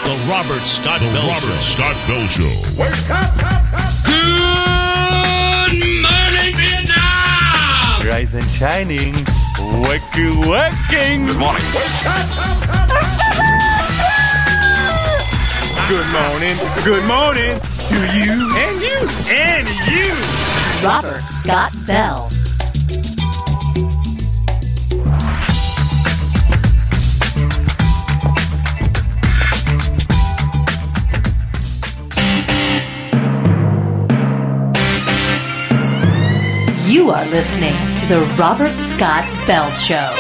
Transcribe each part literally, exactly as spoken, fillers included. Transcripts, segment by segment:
The Robert Scott the Bell Robert Show. Scott Bell Show. Wake up! Good morning, Vietnam! Rise and shining. Wacky wacking. Good morning. Wake up! Good morning. Good morning to you and you and you. Robert Scott Bell. You are listening to the Robert Scott Bell Show.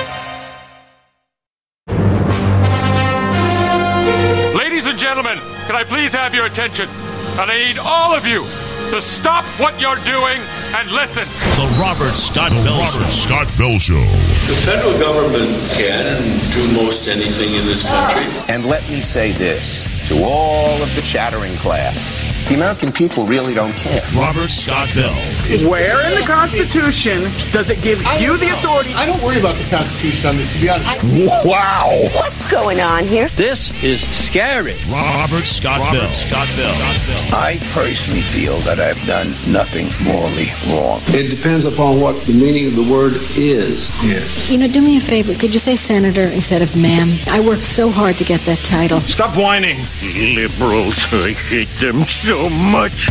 Ladies and gentlemen, can I please have your attention? And I need all of you to stop what you're doing and listen. The Robert Scott The Bell Robert Show. Scott Bell Show. The federal government can do most anything in this country. And let me say this to all of the chattering class. The American people really don't care. Robert Scott Bell. Where in the Constitution does it give you the authority? I don't worry about the Constitution on this, to be honest. Wow. What's going on here? This is scary. Robert Scott Robert Bell. Scott Bell. I personally feel that I've done nothing morally wrong. It depends upon what the meaning of the word is. Yes. You know, do me a favor. Could you say senator instead of ma'am? I worked so hard to get that title. Stop whining. Liberals, I hate them so much.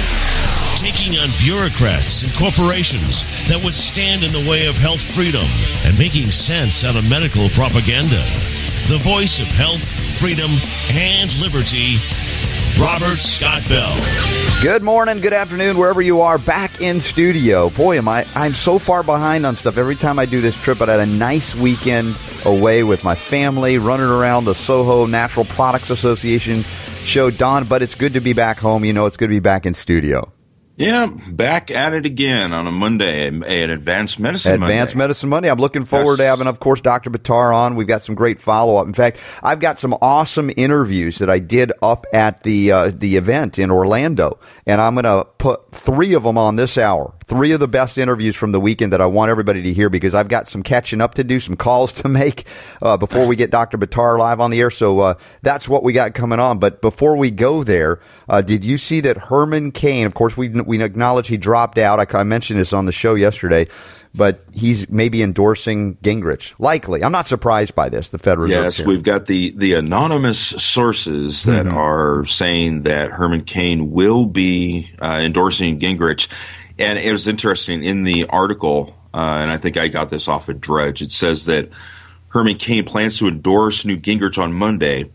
Taking on bureaucrats and corporations that would stand in the way of health freedom and making sense out of medical propaganda. The voice of health, freedom, and liberty, Robert Scott Bell. Good morning, good afternoon, wherever you are, back in studio. Boy, am I, I'm so far behind on stuff. Every time I do this trip, I had a nice weekend away with my family, running around the Soho Natural Products Association show, Don, but it's good to be back home. You know, it's good to be back in studio. Yeah, back at it again on a Monday, an Advanced Medicine Monday. Advanced Medicine Monday. I'm looking forward yes. to having, of course, Doctor Buttar on. We've got some great follow-up. In fact, I've got some awesome interviews that I did up at the uh, the event in Orlando, and I'm going to put three of them on this hour. Three of the best interviews from the weekend that I want everybody to hear because I've got some catching up to do, some calls to make uh, before we get Doctor Buttar live on the air. So uh, that's what we got coming on. But before we go there, uh, did you see that Herman Cain, of course, we we acknowledge he dropped out. I, I mentioned this on the show yesterday, but he's maybe endorsing Gingrich. Likely. I'm not surprised by this, the Federal Reserve. Yes, we've got the, the anonymous sources that mm-hmm. are saying that Herman Cain will be uh, endorsing Gingrich. And it was interesting in the article, uh, and I think I got this off of Drudge, it says that Herman Cain plans to endorse Newt Gingrich on Monday,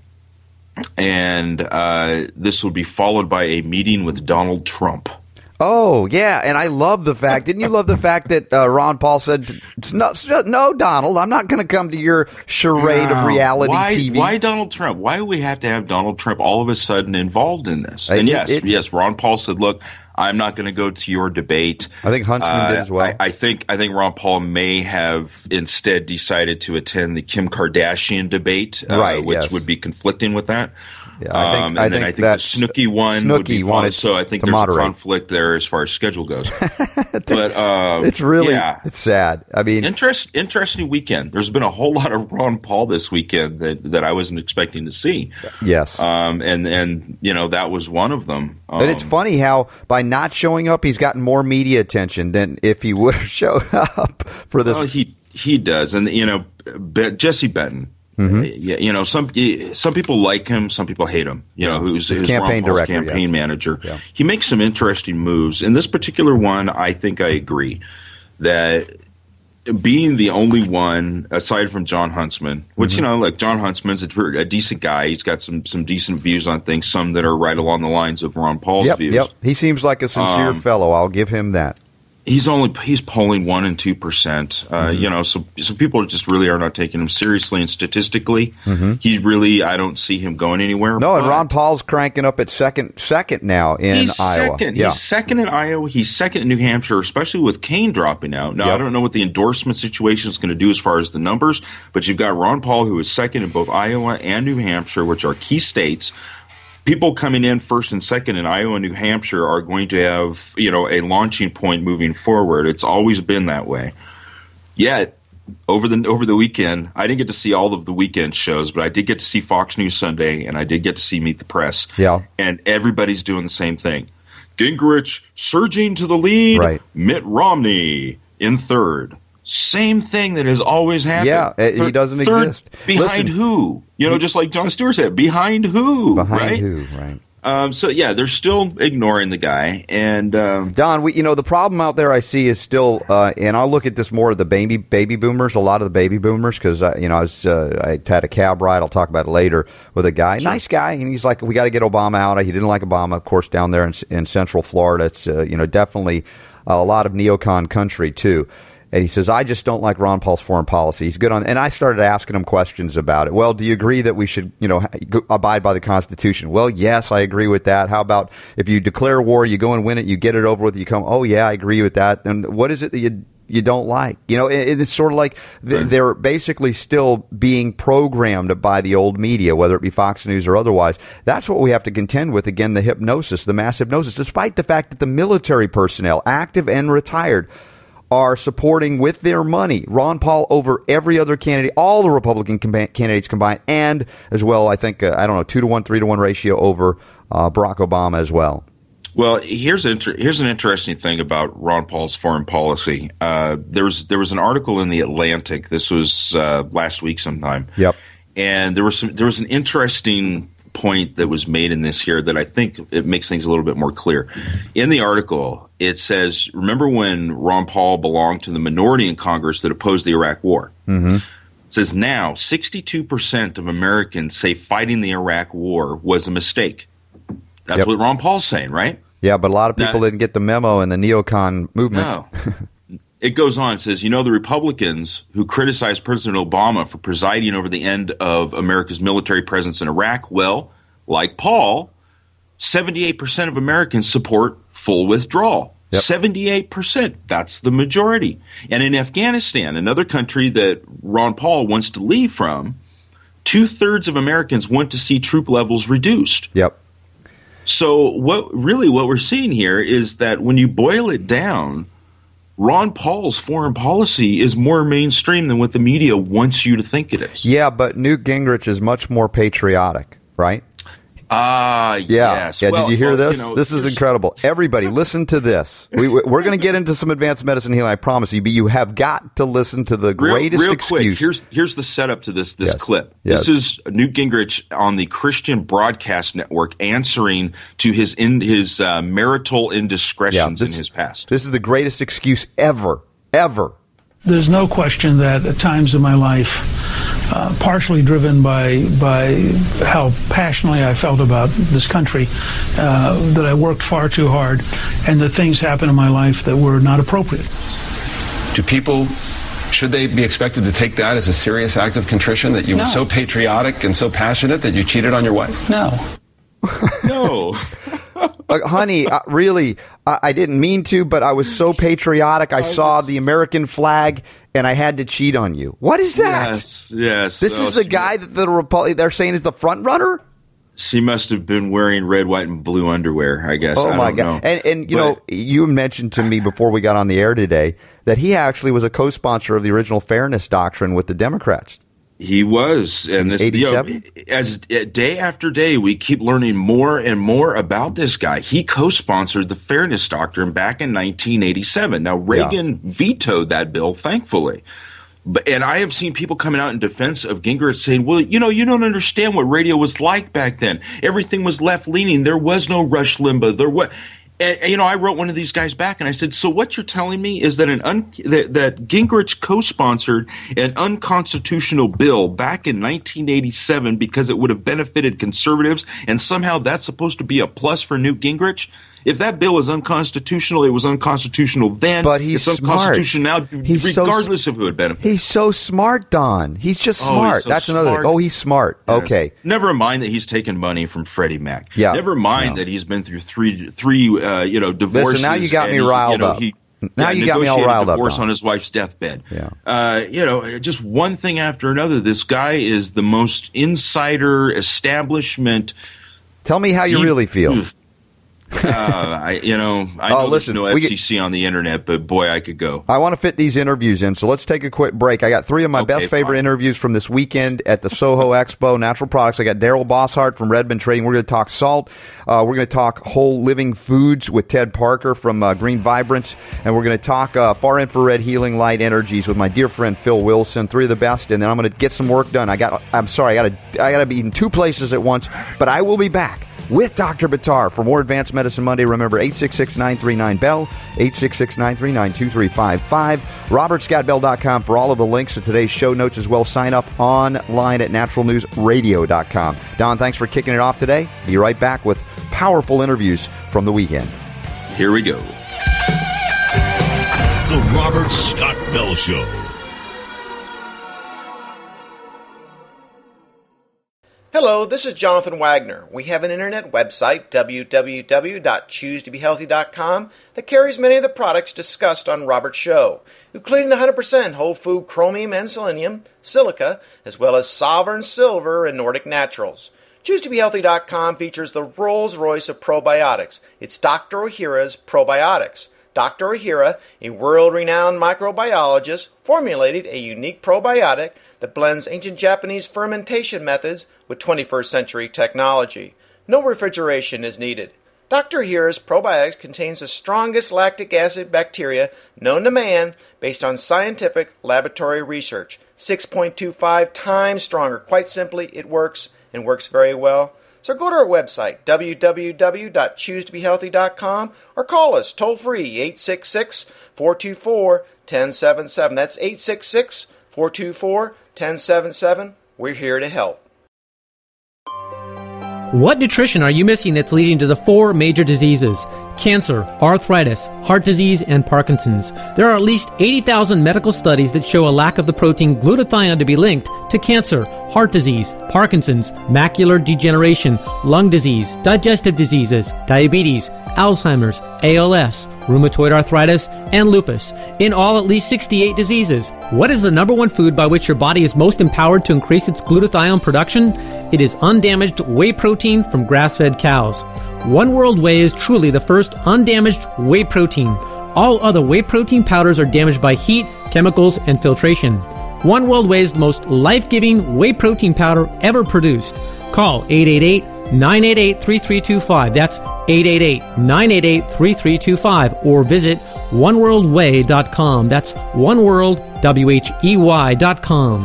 and uh, this will be followed by a meeting with Donald Trump. Oh, yeah, and I love the fact, didn't you love the fact that uh, Ron Paul said, no, no, Donald, I'm not going to come to your charade wow. of reality why, T V. Why Donald Trump? Why do we have to have Donald Trump all of a sudden involved in this? And it, yes, it, yes, Ron Paul said, look, I'm not going to go to your debate. I think Huntsman uh, did as well. I, I think I think Ron Paul may have instead decided to attend the Kim Kardashian debate, uh, right, which yes. would be conflicting with that. Yeah, I think, um, and I then think I think that the Snooki one Snooki would be wanted so I think to there's moderate. a conflict there as far as schedule goes. But uh, it's really yeah. it's sad. I mean, Interest, interesting weekend. There's been a whole lot of Ron Paul this weekend that, that I wasn't expecting to see. Yes, um, and and you know that was one of them. Um, and it's funny how by not showing up, he's gotten more media attention than if he would have showed up for this. Well, he he does, and you know, Be- Jesse Benton. Mm-hmm. Uh, yeah, you know, some some people like him, some people hate him. You know, who's his who's campaign Ron Paul's director, campaign yes. manager. Yeah. He makes some interesting moves. In this particular one, I think I agree that being the only one aside from John Huntsman, which mm-hmm. you know, like John Huntsman's a, a decent guy. He's got some some decent views on things, some that are right along the lines of Ron Paul's yep, views. Yep, he seems like a sincere um, fellow. I'll give him that. He's only he's polling one and two percent. Uh, mm-hmm. You know, so so people just really are not taking him seriously. And statistically, mm-hmm. he really I don't see him going anywhere. No, and Ron Paul's cranking up at second second now in he's Iowa. Second. Yeah. He's second in Iowa. He's second in New Hampshire, especially with Cain dropping out. Now, yep. I don't know what the endorsement situation is going to do as far as the numbers, but you've got Ron Paul, who is second in both Iowa and New Hampshire, which are key states. People coming in first and second in Iowa and New Hampshire are going to have, you know, a launching point moving forward. It's always been that way. Yet, over the over the weekend. I didn't get to see all of the weekend shows, but I did get to see Fox News Sunday, and I did get to see Meet the Press. Yeah. And everybody's doing the same thing. Gingrich surging to the lead. Right. Mitt Romney in third. Same thing that has always happened. Yeah, Thir- he doesn't third, exist. Behind Listen, who? You know, just like Jon Stewart said, behind who? Behind right? who, right. Um, so, yeah, they're still ignoring the guy. And um, Don, we, you know, the problem out there I see is still, uh, and I'll look at this more of the baby baby boomers, a lot of the baby boomers, because, uh, you know, I, was, uh, I had a cab ride, I'll talk about it later, with a guy, sure. nice guy, and he's like, we got to get Obama out. He didn't like Obama, of course, down there in, in Central Florida. It's, uh, you know, definitely a lot of neocon country, too. And he says, I just don't like Ron Paul's foreign policy. He's good on, and I started asking him questions about it. Well, do you agree that we should, you know, abide by the Constitution? Well, yes, I agree with that. How about if you declare war, you go and win it, you get it over with, you come, oh yeah, I agree with that. And what is it that you you don't like? You know, it, it's sort of like they're basically still being programmed by the old media, whether it be Fox News or otherwise. That's what we have to contend with. Again, the hypnosis, the mass hypnosis, despite the fact that the military personnel, active and retired, are supporting with their money Ron Paul over every other candidate, all the Republican com- candidates combined, and as well, I think, uh, I don't know, two to one, three to one ratio over uh, Barack Obama as well. Well, here's inter- here's an interesting thing about Ron Paul's foreign policy. Uh, there was there was an article in the Atlantic. This was uh, last week sometime. Yep. And there was some there was an interesting point that was made in this here that I think it makes things a little bit more clear. In the article, it says, remember when Ron Paul belonged to the minority in Congress that opposed the Iraq War? Mm-hmm. It says now sixty-two percent of Americans say fighting the Iraq War was a mistake. That's yep. what Ron Paul's saying, right? Yeah, but a lot of people now, didn't get the memo in the neocon movement. No. It goes on, it says, you know, the Republicans who criticized President Obama for presiding over the end of America's military presence in Iraq, well, like Paul, seventy-eight percent of Americans support full withdrawal. Yep. seventy-eight percent. That's the majority. And in Afghanistan, another country that Ron Paul wants to leave from, two-thirds of Americans want to see troop levels reduced. Yep. So what really what we're seeing here is that when you boil it down, Ron Paul's foreign policy is more mainstream than what the media wants you to think it is. Yeah, but Newt Gingrich is much more patriotic, right? Ah, uh, yeah. yes. Yeah, well, did you hear well, this? You know, this is incredible. Everybody, listen to this. We, we're going to get into some advanced medicine healing, I promise you, but you have got to listen to the greatest real, real excuse. Quick, here's, here's the setup to this, this yes. clip. Yes. This is Newt Gingrich on the Christian Broadcast Network answering to his in, his uh, marital indiscretions yeah, this, in his past. This is the greatest excuse ever, ever. There's no question that at times in my life, uh, partially driven by by how passionately I felt about this country, uh, that I worked far too hard, and that things happened in my life that were not appropriate. Do people, should they be expected to take that as a serious act of contrition, that you no. were so patriotic and so passionate that you cheated on your wife? No. No. Uh, honey, uh, really, I, I didn't mean to, but I was so patriotic. I, I saw was... the American flag, and I had to cheat on you. What is that? Yes, yes. This oh, is the guy that the Repu- they're saying is the front runner? She must have been wearing red, white, and blue underwear, I guess. Oh, I my don't God. know. And, and you but, know, you mentioned to me before we got on the air today that he actually was a co-sponsor of the original Fairness Doctrine with the Democrats. He was, and this you know, as day after day we keep learning more and more about this guy. He co-sponsored the Fairness Doctrine back in nineteen eighty-seven. Now Reagan yeah. vetoed that bill, thankfully. But, and I have seen people coming out in defense of Gingrich saying, well, you know, you don't understand what radio was like back then. Everything was left-leaning. There was no Rush Limbaugh. There was. And, and, you know, I wrote one of these guys back, and I said, so what you're telling me is that an un- that, that Gingrich co-sponsored an unconstitutional bill back in nineteen eighty-seven because it would have benefited conservatives, and somehow that's supposed to be a plus for Newt Gingrich? If that bill is unconstitutional, it was unconstitutional then. But he's it's unconstitutional smart. now, he's regardless so, of who it benefits. He's so smart, Don. He's just smart. Oh, he's so That's smart. another. Oh, he's smart. Yes. Okay. Never mind that he's taken money from Freddie Mac. Yeah. Never mind no. that he's been through three, three, uh, you know, divorces. Listen, now you got me he, riled you know, up. He, now yeah, you got me all riled divorce up. Divorce on his wife's deathbed. Yeah. Uh, you know, just one thing after another. This guy is the most insider establishment. Tell me how you deep, really feel. uh, I, you know, I oh, know listen, there's no F C C get, on the internet, but boy, I could go. I want to fit these interviews in, so let's take a quick break. I got three of my okay, best favorite fine. interviews from this weekend at the Soho Expo, Natural Products. I got Daryl Bosshart from Redmond Trading. We're going to talk salt. Uh, we're going to talk whole living foods with Ted Parker from uh, Green Vibrance, and we're going to talk uh, far infrared healing light energies with my dear friend Phil Wilson. Three of the best, and then I'm going to get some work done. I got. I'm sorry, I got to. I got to be in two places at once, but I will be back with Doctor Buttar for more Advanced Medicine Monday. Remember, eight six six, nine three nine, B E L L, eight six six, nine three nine, two three five five, robert scott bell dot com for all of the links to today's show notes as well. Sign up online at natural news radio dot com. Don, thanks for kicking it off today. Be right back with powerful interviews from the weekend. Here we go. The Robert Scott Bell Show. Hello, this is Jonathan Wagner. We have an internet website, w w w dot choose to be healthy dot com, that carries many of the products discussed on Robert's show, including one hundred percent whole food chromium and selenium, silica, as well as Sovereign Silver and Nordic Naturals. choose to be healthy dot com features the Rolls-Royce of probiotics. It's Doctor Ohhira's Probiotics. Doctor Ohhira, a world-renowned microbiologist, formulated a unique probiotic that blends ancient Japanese fermentation methods with twenty-first century technology. No refrigeration is needed. Doctor Ohhira's probiotics contains the strongest lactic acid bacteria known to man based on scientific laboratory research. six point two five times stronger. Quite simply, it works and works very well. So go to our website, w w w dot choose to be healthy dot com, or call us toll-free, eight six six, four two four, one zero seven seven. That's eight six six, four two four, one zero seven seven. We're here to help. What nutrition are you missing that's leading to the four major diseases? Cancer, arthritis, heart disease, and Parkinson's. There are at least eighty thousand medical studies that show a lack of the protein glutathione to be linked to cancer, heart disease, Parkinson's, macular degeneration, lung disease, digestive diseases, diabetes, Alzheimer's, A L S, rheumatoid arthritis, and lupus. In all, at least sixty-eight diseases. What is the number one food by which your body is most empowered to increase its glutathione production? It is undamaged whey protein from grass-fed cows. One World Whey is truly the first undamaged whey protein. All other whey protein powders are damaged by heat, chemicals, and filtration. One World Whey is the most life-giving whey protein powder ever produced. Call eight eight eight, nine eight eight, three three two five. That's eight eight eight, nine eight eight, three three two five. Or visit one world whey dot com. That's oneworld, W H E Y dot com.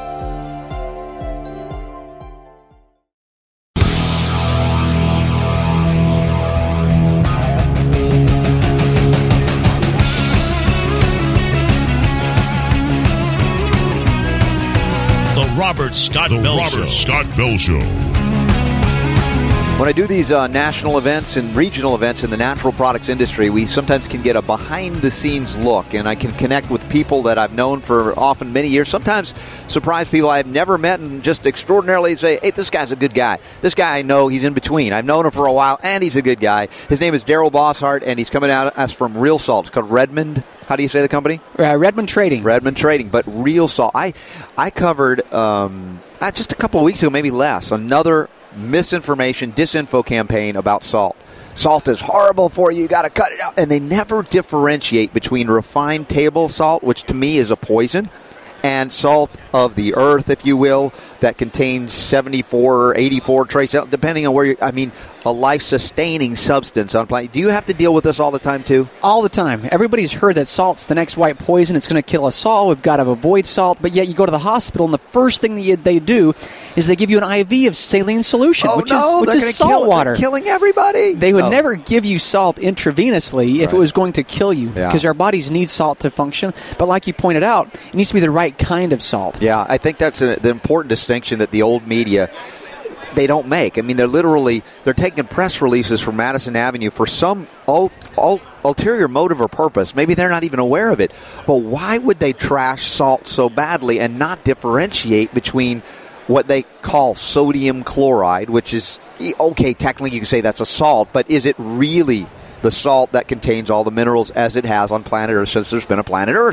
Robert Scott the Bell Robert Show. Scott Bell Show. When I do these uh, national events and regional events in the natural products industry, we sometimes can get a behind-the-scenes look, and I can connect with people that I've known for often many years, sometimes surprise people I've never met and just extraordinarily say, hey, this guy's a good guy. This guy I know, he's in between. I've known him for a while, and he's a good guy. His name is Daryl Bosshart, and he's coming out at us from Real Salt. It's called Redmond. How do you say the company? Uh, Redmond Trading. Redmond Trading, but Real Salt. I I covered um, uh, just a couple of weeks ago, maybe less, another misinformation, disinfo campaign about salt. Salt is horrible for you. You got to cut it out. And they never differentiate between refined table salt, which to me is a poison, and salt of the earth, if you will, that contains seventy-four or eighty-four trace, depending on where you I mean, a life-sustaining substance on planet. Do you have to deal with this all the time, too? All the time. Everybody's heard that salt's the next white poison. It's going to kill us all. We've got to avoid salt. But yet you go to the hospital, and the first thing that they do is they give you an I V of saline solution, oh, which no, is, which is salt kill, water. They're killing everybody. They would oh. never give you salt intravenously if right. it was going to kill you, because yeah. our bodies need salt to function. But like you pointed out, it needs to be the right kind of salt. Yeah, I think that's a, the important distinction that the old media, they don't make. I mean, they're literally, they're taking press releases from Madison Avenue for some ul- ul- ulterior motive or purpose. Maybe they're not even aware of it. But why would they trash salt so badly and not differentiate between what they call sodium chloride, which is, okay, technically you can say that's a salt, but is it really the salt that contains all the minerals as it has on planet Earth since there's been a planet Earth?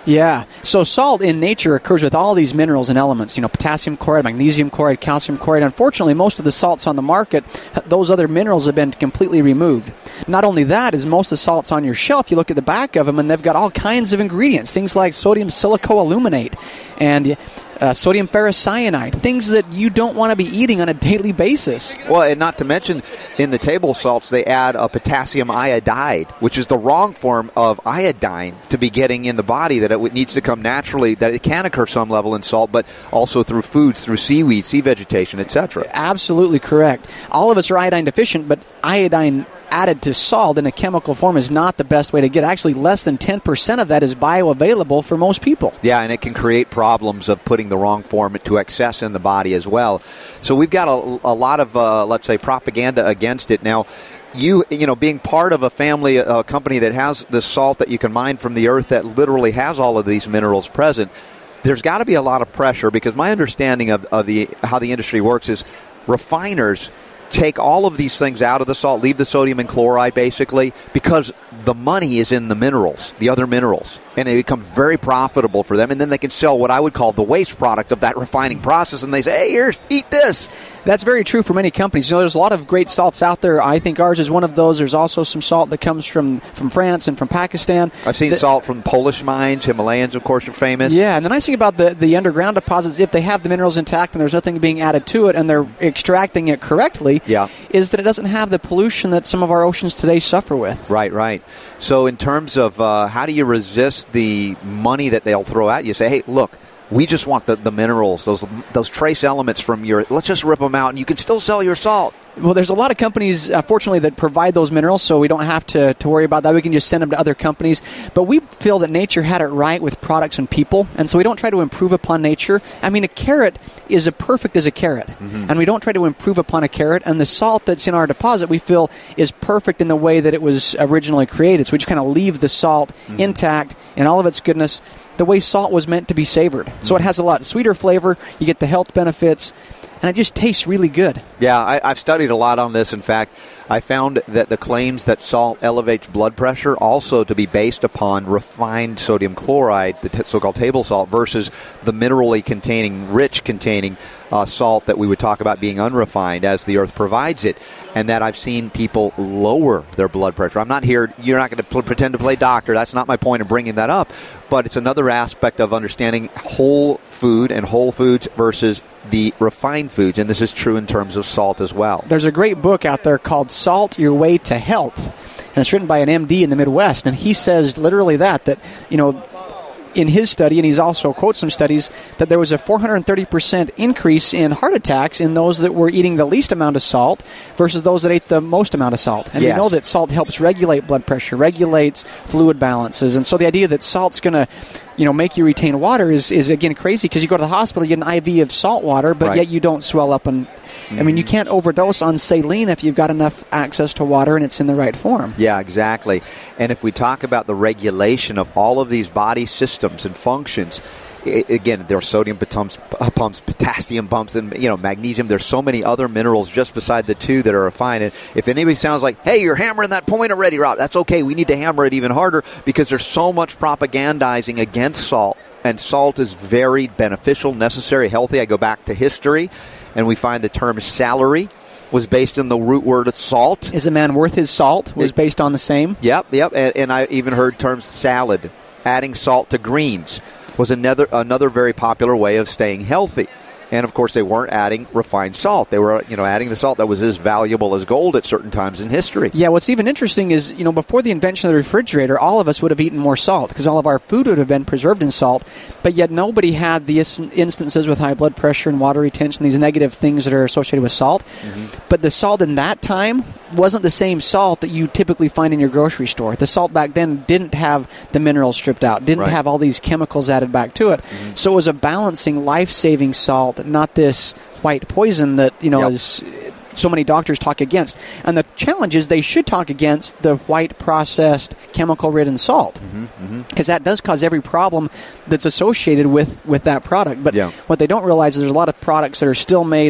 Yeah. So salt in nature occurs with all these minerals and elements, you know, potassium chloride, magnesium chloride, calcium chloride. Unfortunately, most of the salts on the market, those other minerals have been completely removed. Not only that, is most of the salts on your shelf, you look at the back of them, and they've got all kinds of ingredients, things like sodium silicoaluminate and uh, sodium ferrocyanide, things that you don't want to be eating on a daily basis. Well, and not to mention, in the table salts, they add a potassium iodide, which is the wrong form of iodine to be getting in the body, that it needs to come naturally, that it can occur some level in salt, but also through foods, through seaweed, sea vegetation, et cetera. Absolutely correct. All of us are iodine deficient, but iodine added to salt in a chemical form is not the best way to get. Actually, less than ten percent of that is bioavailable for most people. Yeah, and it can create problems of putting the wrong form to excess in the body as well. So we've got a, a lot of, uh, let's say, propaganda against it. Now, you you know, being part of a family, a company that has the salt that you can mine from the earth that literally has all of these minerals present, there's got to be a lot of pressure, because my understanding of, of the how the industry works is refiners take all of these things out of the salt, leave the sodium and chloride basically, because the money is in the minerals, the other minerals, and it becomes very profitable for them, and then they can sell what I would call the waste product of that refining process, and they say, hey, here, eat this. That's very true for many companies. You know, there's a lot of great salts out there. I think ours is one of those. There's also some salt that comes from, from France and from Pakistan. I've seen that, salt from Polish mines. Himalayans, of course, are famous. Yeah, and the nice thing about the, the underground deposits, if they have the minerals intact and there's nothing being added to it and they're extracting it correctly, yeah. is that it doesn't have the pollution that some of our oceans today suffer with. Right, right. So in terms of uh, how do you resist the money that they'll throw at you, say, hey, look, we just want the, the minerals, those those trace elements from your, let's just rip them out, and you can still sell your salt. Well, there's a lot of companies, uh, fortunately, that provide those minerals, so we don't have to, to worry about that. We can just send them to other companies. But we feel that nature had it right with products and people, and so we don't try to improve upon nature. I mean, a carrot is as perfect as a carrot, mm-hmm. and we don't try to improve upon a carrot. And the salt that's in our deposit, we feel, is perfect in the way that it was originally created. So we just kind of leave the salt mm-hmm. intact in all of its goodness, the way salt was meant to be savored. Mm-hmm. So it has a lot sweeter flavor. You get the health benefits. And it just tastes really good. Yeah, I, I've studied a lot on this. In fact, I found that the claims that salt elevates blood pressure also to be based upon refined sodium chloride, the t- so-called table salt, versus the minerally containing, rich containing uh, salt that we would talk about being unrefined as the earth provides it. And that I've seen people lower their blood pressure. I'm not here, you're not going to pl- pretend to play doctor. That's not my point in bringing that up. But it's another aspect of understanding whole food and whole foods versus the refined foods, and this is true in terms of salt as well. There's a great book out there called Salt Your Way to Health, and it's written by an M D in the Midwest, and he says literally that, that, you know, in his study, and he's also quotes some studies, that there was a four hundred thirty percent increase in heart attacks in those that were eating the least amount of salt versus those that ate the most amount of salt. And yes. we know that salt helps regulate blood pressure, regulates fluid balances, and so the idea that salt's going to, you know, make you retain water is, is again, crazy, because you go to the hospital, you get an I V of salt water, but right. yet you don't swell up. And I mean, you can't overdose on saline if you've got enough access to water and it's in the right form. Yeah, exactly. And if we talk about the regulation of all of these body systems and functions, it, again, there are sodium pumps, pumps, potassium pumps, and, you know, magnesium. There's so many other minerals just beside the two that are refined. And if anybody sounds like, hey, you're hammering that point already, Rob, that's okay. We need to hammer it even harder, because there's so much propagandizing against salt. And salt is very beneficial, necessary, healthy. I go back to history, and we find the term salary was based on the root word of salt. Is a man worth his salt was it, based on the same? Yep, yep. And, and I even heard terms salad, adding salt to greens was another another very popular way of staying healthy. And, of course, they weren't adding refined salt. They were, you know, adding the salt that was as valuable as gold at certain times in history. Yeah, what's even interesting is, you know, before the invention of the refrigerator, all of us would have eaten more salt because all of our food would have been preserved in salt. But yet nobody had the instances with high blood pressure and water retention, these negative things that are associated with salt. Mm-hmm. But the salt in that time wasn't the same salt that you typically find in your grocery store. The salt back then didn't have the minerals stripped out, didn't right. have all these chemicals added back to it. Mm-hmm. So it was a balancing, life-saving salt, not this white poison that, you know, yep. is so many doctors talk against. And the challenge is they should talk against the white processed chemical-ridden salt, because mm-hmm, mm-hmm. that does cause every problem that's associated with, with that product. But yeah. what they don't realize is there's a lot of products that are still made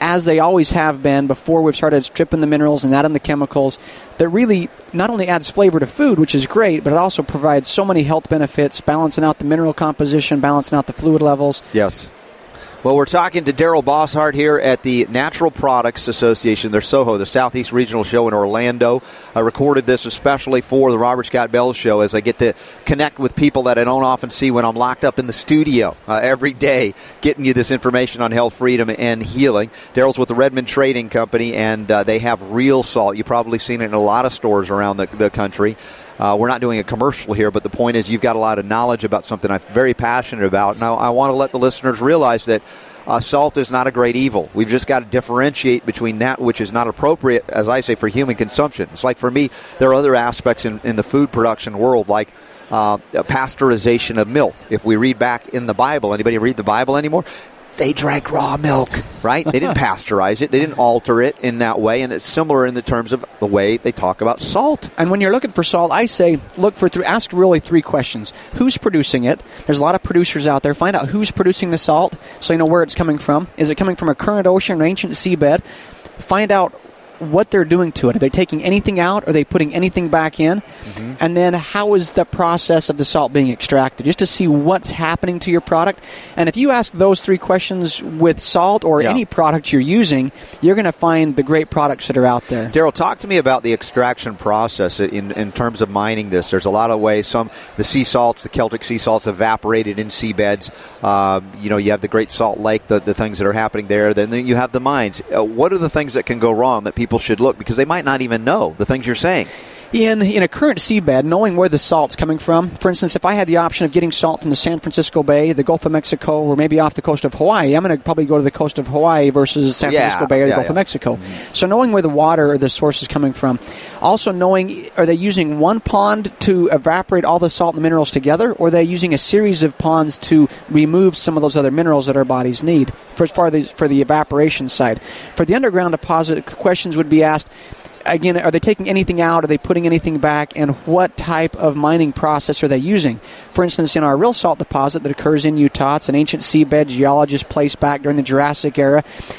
as they always have been before we've started stripping the minerals and adding the chemicals, that really not only adds flavor to food, which is great, but it also provides so many health benefits, balancing out the mineral composition, balancing out the fluid levels. Yes. Well, we're talking to Daryl Bosshart here at the Natural Products Association, their SoHo, the Southeast Regional Show in Orlando. I recorded this especially for the Robert Scott Bell Show, as I get to connect with people that I don't often see when I'm locked up in the studio uh, every day, getting you this information on health, freedom, and healing. Daryl's with the Redmond Trading Company, and uh, they have real salt. You've probably seen it in a lot of stores around the, the country. Uh, we're not doing a commercial here, but the point is you've got a lot of knowledge about something I'm very passionate about. Now, I want to let the listeners realize that uh, salt is not a great evil. We've just got to differentiate between that which is not appropriate, as I say, for human consumption. It's like for me, there are other aspects in, in the food production world, like uh, pasteurization of milk. If we read back in the Bible, anybody read the Bible anymore? They drank raw milk, right? They didn't pasteurize it. They didn't alter it in that way. And it's similar in the terms of the way they talk about salt. And when you're looking for salt, I say look for th- ask really three questions. Who's producing it? There's a lot of producers out there. Find out who's producing the salt so you know where it's coming from. Is it coming from a current ocean or ancient seabed? Find out what they're doing to it. Are they taking anything out? Are they putting anything back in? Mm-hmm. And then how is the process of the salt being extracted? Just to see what's happening to your product. And if you ask those three questions with salt or yeah. any product you're using, you're going to find the great products that are out there. Daryl, talk to me about the extraction process in, in terms of mining this. There's a lot of ways. Some, the sea salts, the Celtic sea salts evaporated in seabeds. Uh, you know, you have the Great Salt Lake, the, the things that are happening there. Then you have the mines. Uh, what are the things that can go wrong that people should look, because they might not even know the things you're saying? In in a current seabed, knowing where the salt's coming from, for instance, if I had the option of getting salt from the San Francisco Bay, the Gulf of Mexico, or maybe off the coast of Hawaii, I'm going to probably go to the coast of Hawaii versus San yeah, Francisco Bay or the yeah, Gulf yeah. of Mexico. Mm-hmm. So knowing where the water or the source is coming from. Also knowing, are they using one pond to evaporate all the salt and minerals together, or are they using a series of ponds to remove some of those other minerals that our bodies need, for, as far as for the evaporation side. For the underground deposit, questions would be asked, again, are they taking anything out? Are they putting anything back? And what type of mining process are they using? For instance, in our real salt deposit that occurs in Utah, it's an ancient seabed geologists placed back during the Jurassic era.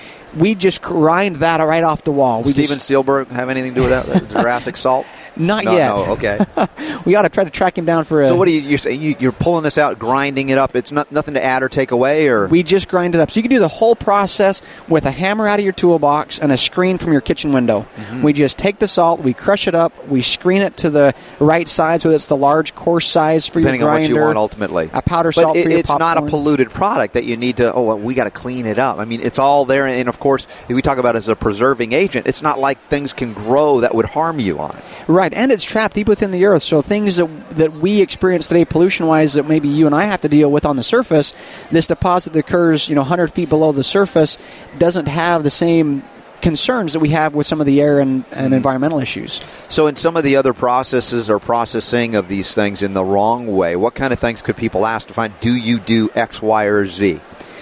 We just grind that right off the wall. We Steven just, Spielberg have anything to do with that? The Jurassic salt? Not no, yet. No, okay. We ought to try to track him down for a... So what are you, you're saying? You, you're pulling this out, grinding it up. It's not nothing to add or take away? Or We just grind it up. So you can do the whole process with a hammer out of your toolbox and a screen from your kitchen window. Mm-hmm. We just take the salt, we crush it up, we screen it to the right size, whether it's the large, coarse size for Depending your grinder. Depending on what you want, ultimately. A powder but salt it, for your it's popcorn. not a polluted product that you need to, oh, well, we got to clean it up. I mean, it's all there. And, of course, if we talk about it as a preserving agent, it's not like things can grow that would harm you on it. Right, and it's trapped deep within the earth. So things that that we experience today pollution-wise that maybe you and I have to deal with on the surface, this deposit that occurs, you know, one hundred feet below the surface doesn't have the same concerns that we have with some of the air and, and mm-hmm. environmental issues. So in some of the other processes or processing of these things in the wrong way, what kind of things could people ask to find, do you do X, Y, or Z?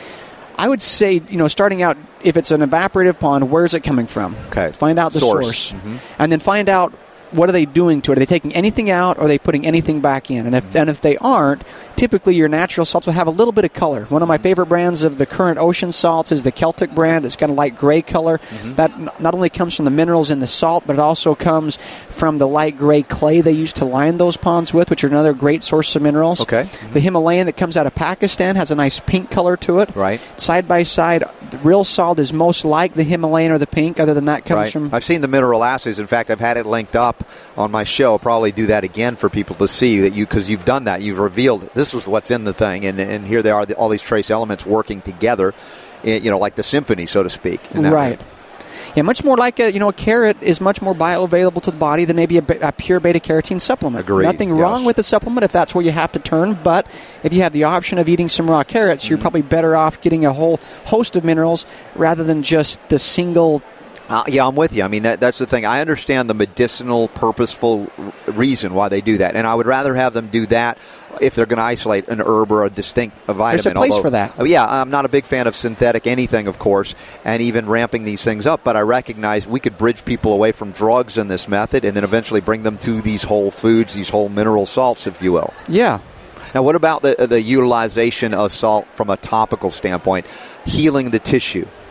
I would say, you know, starting out, if it's an evaporative pond, where's it coming from? Okay. Find out the source. source. Mm-hmm. And then find out, what are they doing to it? Are they taking anything out, or are they putting anything back in? And if mm-hmm. and if they aren't, typically your natural salts will have a little bit of color. One of my favorite brands of the current ocean salts is the Celtic brand. It's got a light gray color. Mm-hmm. That n- not only comes from the minerals in the salt, but it also comes from the light gray clay they use to line those ponds with, which are another great source of minerals. Okay. Mm-hmm. The Himalayan that comes out of Pakistan has a nice pink color to it. Right. Side by side, the real salt is most like the Himalayan or the pink. Other than that, comes right. from... I've seen the mineral acids. In fact, I've had it linked up on my show. I'll probably do that again for people to see that you, because you've done that. You've revealed this is what's in the thing, and and here they are, the, all these trace elements working together, you know, like the symphony, so to speak. Right. Way. Yeah, much more like a, you know, a carrot is much more bioavailable to the body than maybe a, a pure beta-carotene supplement. Agreed. Nothing yes. wrong with the supplement if that's where you have to turn, but if you have the option of eating some raw carrots, mm-hmm. you're probably better off getting a whole host of minerals rather than just the single... Uh, yeah, I'm with you. I mean, that, that's the thing. I understand the medicinal, purposeful r- reason why they do that, and I would rather have them do that if they're going to isolate an herb or a distinct a vitamin. There's a place Although, for that. Uh, yeah, I'm not a big fan of synthetic anything, of course, and even ramping these things up, but I recognize we could bridge people away from drugs in this method and then eventually bring them to these whole foods, these whole mineral salts, if you will. Yeah. Now, what about the the utilization of salt from a topical standpoint, healing the tissue?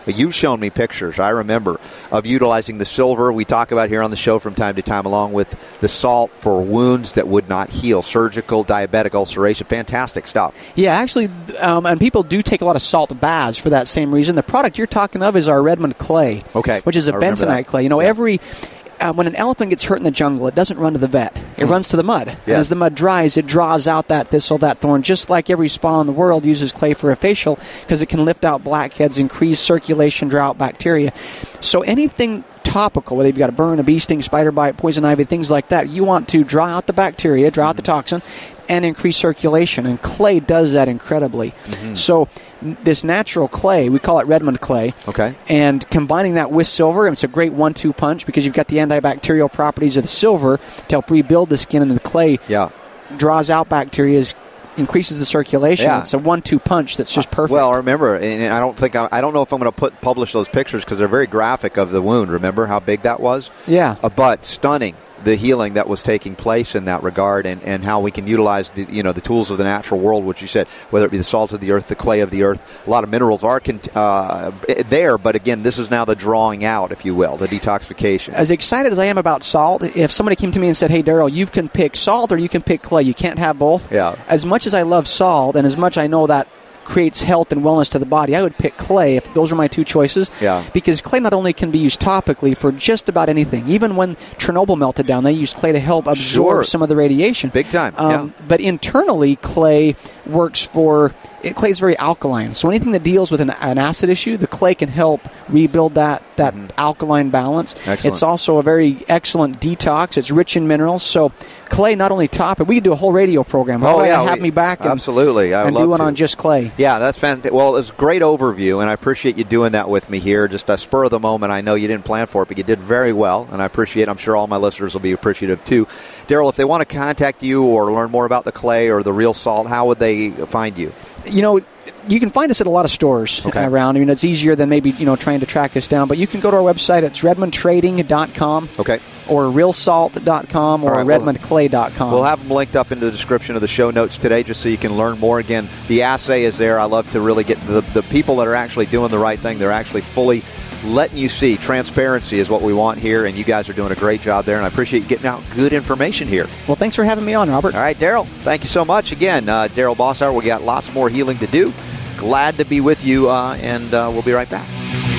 You've shown me pictures, I remember, of utilizing the silver we talk about here on the show from time to time, along with the salt for wounds that would not heal, surgical, diabetic ulceration. Fantastic stuff. Yeah, actually, um, and people do take a lot of salt baths for that same reason. The product you're talking of is our Redmond clay, okay, which is a bentonite clay. You know, yeah. every... Uh, when an elephant gets hurt in the jungle, it doesn't run to the vet. It mm. runs to the mud. Yes. And as the mud dries, it draws out that thistle, that thorn, just like every spa in the world uses clay for a facial because it can lift out blackheads, increase circulation, draw out bacteria. So anything topical, whether you've got a burn, a bee sting, spider bite, poison ivy, things like that, you want to draw out the bacteria, draw mm. out the toxin, and increase circulation. And clay does that incredibly. Mm-hmm. So this natural clay, we call it Redmond clay. Okay. And combining that with silver, it's a great one two punch because you've got the antibacterial properties of the silver to help rebuild the skin, and the clay yeah. draws out bacteria, increases the circulation. Yeah. It's a one two punch that's just perfect. Well, remember, and I don't think I, I don't know if I'm going to put publish those pictures because they're very graphic of the wound. Remember how big that was? Yeah. Uh, but stunning. The healing that was taking place in that regard, and, and how we can utilize the you know the tools of the natural world, which you said, whether it be the salt of the earth, the clay of the earth. A lot of minerals are uh, there, but again, this is now the drawing out, if you will, the detoxification. As excited as I am about salt, if somebody came to me and said, hey, Daryl, you can pick salt or you can pick clay. You can't have both. Yeah. As much as I love salt, and as much I know that creates health and wellness to the body, I would pick clay if those are my two choices. Yeah. Because clay not only can be used topically for just about anything. Even when Chernobyl melted down, they used clay to help absorb sure. some of the radiation. Big time. Um, yeah. But internally, clay works for... It, clay is very alkaline. So anything that deals with an, an acid issue, the clay can help rebuild that, that mm-hmm. alkaline balance. Excellent. It's also a very excellent detox. It's rich in minerals. So clay not only topic, we could do a whole radio program. How oh, yeah. Have We, me back and, absolutely. I would and love do one to. on just clay. Yeah, that's fantastic. Well, it's a great overview, and I appreciate you doing that with me here. Just a spur of the moment. I know you didn't plan for it, but you did very well, and I appreciate it. I'm sure all my listeners will be appreciative, too. Daryl, if they want to contact you or learn more about the clay or the real salt, how would they find you? You know, you can find us at a lot of stores okay. around. I mean, it's easier than maybe, you know, trying to track us down. But you can go to our website. It's redmond trading dot com. Okay. Or real salt dot com or right, redmond clay dot com. We'll have them linked up in the description of the show notes today just so you can learn more. Again, the assay is there. I love to really get the, the people that are actually doing the right thing. They're actually fully letting you see. Transparency is what we want here, and you guys are doing a great job there, and I appreciate you getting out good information here. Well, thanks for having me on, Robert. All right, Daryl, thank you so much. Again, uh, Daryl Bossauer, we got lots more healing to do. Glad to be with you, uh, and uh, we'll be right back.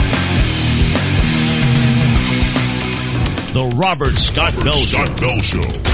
The Robert Scott Bell Show. Scott Bell Show.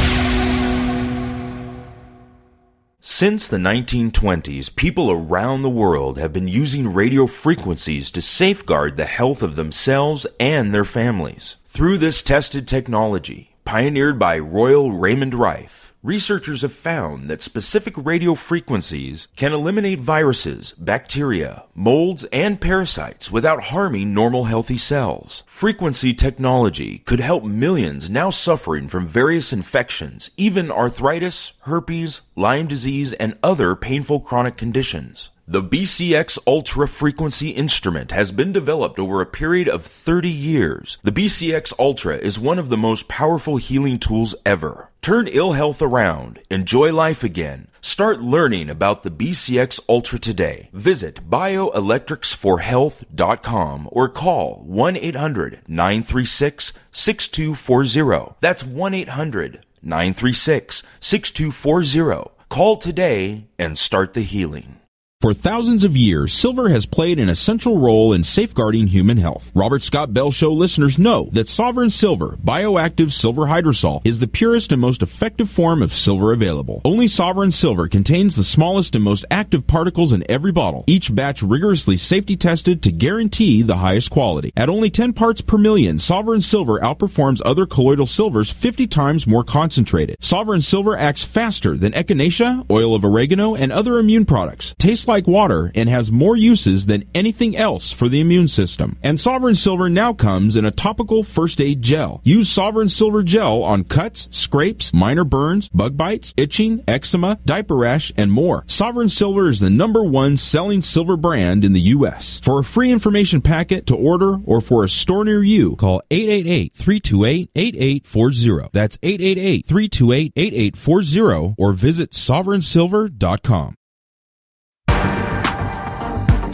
Since the nineteen twenties, people around the world have been using radio frequencies to safeguard the health of themselves and their families. Through this tested technology, pioneered by Royal Raymond Rife, researchers have found that specific radio frequencies can eliminate viruses, bacteria, molds, and parasites without harming normal healthy cells. Frequency technology could help millions now suffering from various infections, even arthritis, herpes, Lyme disease, and other painful chronic conditions. The B C X Ultra Frequency instrument has been developed over a period of thirty years. The B C X Ultra is one of the most powerful healing tools ever. Turn ill health around. Enjoy life again. Start learning about the B C X Ultra today. Visit bioelectrics for health dot com or call one eight hundred nine three six six two four zero. That's one eight hundred nine three six six two four zero. Call today and start the healing. For thousands of years, silver has played an essential role in safeguarding human health. Robert Scott Bell Show listeners know that Sovereign Silver, bioactive silver hydrosol, is the purest and most effective form of silver available. Only Sovereign Silver contains the smallest and most active particles in every bottle, each batch rigorously safety tested to guarantee the highest quality. At only ten parts per million, Sovereign Silver outperforms other colloidal silvers fifty times more concentrated. Sovereign Silver acts faster than echinacea, oil of oregano, and other immune products. Tastes like water and has more uses than anything else for the immune system. And Sovereign Silver now comes in a topical first aid gel. Use Sovereign Silver gel on cuts, scrapes, minor burns, bug bites, itching, eczema, diaper rash, and more. Sovereign Silver is the number one selling silver brand in the U S. For a free information packet to order or for a store near you, call eight eight eight, three two eight, eight eight four zero. That's eight eight eight, three two eight, eight eight four zero or visit sovereign silver dot com.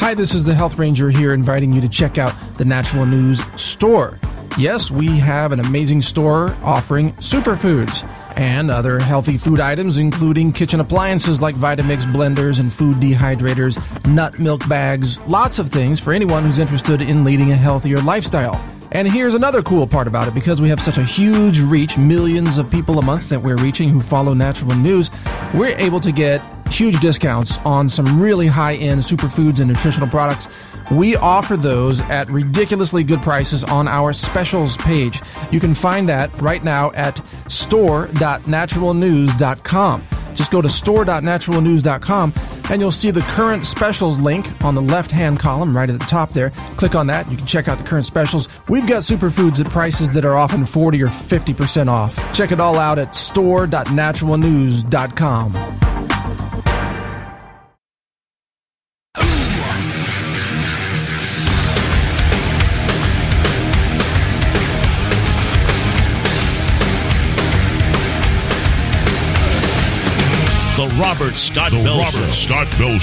Hi, this is the Health Ranger here inviting you to check out the Natural News store. Yes, we have an amazing store offering superfoods and other healthy food items, including kitchen appliances like Vitamix blenders and food dehydrators, nut milk bags, lots of things for anyone who's interested in leading a healthier lifestyle. And here's another cool part about it. Because we have such a huge reach, millions of people a month that we're reaching who follow Natural News, we're able to get huge discounts on some really high-end superfoods and nutritional products. We offer those at ridiculously good prices on our specials page. You can find that right now at store dot natural news dot com. Just go to store dot natural news dot com and you'll see the current specials link on the left-hand column right at the top there. Click on that. You can check out the current specials. We've got superfoods at prices that are often forty or fifty percent off. Check it all out at store dot natural news dot com. The Robert Scott the Bell Robert Show. Scott Bell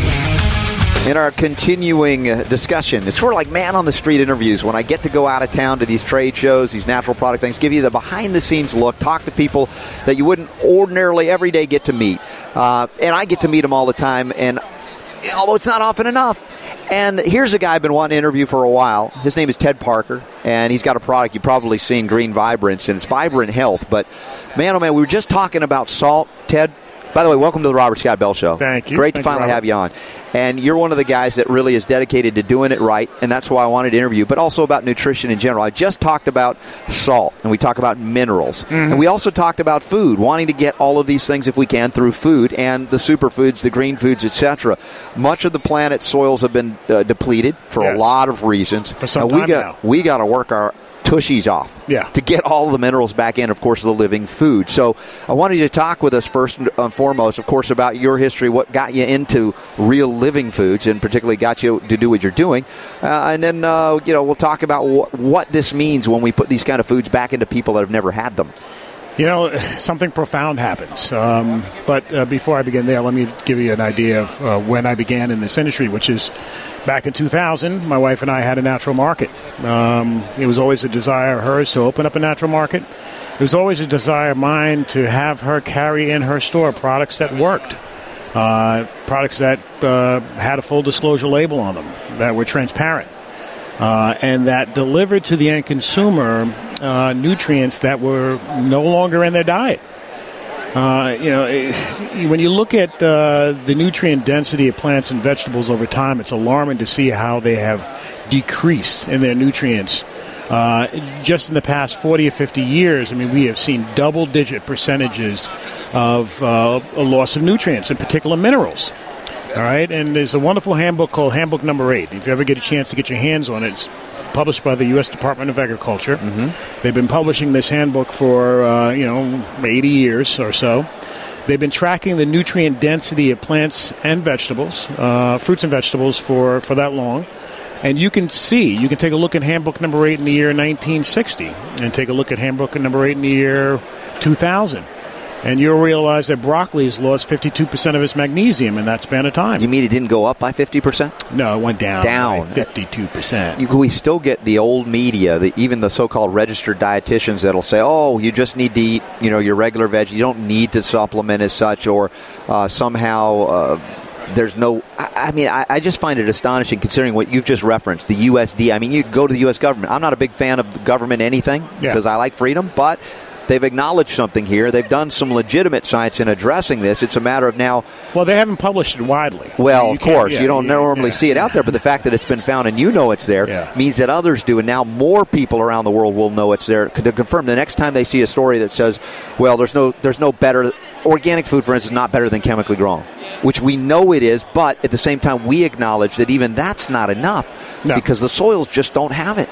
Show. In our continuing uh, discussion, it's sort of like man on the street interviews when I get to go out of town to these trade shows, these natural product things, give you the behind the scenes look, talk to people that you wouldn't ordinarily every day get to meet. Uh, and I get to meet them all the time, and although it's not often enough. And here's a guy I've been wanting to interview for a while. His name is Ted Parker, and he's got a product you've probably seen, Green Vibrance, and it's Vibrant Health. But man, oh man, we were just talking about salt, Ted. By the way, welcome to the Robert Scott Bell Show. Thank you. Great Thank to finally you, have you on. And you're one of the guys that really is dedicated to doing it right, and that's why I wanted to interview you, but also about nutrition in general. I just talked about salt, and we talk about minerals. Mm-hmm. And we also talked about food, wanting to get all of these things, if we can, through food and the superfoods, the green foods, et cetera. Much of the planet's soils have been uh, depleted for yes. a lot of reasons. For some and time we got, now. We got to work our tushies off yeah. to get all the minerals back in, of course, the living food. So I wanted you to talk with us first and foremost, of course, about your history, what got you into real living foods, and particularly got you to do what you're doing. Uh, and then, uh, you know, we'll talk about wh- what this means when we put these kind of foods back into people that have never had them. You know, something profound happens. Um, but uh, before I begin there, let me give you an idea of uh, when I began in this industry, which is back in two thousand. My wife and I had a natural market. Um, it was always a desire of hers to open up a natural market. It was always a desire of mine to have her carry in her store products that worked, uh, products that uh, had a full disclosure label on them, that were transparent, uh, and that delivered to the end consumer Uh, nutrients that were no longer in their diet. Uh, you know, it, when you look at uh, the nutrient density of plants and vegetables over time, it's alarming to see how they have decreased in their nutrients. Uh, just in the past forty or fifty years, I mean, we have seen double-digit percentages of uh, a loss of nutrients, in particular minerals. All right, and there's a wonderful handbook called Handbook Number Eight. If you ever get a chance to get your hands on it, it's published by the U S Department of Agriculture. Mm-hmm. They've been publishing this handbook for, uh, you know, eighty years or so. They've been tracking the nutrient density of plants and vegetables, uh, fruits and vegetables for, for that long. And you can see, you can take a look at Handbook Number eight in the year nineteen sixty and take a look at Handbook Number eight in the year two thousand. And you'll realize that broccoli has lost fifty-two percent of its magnesium in that span of time. You mean it didn't go up by fifty percent? No, it went down, down. by fifty-two percent. You, we still get the old media, the, even the so-called registered dietitians that'll say, oh, you just need to eat, you know, your regular veg. You don't need to supplement as such, or uh, somehow uh, there's no... I, I mean, I, I just find it astonishing considering what you've just referenced, the U S D. I mean, you go to the U S government. I'm not a big fan of government anything because yeah. I like freedom, but... they've acknowledged something here. They've done some legitimate science in addressing this. It's a matter of now... Well, they haven't published it widely. Well, you of course. Yeah, you don't yeah, normally yeah, see it yeah. out there, but the fact that it's been found and you know it's there yeah. means that others do, and now more people around the world will know it's there to confirm. The next time they see a story that says, well, there's no there's no better... Organic food, for instance, is not better than chemically grown, which we know it is, but at the same time, we acknowledge that even that's not enough no. because the soils just don't have it.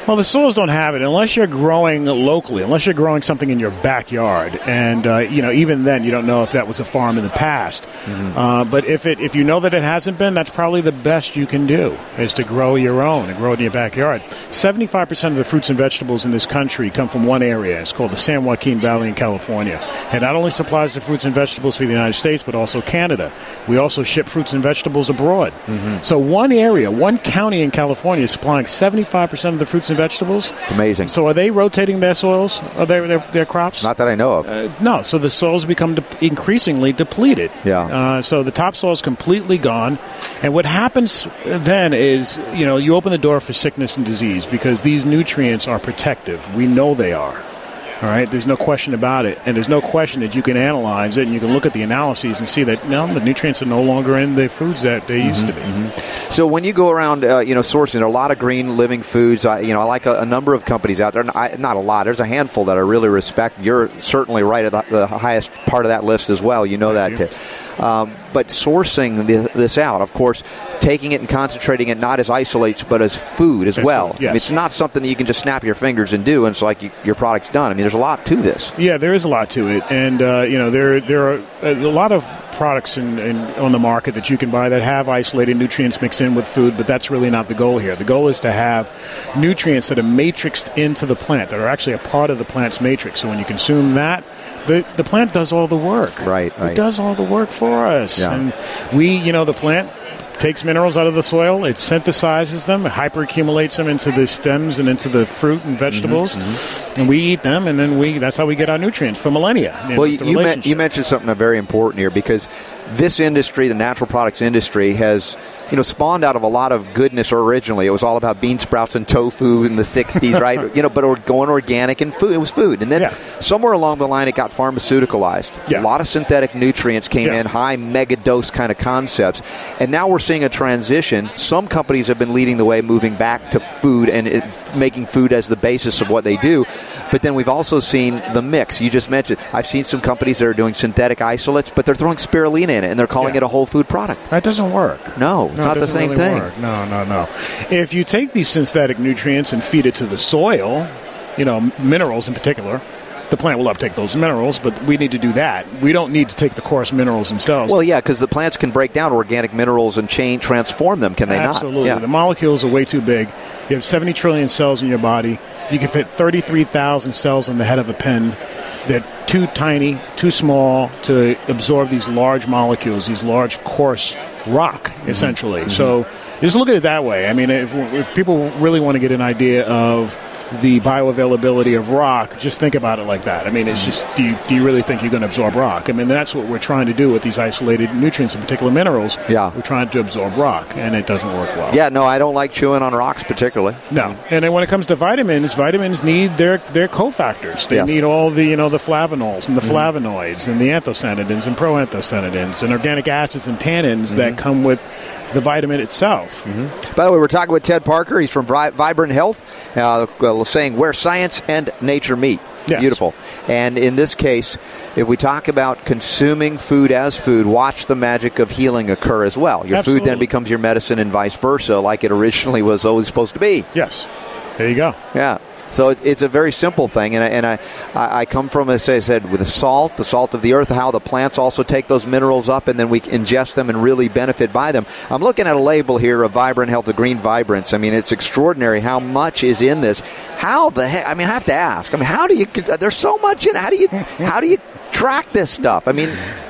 Well, the soils don't have it unless you're growing locally, unless you're growing something in your backyard. And, uh, you know, even then, you don't know if that was a farm in the past. Mm-hmm. Uh, but if it if you know that it hasn't been, that's probably the best you can do, is to grow your own and grow it in your backyard. seventy-five percent of the fruits and vegetables in this country come from one area. It's called the San Joaquin Valley in California. It not only supplies the fruits and vegetables for the United States, but also Canada. We also ship fruits and vegetables abroad. Mm-hmm. So one area, one county in California is supplying seventy-five percent of the fruits and vegetables. It's amazing. So are they rotating their soils, or their, their, their crops? Not that I know of. Uh, no. So the soils become de- increasingly depleted. Yeah. Uh, so the topsoil is completely gone. And what happens then is, you know, you open the door for sickness and disease because these nutrients are protective. We know they are. All right, there's no question about it, and there's no question that you can analyze it, and you can look at the analyses and see that no, the nutrients are no longer in the foods that they mm-hmm, used to be. Mm-hmm. So when you go around, uh, you know, sourcing, there are a lot of green living foods. I, you know, I like a, a number of companies out there. I, not a lot. There's a handful that I really respect. You're certainly right at the, the highest part of that list as well. You know Thank that. You. Um, but sourcing the, this out, of course, taking it and concentrating it not as isolates but as food as, as well. Food, yes. I mean, it's not something that you can just snap your fingers and do, and it's like you, your product's done. I mean, there's a lot to this. Yeah, there is a lot to it, and uh, you know, there there are a lot of products in, in, on the market that you can buy that have isolated nutrients mixed in with food, but that's really not the goal here. The goal is to have nutrients that are matrixed into the plant, that are actually a part of the plant's matrix. So when you consume that, the the plant does all the work. Right, right. It does all the work for us. Yeah. And we, you know, the plant takes minerals out of the soil, it synthesizes them, it hyperaccumulates them into the stems and into the fruit and vegetables, mm-hmm. and we eat them, and then we that's how we get our nutrients for millennia. Well, you, you, me- you mentioned something very important here, because this industry, the natural products industry, has you know spawned out of a lot of goodness originally. It was all about bean sprouts and tofu in the sixties, right? You know, but or going organic and food, it was food. And then yeah. somewhere along the line, it got pharmaceuticalized. Yeah. A lot of synthetic nutrients came yeah. in, high mega dose kind of concepts. And now we're seeing a transition. Some companies have been leading the way, moving back to food and it, making food as the basis of what they do. But then we've also seen the mix. You just mentioned, I've seen some companies that are doing synthetic isolates, but they're throwing spirulina in it, and they're calling yeah. it a whole food product. That doesn't work. No, it's no, not it the same really thing. Work. No, no, no. If you take these synthetic nutrients and feed it to the soil, you know, minerals in particular, the plant will uptake those minerals, but we need to do that. We don't need to take the coarse minerals themselves. Well, yeah, because the plants can break down organic minerals and change, transform them, can they Absolutely. not? Absolutely. Yeah. The molecules are way too big. You have seventy trillion cells in your body. You can fit thirty-three thousand cells on the head of a pin. They're too tiny, too small to absorb these large molecules, these large, coarse rock, essentially. Mm-hmm. So just look at it that way. I mean, if, if people really want to get an idea of the bioavailability of rock, just think about it like that. I mean, it's just, do you, do you really think you're going to absorb rock? I mean, that's what we're trying to do with these isolated nutrients, in particular minerals. Yeah. We're trying to absorb rock, and it doesn't work well. Yeah, no, I don't like chewing on rocks particularly. No. And then when it comes to vitamins, vitamins need their, their cofactors. They yes. need all the, you know, the flavonols and the mm-hmm. flavonoids and the anthocyanidins and proanthocyanidins and organic acids and tannins mm-hmm. that come with the vitamin itself. Mm-hmm. By the way, we're talking with Ted Parker. He's from Vi- Vibrant Health, uh, saying where science and nature meet. Yes. Beautiful. And in this case, if we talk about consuming food as food, watch the magic of healing occur as well. Your Absolutely. food then becomes your medicine and vice versa, like it originally was always supposed to be. Yes. There you go. Yeah. So it, it's a very simple thing, and I, and I, I come from, as I said, with the salt, the salt of the earth, how the plants also take those minerals up, and then we ingest them and really benefit by them. I'm looking at a label here of Vibrant Health, the Green Vibrance. I mean, it's extraordinary how much is in this. How the heck? I mean, I have to ask. I mean, how do you? There's so much in it. How do you? How do you track this stuff? I mean.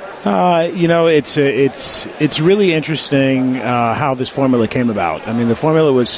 Uh, you know, it's uh, it's it's really interesting uh, how this formula came about. I mean, the formula was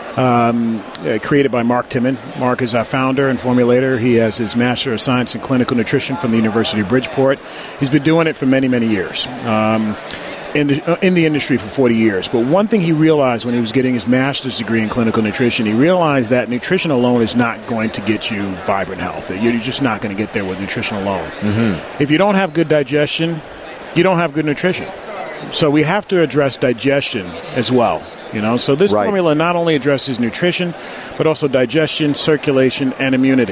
um, uh, created by Mark Timon. Mark is our founder and formulator. He has his Master of Science in Clinical Nutrition from the University of Bridgeport. He's been doing it for many, many years. Um, in the, uh, in the industry for forty years. But one thing he realized when he was getting his master's degree in clinical nutrition, he realized that nutrition alone is not going to get you vibrant health. You're just not going to get there with nutrition alone. Mm-hmm. If you don't have good digestion, you don't have good nutrition. So we have to address digestion as well. You know, so this right. formula not only addresses nutrition, but also digestion, circulation, and immunity.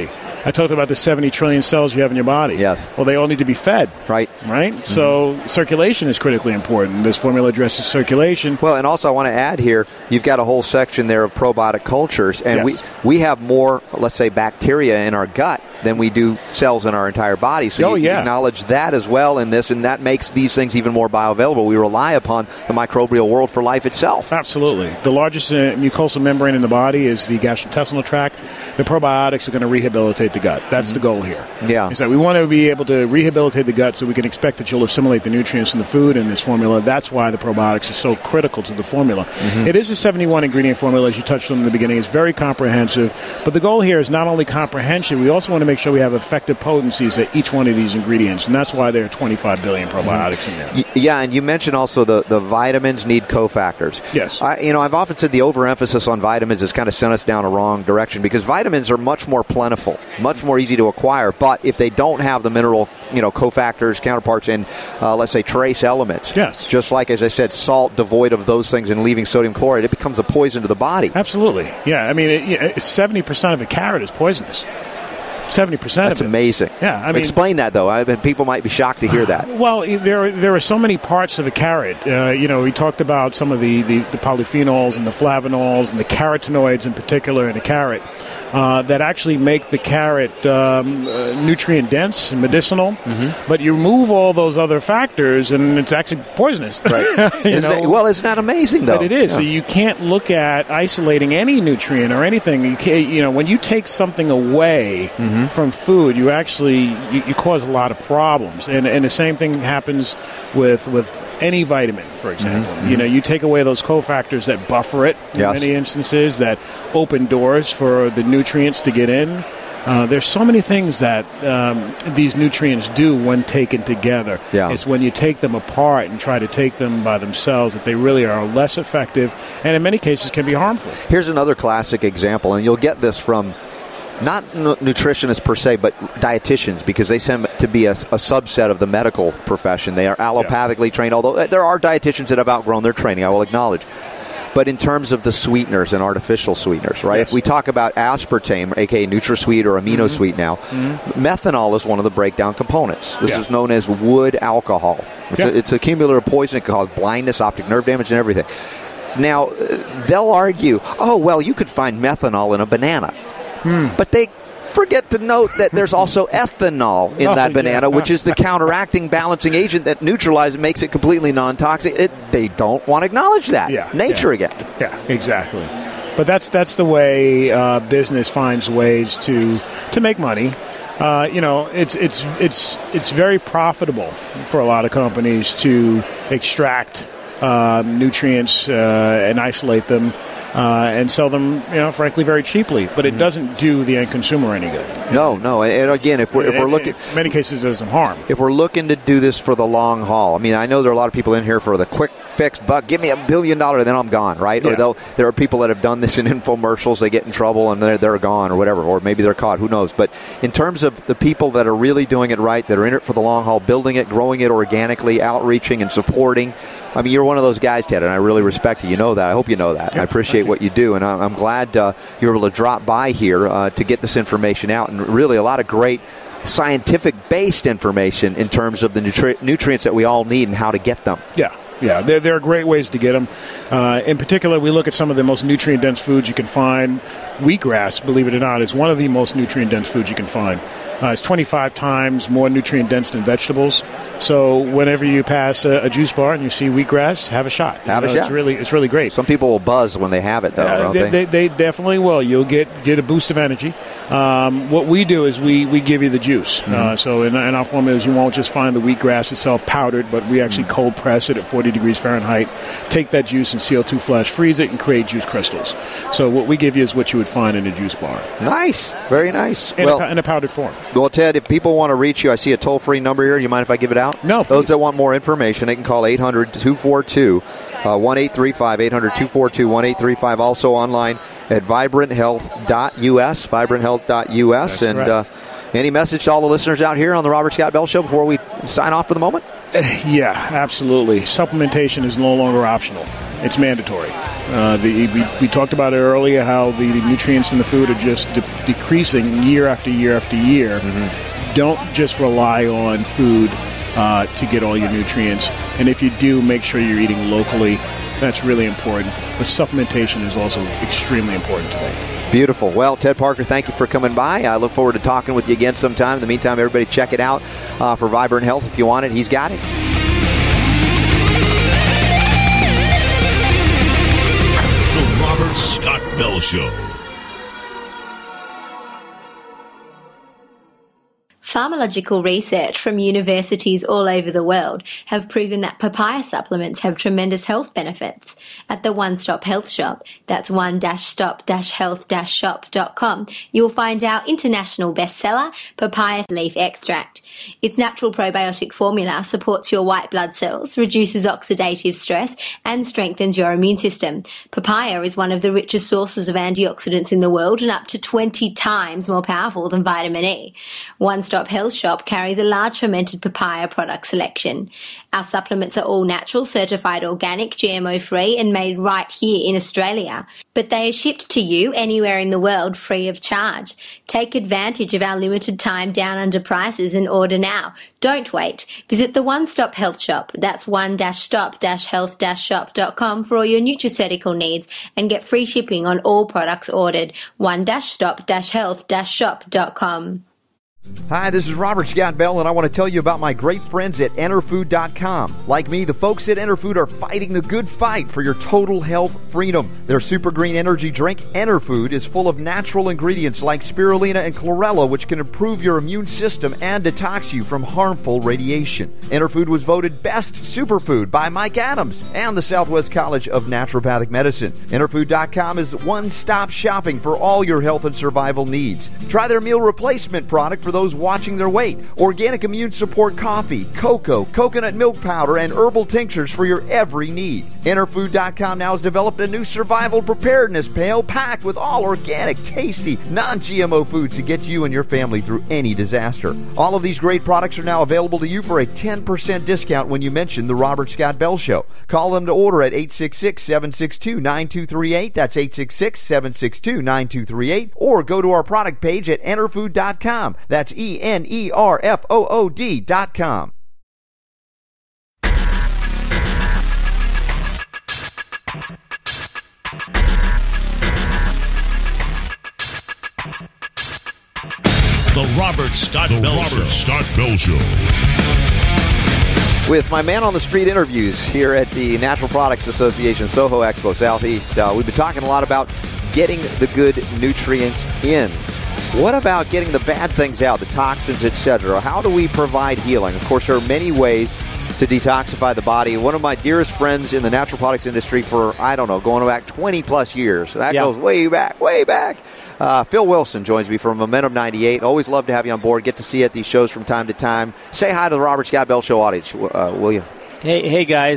I talked about the seventy trillion cells you have in your body. Yes. Well, they all need to be fed. Right. Right? Mm-hmm. So circulation is critically important. This formula addresses circulation. Well, and also I want to add here, you've got a whole section there of probiotic cultures, and yes. we, we have more, let's say, bacteria in our gut than we do cells in our entire body. So oh, you yeah. acknowledge that as well in this, and that makes these things even more bioavailable. We rely upon the microbial world for life itself. Absolutely. The largest uh, mucosal membrane in the body is the gastrointestinal tract. The probiotics are going to rehabilitate the gut. That's mm-hmm. the goal here. Yeah. Is that we want to be able to rehabilitate the gut so we can expect that you'll assimilate the nutrients in the food in this formula. That's why the probiotics are so critical to the formula. Mm-hmm. It is a seventy-one ingredient formula, as you touched on in the beginning. It's very comprehensive. But the goal here is not only comprehension, we also want to make sure we have effective potencies at each one of these ingredients. And that's why there are twenty-five billion probiotics mm-hmm. in there. Yeah, and you mentioned also the, the vitamins need cofactors. Yes. I, you know, I've often said the overemphasis on vitamins has kind of sent us down a wrong direction because vitamins are much more plentiful, much more easy to acquire. But if they don't have the mineral, you know, cofactors, counterparts, and uh, let's say trace elements, yes. just like, as I said, salt devoid of those things and leaving sodium chloride, it becomes a poison to the body. Absolutely. Yeah, I mean, it, seventy percent of a carrot is poisonous. seventy percent That's of it. amazing. Yeah, I mean, explain that though. I mean, people might be shocked to hear that. Well, there there are so many parts of the carrot. Uh, you know, we talked about some of the, the, the polyphenols and the flavonols and the carotenoids in particular in the carrot uh, that actually make the carrot um, uh, nutrient dense and medicinal. Mm-hmm. But you remove all those other factors, and it's actually poisonous. Right. you know? That, well, isn't that amazing though? But it is. Yeah. So you can't look at isolating any nutrient or anything. You can't, you know, when you take something away. Mm-hmm. From food, you actually you, you cause a lot of problems, and and the same thing happens with with any vitamin, for example. Mm-hmm. You know, you take away those cofactors that buffer it in yes. many instances, that open doors for the nutrients to get in. Uh, there's so many things that um, these nutrients do when taken together. Yeah. It's when you take them apart and try to take them by themselves that they really are less effective, and in many cases can be harmful. Here's another classic example, and you'll get this from not n- nutritionists per se, but dietitians, because they seem to be a, a subset of the medical profession. They are allopathically yeah. trained, although there are dietitians that have outgrown their training, I will acknowledge. But in terms of the sweeteners and artificial sweeteners, right? Yes. If we talk about aspartame, a k a. NutraSweet or Amino mm-hmm. Sweet now, mm-hmm. methanol is one of the breakdown components. This yeah. is known as wood alcohol. It's, yeah. a, it's a cumulative poison. It can cause blindness, optic nerve damage, and everything. Now, they'll argue, oh, well, you could find methanol in a banana. Hmm. But they forget to note that there's also ethanol in oh, that banana, yeah. which is the counteracting balancing agent that neutralizes and makes it completely non-toxic. It, they don't want to acknowledge that. Yeah, Nature yeah. again. Yeah, exactly. But that's that's the way uh, business finds ways to to make money. Uh, you know, it's it's it's it's very profitable for a lot of companies to extract um, nutrients uh, and isolate them. Uh, and sell them, you know, frankly, very cheaply. But it doesn't do the end consumer any good. No, no. And again, if we're if we're looking, in many cases, it does some harm. If we're looking to do this for the long haul, I mean, I know there are a lot of people in here for the quick fix, buck. Give me a billion dollars, and then I'm gone, right? Yeah. Or they'll, there are people that have done this in infomercials. They get in trouble and they're they're gone, or whatever, or maybe they're caught. Who knows? But in terms of the people that are really doing it right, that are in it for the long haul, building it, growing it organically, outreaching and supporting. I mean, you're one of those guys, Ted, and I really respect you. You know that. I hope you know that. Yep, I appreciate what you do, and I'm glad uh, you're able to drop by here uh, to get this information out, and really a lot of great scientific-based information in terms of the nutri- nutrients that we all need and how to get them. Yeah. Yeah, there, there are great ways to get them. Uh, in particular, we look at some of the most nutrient-dense foods you can find. Wheatgrass, believe it or not, is one of the most nutrient-dense foods you can find. Uh, it's twenty-five times more nutrient-dense than vegetables. So whenever you pass a, a juice bar and you see wheatgrass, have a shot. Have you a know, shot. It's really, it's really great. Some people will buzz when they have it, though, uh, don't they, they? they? They definitely will. You'll get, get a boost of energy. Um, what we do is we, we give you the juice. Mm-hmm. Uh, so in, in our formulas, you won't just find the wheatgrass itself powdered, but we actually mm-hmm. cold press it at forty degrees Fahrenheit, take that juice and C O two flash freeze it, and create juice crystals. So what we give you is what you would find in a juice bar. Nice. Very nice. In, well, a, in a powdered form. Well, Ted, if people want to reach you, I see a toll-free number here. Do you mind if I give it out? No, please. Those that want more information, they can call eight hundred two four two one eight three five, eight hundred two four two one eight three five. Also online at vibrant health dot U S, vibrant health dot U S. That's and uh, any message to all the listeners out here on the Robert Scott Bell Show before we sign off for the moment? Yeah, absolutely. Supplementation is no longer optional. it's mandatory. Uh, the, we, we talked about it earlier, how the, the nutrients in the food are just de- decreasing year after year after year. Mm-hmm. Don't just rely on food uh, to get all your nutrients. And if you do, make sure you're eating locally. That's really important. But supplementation is also extremely important today. Beautiful. Well, Ted Parker, thank you for coming by. I look forward to talking with you again sometime. In the meantime, everybody check it out uh, for Vibrant Health. If you want it, he's got it. The Robert Scott Bell Show. Pharmacological research from universities all over the world have proven that papaya supplements have tremendous health benefits. At the One Stop Health Shop, that's one stop health shop dot com, you'll find our international bestseller, papaya leaf extract. Its natural probiotic formula supports your white blood cells, reduces oxidative stress, and strengthens your immune system. Papaya is one of the richest sources of antioxidants in the world and up to twenty times more powerful than vitamin E. One Stop Health Shop carries a large fermented papaya product selection. Our supplements are all natural, certified organic, G M O-free, and made right here in Australia. But they are shipped to you anywhere in the world free of charge. Take advantage of our limited time down under prices and order now. Don't wait. Visit the One Stop Health Shop. That's one stop health shop dot com for all your nutraceutical needs and get free shipping on all products ordered. one stop health shop dot com. Hi, this is Robert Scott Bell, and I want to tell you about my great friends at enter food dot com. Like me, the folks at EnterFood are fighting the good fight for your total health freedom. Their super green energy drink, EnterFood, is full of natural ingredients like spirulina and chlorella, which can improve your immune system and detox you from harmful radiation. EnterFood was voted best superfood by Mike Adams and the Southwest College of Naturopathic Medicine. enter food dot com is one-stop shopping for all your health and survival needs. Try their meal replacement product for those watching their weight. Organic immune support coffee, cocoa, coconut milk powder, and herbal tinctures for your every need. enter food dot com now has developed a new survival preparedness pail packed with all organic, tasty, non-G M O foods to get you and your family through any disaster. All of these great products are now available to you for a ten percent discount when you mention The Robert Scott Bell Show. Call them to order at eight six six, seven six two, nine two three eight. That's eight six six, seven six two, nine two three eight. Or go to our product page at enter food dot com. That's E N E R F O O D dot com. The Robert Scott the Bell Robert Show. Scott Bell Show. With my man on the street interviews here at the Natural Products Association Soho Expo Southeast, uh, we've been talking a lot about getting the good nutrients in. What about getting the bad things out, the toxins, et cetera? How do we provide healing? Of course, there are many ways to detoxify the body. One of my dearest friends in the natural products industry for, I don't know, going back twenty plus years. That yeah. goes way back, way back. Uh, Phil Wilson joins me from Momentum ninety-eight. Always love to have you on board. Get to see you at these shows from time to time. Say hi to the Robert Scott Bell Show audience, uh, will you? Hey, hey guys.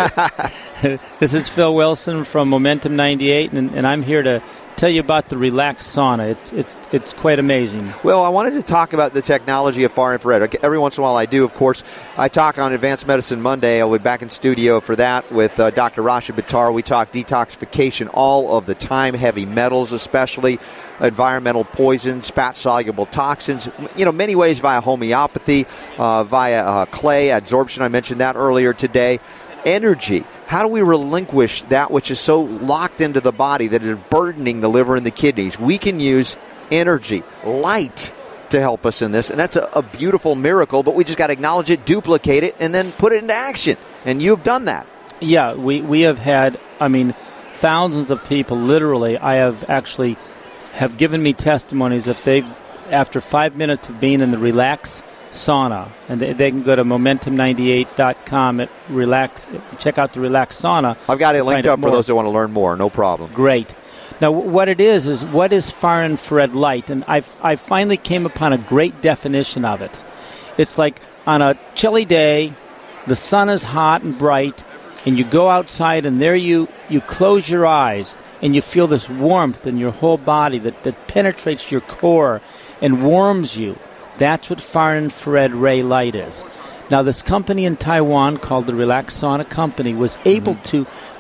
This is Phil Wilson from Momentum ninety-eight, and, and I'm here to tell you about the Relax Sauna. It's it's it's quite amazing. Well, I wanted to talk about the technology of far infrared. Every once in a while I do, of course. I talk on Advanced Medicine Monday. I'll be back in studio for that with uh, Doctor Rashid Buttar. We talk detoxification all of the time, heavy metals especially, environmental poisons, fat-soluble toxins, you know, many ways via homeopathy, uh, via uh, clay adsorption. I mentioned that earlier today. Energy. How do we relinquish that which is so locked into the body that is burdening the liver and the kidneys? We can use energy, light, to help us in this, and that's a, a beautiful miracle, but we just got to acknowledge it, duplicate it, and then put it into action, and you've done that. Yeah, we, we have had, I mean, thousands of people, literally, I have actually, have given me testimonies if they, after five minutes of being in the Relax Sauna, and they, they can go to momentum ninety-eight dot com at relax, check out the Relax Sauna. I've got it linked up for those that want to learn more. No problem. Great. Now, what it is is what is far infrared light, and I I finally came upon a great definition of it. It's like on a chilly day, the sun is hot and bright, and you go outside, and there you you close your eyes, and you feel this warmth in your whole body that, that penetrates your core and warms you. That's what far infrared ray light is. Now, this company in Taiwan called the Relax Sauna Company was able mm-hmm. to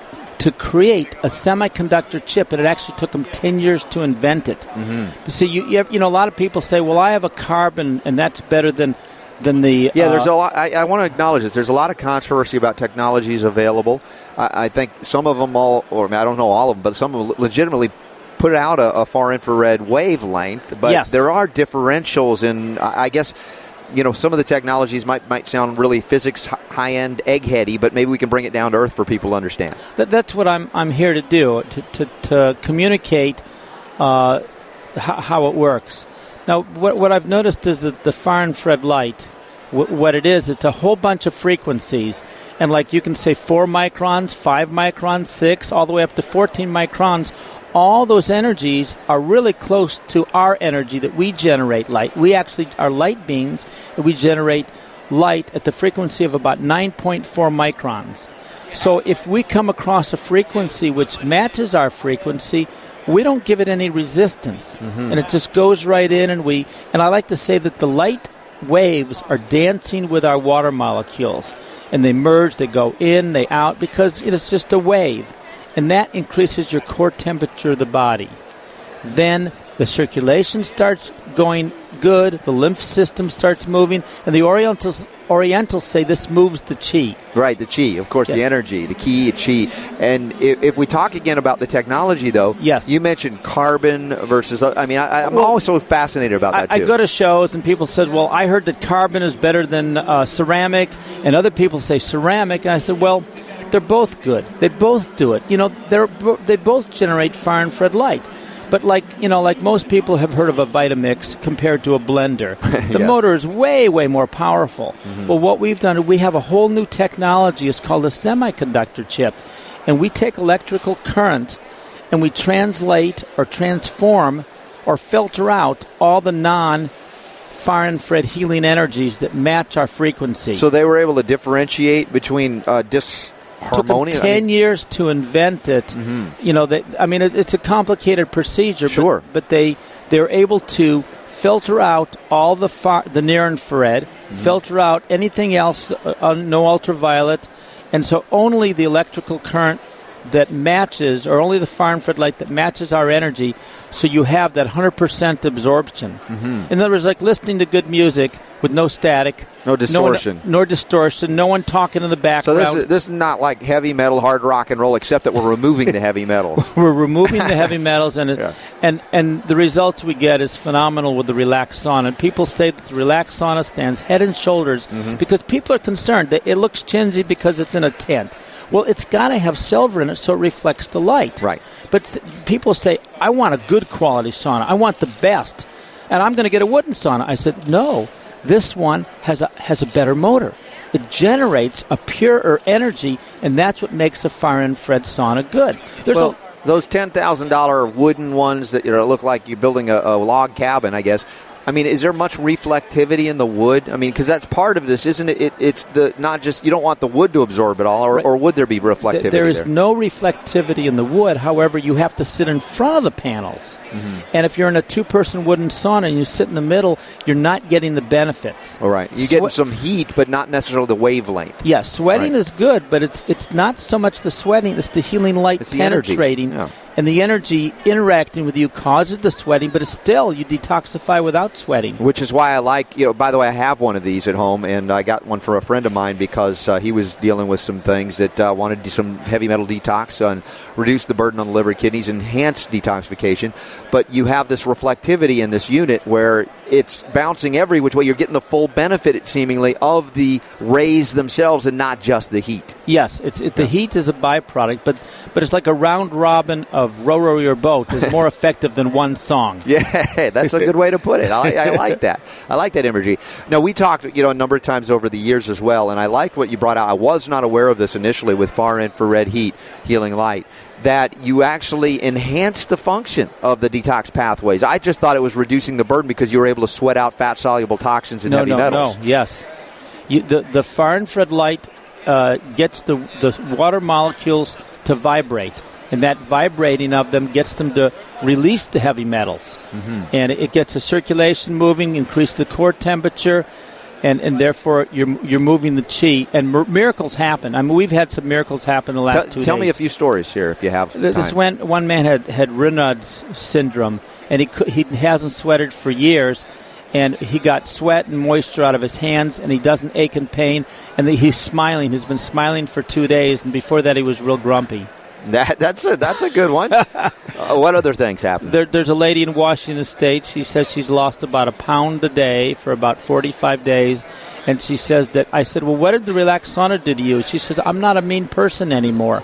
to create a semiconductor chip, and it actually took them ten years to invent it. Mm-hmm. See, you, you, have, you know, a lot of people say, well, I have a carbon, and that's better than, than the... Yeah, uh, there's a lot, I, I want to acknowledge this. There's a lot of controversy about technologies available. I, I think some of them all, or I don't know all of them, but some of them legitimately put out a, a far infrared wavelength, but yes. there are differentials in, I guess... You know, some of the technologies might might sound really physics high-end eggheady, but maybe we can bring it down to earth for people to understand. That, that's what I'm I'm here to do, to, to, to communicate uh, h- how it works. Now, what, what I've noticed is that the far infrared light, w- what it is, it's a whole bunch of frequencies. And like you can say four microns, five microns, six, all the way up to fourteen microns. All those energies are really close to our energy that we generate light. We actually are light beings, and we generate light at the frequency of about nine point four microns. So if we come across a frequency which matches our frequency, we don't give it any resistance. Mm-hmm. And it just goes right in, and we, and I like to say that the light waves are dancing with our water molecules. And they merge, they go in, they out, because it's just a wave. And that increases your core temperature of the body. Then the circulation starts going good, the lymph system starts moving, and the Orientals Orientals say this moves the chi. Right, the chi, of course, yes. the energy, the ki, chi. And if, if we talk again about the technology, though, yes. you mentioned carbon versus, I mean, I, I'm well, always so fascinated about that, I, too. I go to shows, and people said, well, I heard that carbon is better than uh, ceramic, and other people say ceramic, and I said, well, they're both good. They both do it. You know, they're they both generate far infrared light. But like, you know, like most people have heard of a Vitamix compared to a blender. The yes. motor is way, way more powerful. Mm-hmm. Well, what we've done is we have a whole new technology. It's called a semiconductor chip. And we take electrical current and we translate or transform or filter out all the non-far infrared healing energies that match our frequency. So they were able to differentiate between uh, dis... Took them ten I mean, years to invent it. Mm-hmm. You know, that I mean, it, it's a complicated procedure. Sure, but, but they they're able to filter out all the far, the near infrared, mm-hmm. filter out anything else, uh, no ultraviolet, and so only the electrical current that matches, or only the far infrared light that matches our energy. So you have that one hundred percent absorption. Mm-hmm. In other words, like listening to good music with no static. No distortion. No one, nor distortion. No one talking in the background. So this is, this is not like heavy metal, hard rock and roll, except that we're removing the heavy metals. We're removing the heavy metals, and, it, yeah. and and the results we get is phenomenal with the Relax Sauna. And people say that the Relax Sauna stands head and shoulders mm-hmm. because people are concerned that it looks chintzy because it's in a tent. Well, it's got to have silver in it so it reflects the light. Right. But people say, I want a good quality sauna. I want the best. And I'm going to get a wooden sauna. I said, no, this one has a, has a better motor. It generates a purer energy, and that's what makes a far infrared sauna good. There's well, a, those ten thousand dollars wooden ones that you know, look like you're building a, a log cabin, I guess. I mean, is there much reflectivity in the wood? I mean, because that's part of this, isn't it? it? It's the not just you don't want the wood to absorb it all, or, right. or would there be reflectivity? There is there? no reflectivity in the wood. However, you have to sit in front of the panels. Mm-hmm. And if you're in a two-person wooden sauna and you sit in the middle, you're not getting the benefits. All right, you get some heat, but not necessarily the wavelength. Yeah, sweating right. is good, but it's it's not so much the sweating; it's the healing light it's penetrating. The And the energy interacting with you causes the sweating, but it's still, you detoxify without sweating. Which is why I like, you know, by the way, I have one of these at home, and I got one for a friend of mine because uh, he was dealing with some things that uh, wanted to do some heavy metal detox and reduce the burden on the liver, kidneys, enhance detoxification. But you have this reflectivity in this unit where it's bouncing every which way. You're getting the full benefit, seemingly, of the rays themselves and not just the heat. Yes, it's it, the yeah. heat is a byproduct, but but it's like a round robin of row row your boat is more effective than one song. Yeah, that's a good way to put it. I, I like that. I like that imagery. Now, we talked, you know, a number of times over the years as well, and I liked what you brought out. I was not aware of this initially with far infrared heat, healing light, that you actually enhance the function of the detox pathways. I just thought it was reducing the burden because you were able to sweat out fat-soluble toxins and no, heavy no, metals. No, no, yes. You, the, the far infrared light uh, gets the, the water molecules to vibrate, and that vibrating of them gets them to release the heavy metals. Mm-hmm. And it gets the circulation moving, increase the core temperature, And, and therefore, you're you're moving the chi, and mir- miracles happen. I mean, we've had some miracles happen the last tell, two tell days. Tell me a few stories here, if you have time. This one one man had had Raynaud's syndrome, and he could, he hasn't sweated for years, and he got sweat and moisture out of his hands, and he doesn't ache in pain, and he's smiling. He's been smiling for two days, and before that, he was real grumpy. That, that's a that's a good one. uh, what other things happen? There, there's a lady in Washington State. She says she's lost about a pound a day for about forty-five days, and she says that I said, "Well, what did the Relax Sauna do to you?" She says, "I'm not a mean person anymore."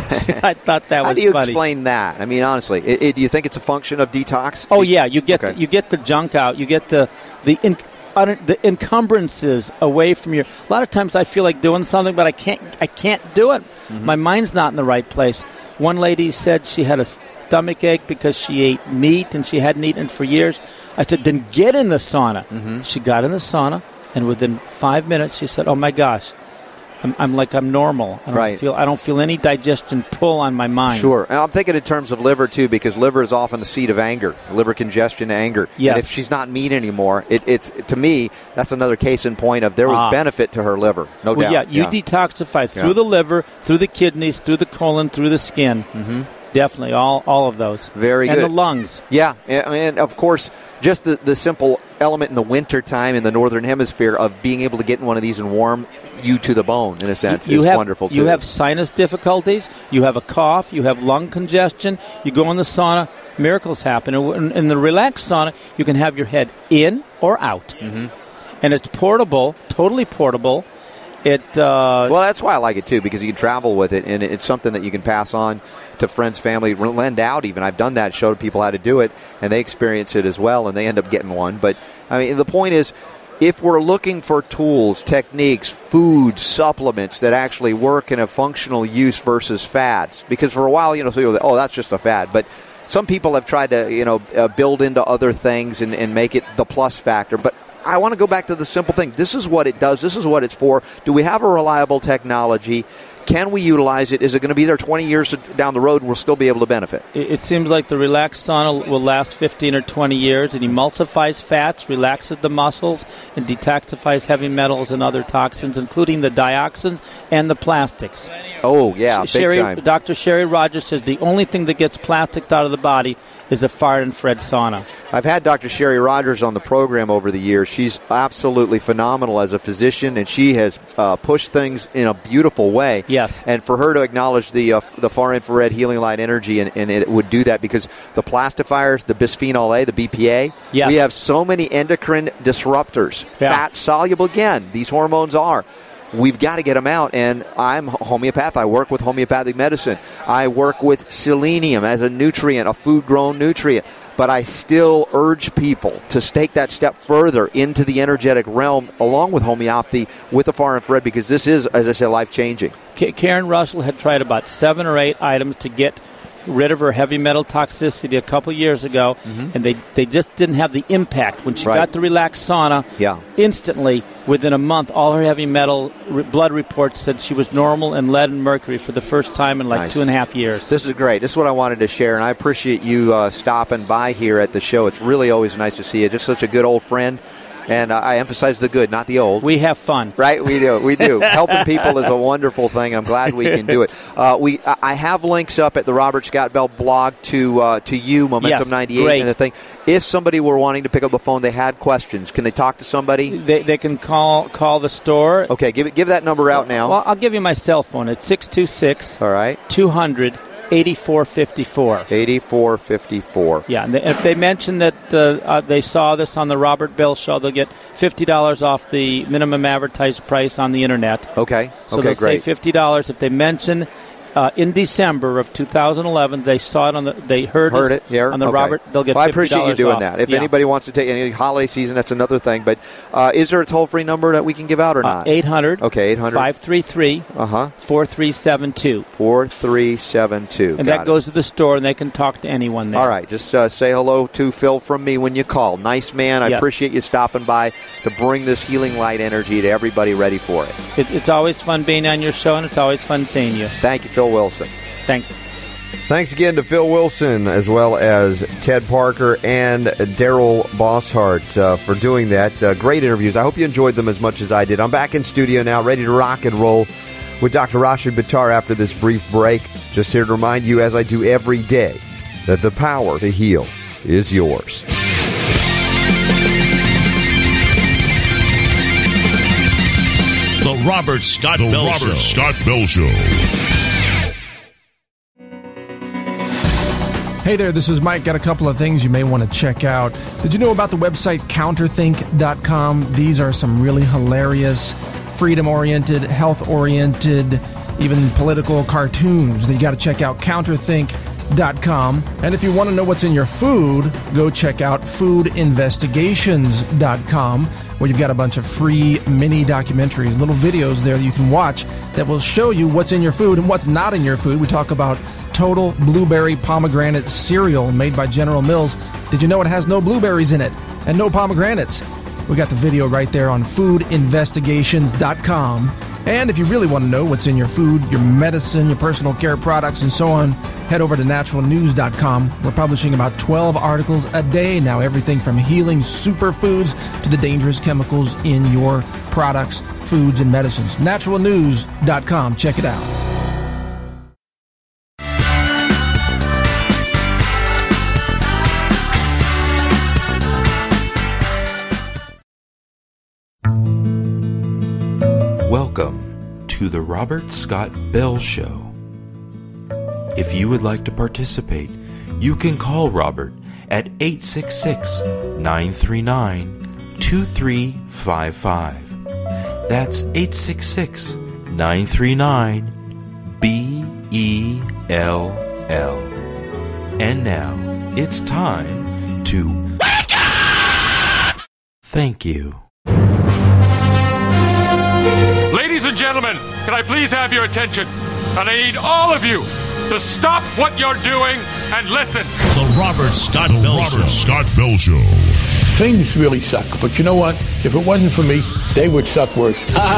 I thought that was funny. How do you funny. explain that? I mean, honestly, it, it, do you think it's a function of detox? Oh yeah, you get okay. the, you get the junk out. You get the the. In, the encumbrances away from your. A lot of times I feel like doing something, but I can't. I can't do it. Mm-hmm. My mind's not in the right place. One lady said she had a stomach ache because she ate meat and she hadn't eaten for years. I said, then get in the sauna. Mm-hmm. She got in the sauna, and within five minutes she said, "Oh my gosh, I'm, I'm like I'm normal. I don't right. feel I don't feel any digestion pull on my mind." Sure, and I'm thinking in terms of liver too, because liver is often the seat of anger, liver congestion, anger. Yes. And if she's not meat anymore, it, it's to me that's another case in point of there was ah. benefit to her liver, no well, doubt. Yeah, you yeah. detoxify through yeah. the liver, through the kidneys, through the colon, through the skin. Mm-hmm. Definitely, all all of those. Very and good. And the lungs. Yeah, and, and of course, just the, the simple element in the winter time in the northern hemisphere of being able to get in one of these and warm you to the bone, in a sense, you is have, wonderful, too. You have sinus difficulties, you have a cough, you have lung congestion, you go in the sauna, miracles happen. In, in the relaxed sauna, you can have your head in or out. Mm-hmm. And it's portable, totally portable. It uh, well, that's why I like it too, because you can travel with it, and it's something that you can pass on to friends, family, lend out. Even I've done that, showed people how to do it, and they experience it as well, and they end up getting one. But I mean, the point is, if we're looking for tools, techniques, food, supplements that actually work in a functional use versus fads, because for a while, you know, so you'll, oh, that's just a fad, but some people have tried to, you know, uh, build into other things and, and make it the plus factor, but I want to go back to the simple thing. This is what it does. This is what it's for. Do we have a reliable technology? Can we utilize it? Is it going to be there twenty years down the road and we'll still be able to benefit? It, it seems like the relaxed sauna will last fifteen or twenty years. It emulsifies fats, relaxes the muscles, and detoxifies heavy metals and other toxins, including the dioxins and the plastics. Oh, yeah, big Sherry, time. Doctor Sherry Rogers says the only thing that gets plastics out of the body is a far-infrared sauna. I've had Doctor Sherry Rogers on the program over the years. She's absolutely phenomenal as a physician, and she has uh, pushed things in a beautiful way. Yes. And for her to acknowledge the uh, the far-infrared healing light energy, and, and it would do that because the plastifiers, the bisphenol A, the B P A, yes. we have so many endocrine disruptors, yeah. fat-soluble, again, these hormones are. We've got to get them out, and I'm a homeopath. I work with homeopathic medicine. I work with selenium as a nutrient, a food-grown nutrient. But I still urge people to take that step further into the energetic realm along with homeopathy with the far infrared, because this is, as I said, life-changing. K- Karen Russell had tried about seven or eight items to get rid of her heavy metal toxicity a couple years ago, mm-hmm. and they, they just didn't have the impact. When she right. got the relaxed sauna, yeah. instantly, within a month, all her heavy metal re- blood reports said she was normal in lead and mercury for the first time in like nice. two and a half years. This is great. This is what I wanted to share, and I appreciate you uh, stopping by here at the show. It's really always nice to see you. Just such a good old friend. And uh, I emphasize the good, not the old. We have fun. Right? We do. We do. Helping people is a wonderful thing. I'm glad we can do it. Uh, we I have links up at the Robert Scott Bell blog to uh, to you, Momentum yes, ninety-eight, great. and the thing. If somebody were wanting to pick up the phone, they had questions. Can they talk to somebody? They they can call call the store. Okay, give it, give that number out now. Well, I'll give you my cell phone. It's six two six, All right. two hundred, eighty-four fifty-four. eighty-four fifty-four. Yeah, and if they mention that uh, uh, they saw this on the Robert Bell Show, they'll get fifty dollars off the minimum advertised price on the Internet. Okay, so okay, they'll great. say fifty dollars if they mention uh, in December of two thousand eleven they saw it on the they heard, heard it, it here on the okay. Robert. They'll get. Well, I fifty dollars appreciate you doing off. that. If yeah. anybody wants to take any holiday season, that's another thing. But uh, is there a toll free number that we can give out or not? Uh, eight hundred. Okay, eight hundred. five three three. Uh huh. Four three seven two. Four three seven two. And Got that it. goes to the store, and they can talk to anyone there. All right, just uh, say hello to Phil from me when you call. Nice man. I yes. appreciate you stopping by to bring this healing light energy to everybody ready for it. it. It's always fun being on your show, and it's always fun seeing you. Thank you, Phil Wilson. Thanks. Thanks again to Phil Wilson, as well as Ted Parker and Daryl Bosshart uh, for doing that. Uh, great interviews. I hope you enjoyed them as much as I did. I'm back in studio now, ready to rock and roll with Doctor Rashid Buttar after this brief break. Just here to remind you, as I do every day, that the power to heal is yours. The Robert Scott the Bell Robert Show. Scott Bell Show. Hey there, this is Mike. Got a couple of things you may want to check out. Did you know about the website counterthink dot com? These are some really hilarious, freedom-oriented, health-oriented, even political cartoons that you got to check out. counterthink dot com. And if you want to know what's in your food, go check out food investigations dot com, where you've got a bunch of free mini documentaries, little videos there that you can watch that will show you what's in your food and what's not in your food. We talk about Total Blueberry Pomegranate Cereal made by General Mills. Did you know it has no blueberries in it and no pomegranates? We got the video right there on food investigations dot com. And if you really want to know what's in your food, your medicine, your personal care products, and so on, head over to natural news dot com. We're publishing about twelve articles a day now, everything from healing superfoods to the dangerous chemicals in your products, foods, and medicines. natural news dot com. Check it out. Welcome to the Robert Scott Bell Show. If you would like to participate, you can call Robert at eight six six, nine three nine, two three five five. That's eight six six, nine three nine, B E L L. And now it's time to wake up! Thank you. Ladies and gentlemen, can I please have your attention? And I need all of you to stop what you're doing and listen. The Robert Scott the Bell Robert Show. Scott Bell Show. Things really suck, but you know what? If it wasn't for me, they would suck worse.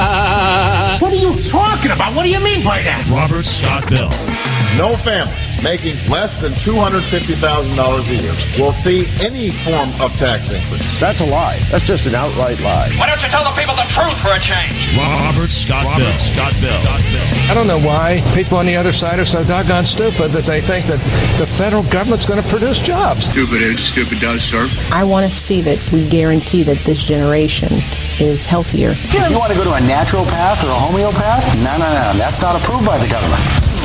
Uh, what are you talking about? What do you mean by that? Robert Scott Bell. No family making less than two hundred fifty thousand dollars a year will see any form of tax increase. That's a lie. That's just an outright lie. Why don't you tell the people the truth for a change? Robert Scott Robert Bell. Scott Bell. Scott Bell. I don't know why people on the other side are so doggone stupid that they think that the federal government's going to produce jobs. Stupid is, stupid does, sir. I want to see that we guarantee that this generation is healthier. If you want to go to a naturopath or a homeopath, no, no, no. That's not approved by the government.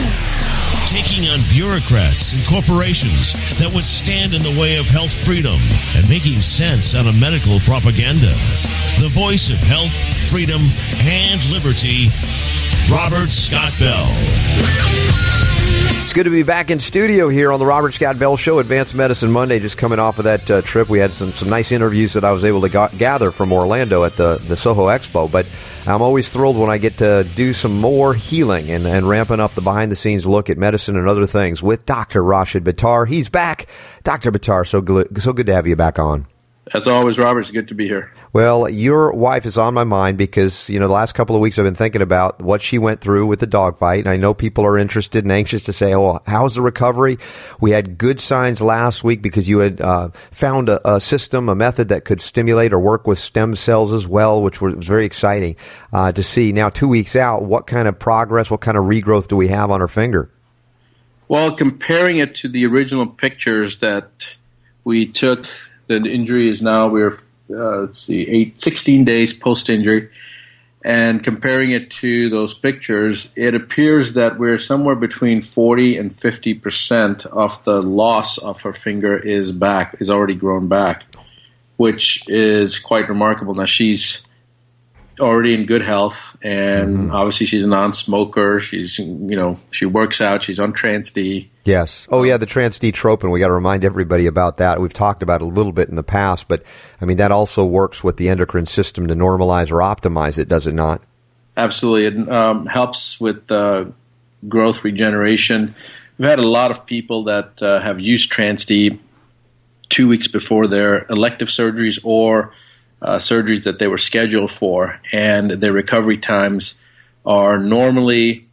Taking on bureaucrats and corporations that would stand in the way of health freedom and making sense out of medical propaganda. The voice of health, freedom, and liberty, Robert Scott Bell. It's good to be back in studio here on the Robert Scott Bell Show, Advanced Medicine Monday. Just coming off of that uh, trip, we had some, some nice interviews that I was able to go- gather from Orlando at the, the Soho Expo. But I'm always thrilled when I get to do some more healing and, and ramping up the behind-the-scenes look at medicine and other things with Doctor Rashid Buttar. He's back. Doctor Buttar, so good, so good to have you back on. As always, Robert, it's good to be here. Well, your wife is on my mind because, you know, the last couple of weeks I've been thinking about what she went through with the dogfight. And I know people are interested and anxious to say, oh, how's the recovery? We had good signs last week because you had uh, found a, a system, a method that could stimulate or work with stem cells as well, which was very exciting uh, to see. Now, two weeks out, what kind of progress, what kind of regrowth do we have on her finger? Well, comparing it to the original pictures that we took, the injury is now, we're, uh, let's see, eight, sixteen days post-injury, and comparing it to those pictures, it appears that we're somewhere between forty and fifty percent of the loss of her finger is back, is already grown back, which is quite remarkable. Now, she's already in good health, and mm-hmm. obviously she's a non-smoker. She's, you know, she works out. She's on Trans D. Yes. Oh, yeah, the Trans D tropin. We got to remind everybody about that. We've talked about it a little bit in the past, but I mean that also works with the endocrine system to normalize or optimize it, does it not? Absolutely, it um, helps with uh, growth regeneration. We've had a lot of people that uh, have used Trans D two weeks before their elective surgeries or Uh, surgeries that they were scheduled for, and their recovery times are normally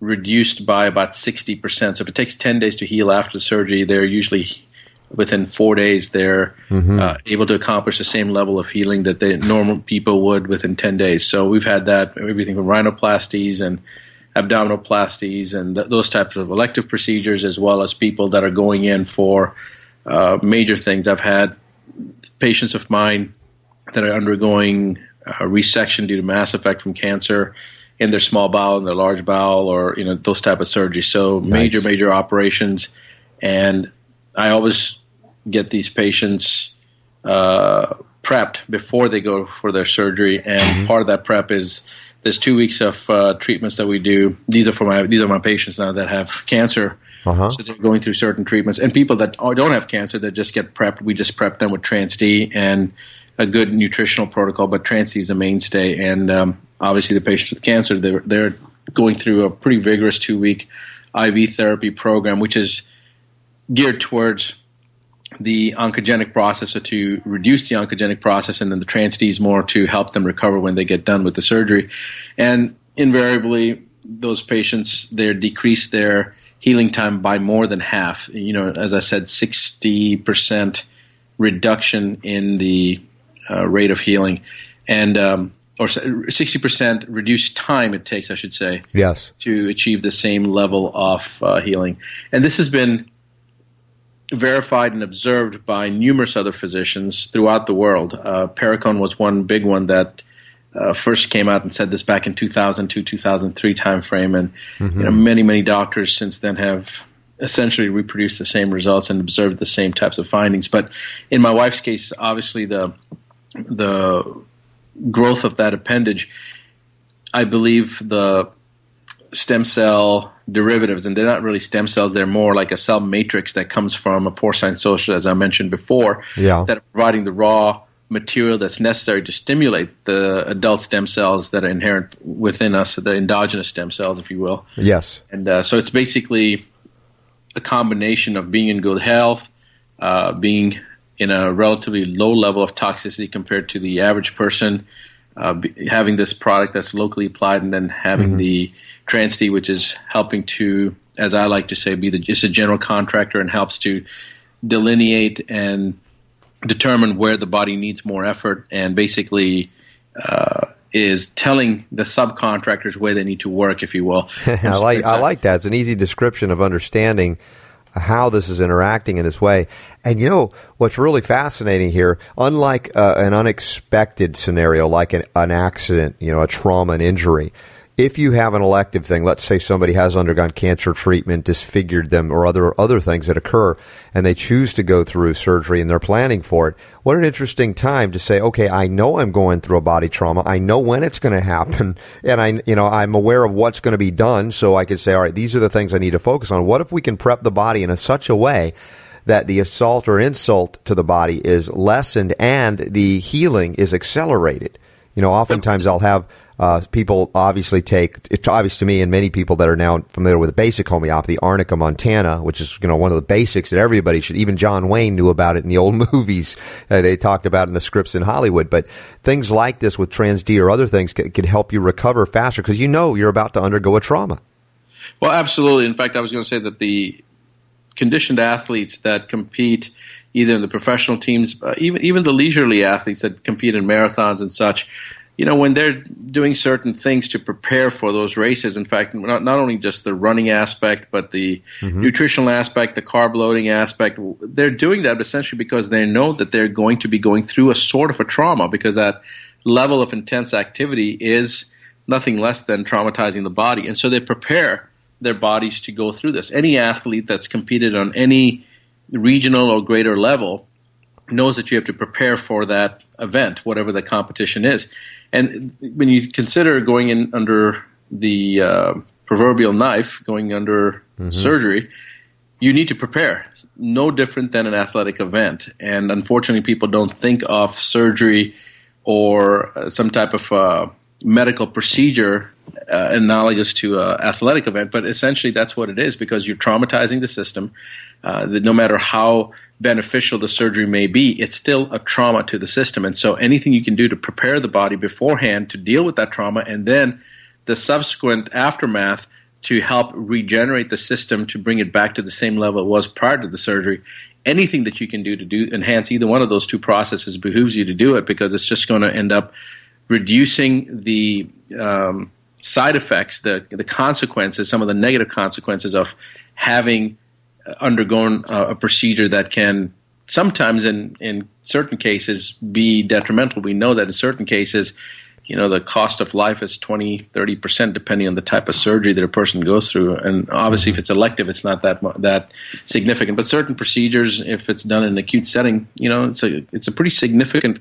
reduced by about sixty percent. So if it takes ten days to heal after the surgery, they're usually within four days they're Mhm. uh, able to accomplish the same level of healing that the normal people would within ten days. So we've had that, everything from rhinoplasties and abdominoplasties and th- those types of elective procedures, as well as people that are going in for uh, major things. I've had patients of mine that are undergoing uh, resection due to mass effect from cancer in their small bowel, in their large bowel, or you know those type of surgeries. So major, Nice. major operations, and I always get these patients uh, prepped before they go for their surgery, and part of that prep is there's two weeks of uh, treatments that we do. These are for my these are my patients now that have cancer. Uh-huh. So they're going through certain treatments, and people that are- don't have cancer that just get prepped. We just prep them with Trans-D and a good nutritional protocol. But Trans-D is the mainstay, and um, obviously the patients with cancer they're they're going through a pretty vigorous two week I V therapy program, which is geared towards the oncogenic process, so to reduce the oncogenic process, and then the Trans-D is more to help them recover when they get done with the surgery. And invariably, those patients, they decrease their healing time by more than half. You know, as I said, sixty percent reduction in the uh, rate of healing, and um, or sixty percent reduced time it takes, I should say, Yes. to achieve the same level of uh, healing. And this has been verified and observed by numerous other physicians throughout the world. Uh, Perricone was one big one that uh, first came out and said this back in two thousand two, two thousand three timeframe, and Mhm. you know, many, many doctors since then have essentially reproduced the same results and observed the same types of findings. But in my wife's case, obviously the the growth of that appendage, I believe the stem cell derivatives, and they're not really stem cells, they're more like a cell matrix that comes from a porcine source, as I mentioned before, Yeah. that are providing the raw material that's necessary to stimulate the adult stem cells that are inherent within us, the endogenous stem cells, if you will. Yes. And uh, so it's basically a combination of being in good health, uh, being in a relatively low level of toxicity compared to the average person, uh, be, having this product that's locally applied, and then having Mhm. the Trans-D, which is helping to, as I like to say, be the, just a general contractor and helps to delineate and determine where the body needs more effort, and basically uh, is telling the subcontractors where they need to work, if you will. I like I like that. It's an easy description of understanding how this is interacting in this way. And you know what's really fascinating here, unlike uh, an unexpected scenario like an, an accident, you know, a trauma, an injury, if you have an elective thing, let's say somebody has undergone cancer treatment, disfigured them, or other other things that occur, and they choose to go through surgery and they're planning for it, what an interesting time to say, okay, I know I'm going through a body trauma. I know when it's going to happen, and I, you know, I'm aware of what's going to be done, so I could say, all right, these are the things I need to focus on. What if we can prep the body in a, such a way that the assault or insult to the body is lessened and the healing is accelerated? You know, oftentimes I'll have uh, people obviously take, it's obvious to me and many people that are now familiar with basic homeopathy, Arnica montana, which is, you know, one of the basics that everybody should, even John Wayne knew about it in the old movies. Uh, they talked about it in the scripts in Hollywood. But things like this with Trans-D or other things can, can help you recover faster because you know you're about to undergo a trauma. Well, absolutely. In fact, I was going to say that the conditioned athletes that compete either in the professional teams, uh, even even the leisurely athletes that compete in marathons and such, you know, when they're doing certain things to prepare for those races, in fact, not, not only just the running aspect, but the Mm-hmm. nutritional aspect, the carb loading aspect, they're doing that essentially because they know that they're going to be going through a sort of a trauma, because that level of intense activity is nothing less than traumatizing the body. And so they prepare their bodies to go through this. Any athlete that's competed on any regional or greater level knows that you have to prepare for that event, whatever the competition is. And when you consider going in under the uh, proverbial knife, going under Mm-hmm. surgery, you need to prepare. No different than an athletic event. And unfortunately, people don't think of surgery or uh, some type of uh, medical procedure uh, analogous to an athletic event, but essentially that's what it is, because you're traumatizing the system. Uh, that no matter how beneficial the surgery may be, it's still a trauma to the system. And so anything you can do to prepare the body beforehand to deal with that trauma, and then the subsequent aftermath to help regenerate the system to bring it back to the same level it was prior to the surgery. Anything that you can do to do enhance either one of those two processes behooves you to do it, because it's just going to end up reducing the um, side effects, the the consequences, some of the negative consequences of having undergone a, a procedure that can sometimes in, in certain cases be detrimental. We know that in certain cases, you know, the cost of life is twenty, thirty percent depending on the type of surgery that a person goes through. And obviously if it's elective, it's not that that significant. But certain procedures, if it's done in an acute setting, you know, it's a it's a pretty significant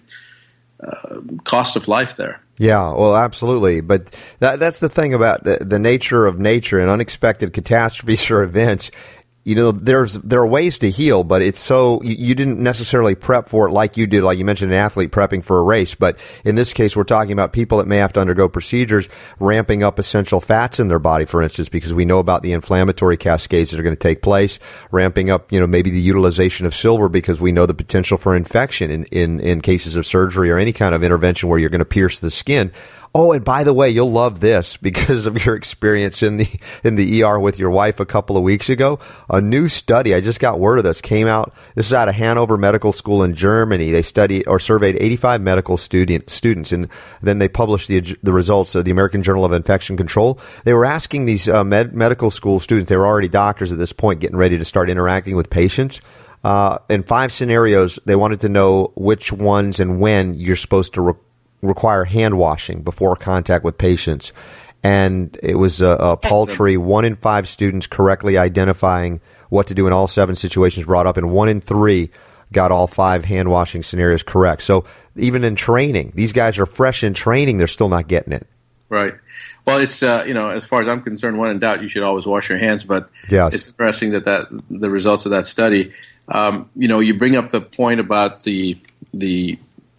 uh, cost of life there. Yeah, well, absolutely. But that, that's the thing about the, the nature of nature and unexpected catastrophes or events. You know, there's there are ways to heal, but it's so you, you didn't necessarily prep for it like you did, like you mentioned, an athlete prepping for a race. But in this case, we're talking about people that may have to undergo procedures, ramping up essential fats in their body, for instance, because we know about the inflammatory cascades that are going to take place, ramping up, you know, maybe the utilization of silver because we know the potential for infection in, in, in cases of surgery or any kind of intervention where you're going to pierce the skin. Oh, and by the way, you'll love this because of your experience in the in the E R with your wife a couple of weeks ago. A new study, I just got word of this, came out. This is out of Hanover Medical School in Germany. They studied or surveyed eighty-five medical student, students, and then they published the the results of the American Journal of Infection Control. They were asking these uh, med, medical school students, they were already doctors at this point, getting ready to start interacting with patients. Uh, in five scenarios, they wanted to know which ones and when you're supposed to re- require hand washing before contact with patients. And it was a, a paltry one in five students correctly identifying what to do in all seven situations brought up, and one in three got all five hand washing scenarios correct. So even in training, these guys are fresh in training, they're still not getting it. Right. Well, it's, uh, you know, as far as I'm concerned, when in doubt, you should always wash your hands. But yes. It's interesting that, that the results of that study, um, you know, you bring up the point about the the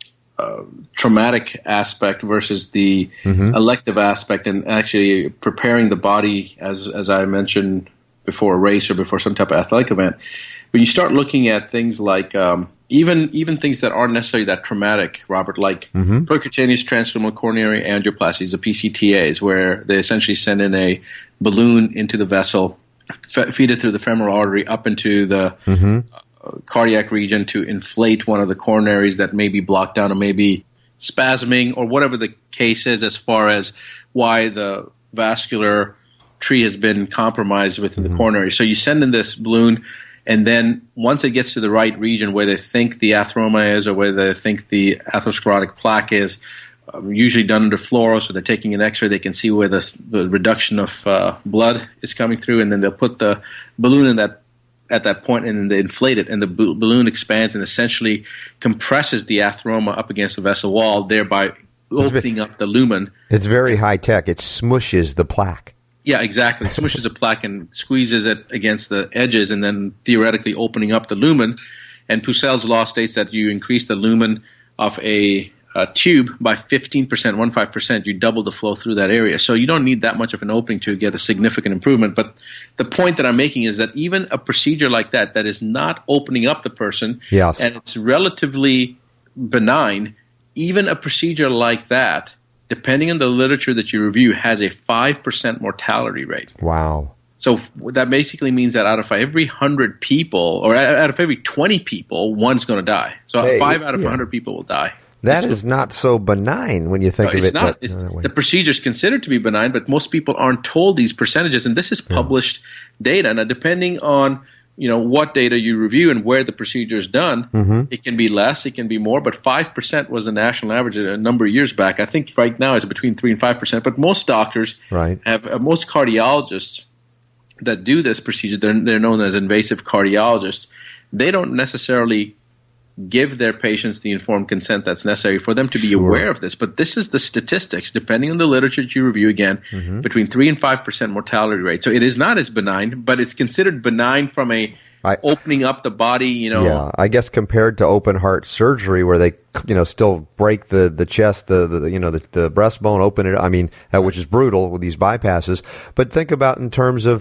Uh, traumatic aspect versus the mm-hmm. elective aspect, and actually preparing the body, as as I mentioned before a race or before some type of athletic event. When you start looking at things like um, even even things that aren't necessarily that traumatic, Robert, like mm-hmm. percutaneous transfemoral coronary angioplasties, the P C T As, where they essentially send in a balloon into the vessel, f- feed it through the femoral artery up into the mm-hmm. cardiac region to inflate one of the coronaries that may be blocked down or may be spasming or whatever the case is as far as why the vascular tree has been compromised within mm-hmm. the coronary. So you send in this balloon, and then once it gets to the right region where they think the atheroma is or where they think the atherosclerotic plaque is, um, usually done under fluoro, so they're taking an X-ray, they can see where the, the reduction of uh, blood is coming through, and then they'll put the balloon in that at that point, and then they inflate it, and the b- balloon expands and essentially compresses the atheroma up against the vessel wall, thereby opening up the lumen. It's very high tech. It smushes the plaque. Yeah, exactly. It smushes the plaque and squeezes it against the edges, and then theoretically opening up the lumen. And Pucell's law states that you increase the lumen of a Uh, tube by fifteen percent, fifteen percent, you double the flow through that area. So you don't need that much of an opening to get a significant improvement. But the point that I'm making is that even a procedure like that, that is not opening up the person, yes. and it's relatively benign, even a procedure like that, depending on the literature that you review, has a five percent mortality rate. Wow. So that basically means that out of every one hundred people, or out of every twenty people, one's going to die. So hey, five out of yeah. one hundred people will die. That is not so benign when you think no, of it's it. Not. It's not. The procedure is considered to be benign, but most people aren't told these percentages, and this is published yeah. data. Now, depending on you know what data you review and where the procedure is done, mm-hmm. it can be less, it can be more, but five percent was the national average a number of years back. I think right now it's between three and five percent, but most doctors right. have uh, most cardiologists that do this procedure, they're, they're known as invasive cardiologists. They don't necessarily give their patients the informed consent that's necessary for them to be sure. aware of this. But this is the statistics, depending on the literature that you review, again, mm-hmm. between three and five percent mortality rate. So it is not as benign, but it's considered benign from a I, opening up the body, you know. Yeah, I guess compared to open heart surgery where they, you know, still break the, the chest, the, the you know, the, the breastbone, open it, I mean, uh, which is brutal with these bypasses. But think about in terms of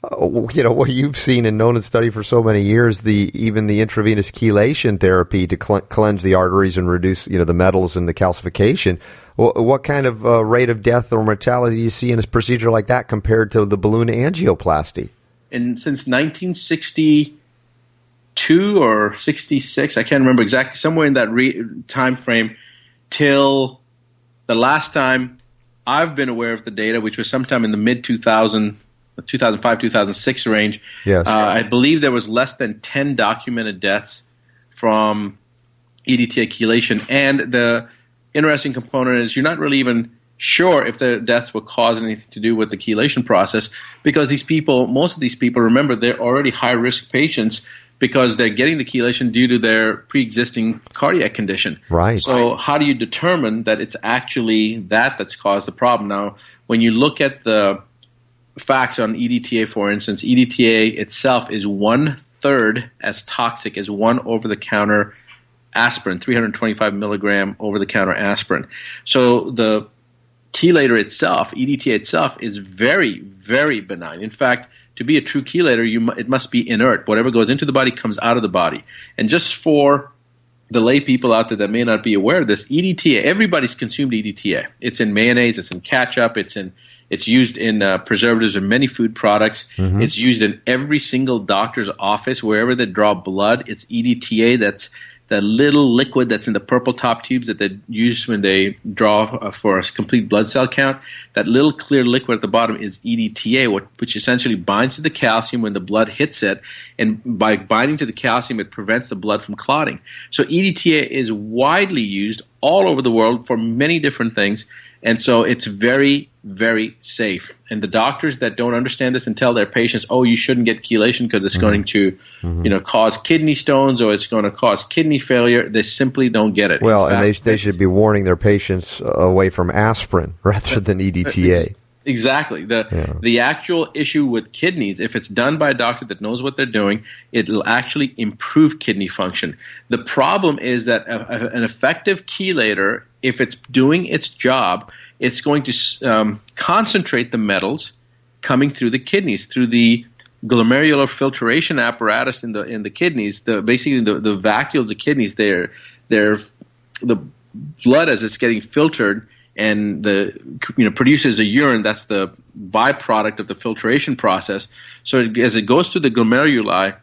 uh, you know, what you've seen and known and studied for so many years, the even the intravenous chelation therapy to cl- cleanse the arteries and reduce, you know, the metals and the calcification. What, what kind of uh, rate of death or mortality do you see in a procedure like that compared to the balloon angioplasty? And since nineteen sixty-two or sixty-six, I can't remember exactly, somewhere in that re- time frame, till the last time I've been aware of the data, which was sometime in the mid two thousand, two thousand five, two thousand six range. Yes. Uh, I believe there was less than ten documented deaths from E D T A chelation. And the interesting component is you're not really even sure if the deaths were caused anything to do with the chelation process, because these people, most of these people, remember, they're already high-risk patients because they're getting the chelation due to their pre-existing cardiac condition. Right. So how do you determine that it's actually that that's caused the problem? Now, when you look at the facts on E D T A, for instance, E D T A itself is one-third as toxic as one over-the-counter aspirin, three hundred twenty-five milligram over-the-counter aspirin. So the chelator itself, E D T A itself, is very, very benign. In fact, to be a true chelator, you, it must be inert. Whatever goes into the body comes out of the body. And just for the lay people out there that may not be aware of this, E D T A, everybody's consumed E D T A. It's in mayonnaise, it's in ketchup, it's in it's used in uh, preservatives in many food products. Mm-hmm. It's used in every single doctor's office. Wherever they draw blood, it's E D T A. That's the little liquid that's in the purple top tubes that they use when they draw uh, for a complete blood cell count. That little clear liquid at the bottom is E D T A, what, which essentially binds to the calcium when the blood hits it. And by binding to the calcium, it prevents the blood from clotting. So E D T A is widely used all over the world for many different things. And so it's very, very safe. And the doctors that don't understand this and tell their patients, oh, you shouldn't get chelation because it's mm-hmm. going to mm-hmm. you know, cause kidney stones or it's going to cause kidney failure, they simply don't get it. Well, fact, and they, they should be warning their patients away from aspirin rather than E D T A. Exactly. The yeah. the actual issue with kidneys, if it's done by a doctor that knows what they're doing, it'll actually improve kidney function. The problem is that a, a, an effective chelator, if it's doing its job, it's going to um, concentrate the metals coming through the kidneys, through the glomerular filtration apparatus in the in the kidneys. The basically the, the vacuoles of the kidneys, they're they're the blood as it's getting filtered and the you know produces a urine. That's the byproduct of the filtration process. So it, as it goes through the glomeruli,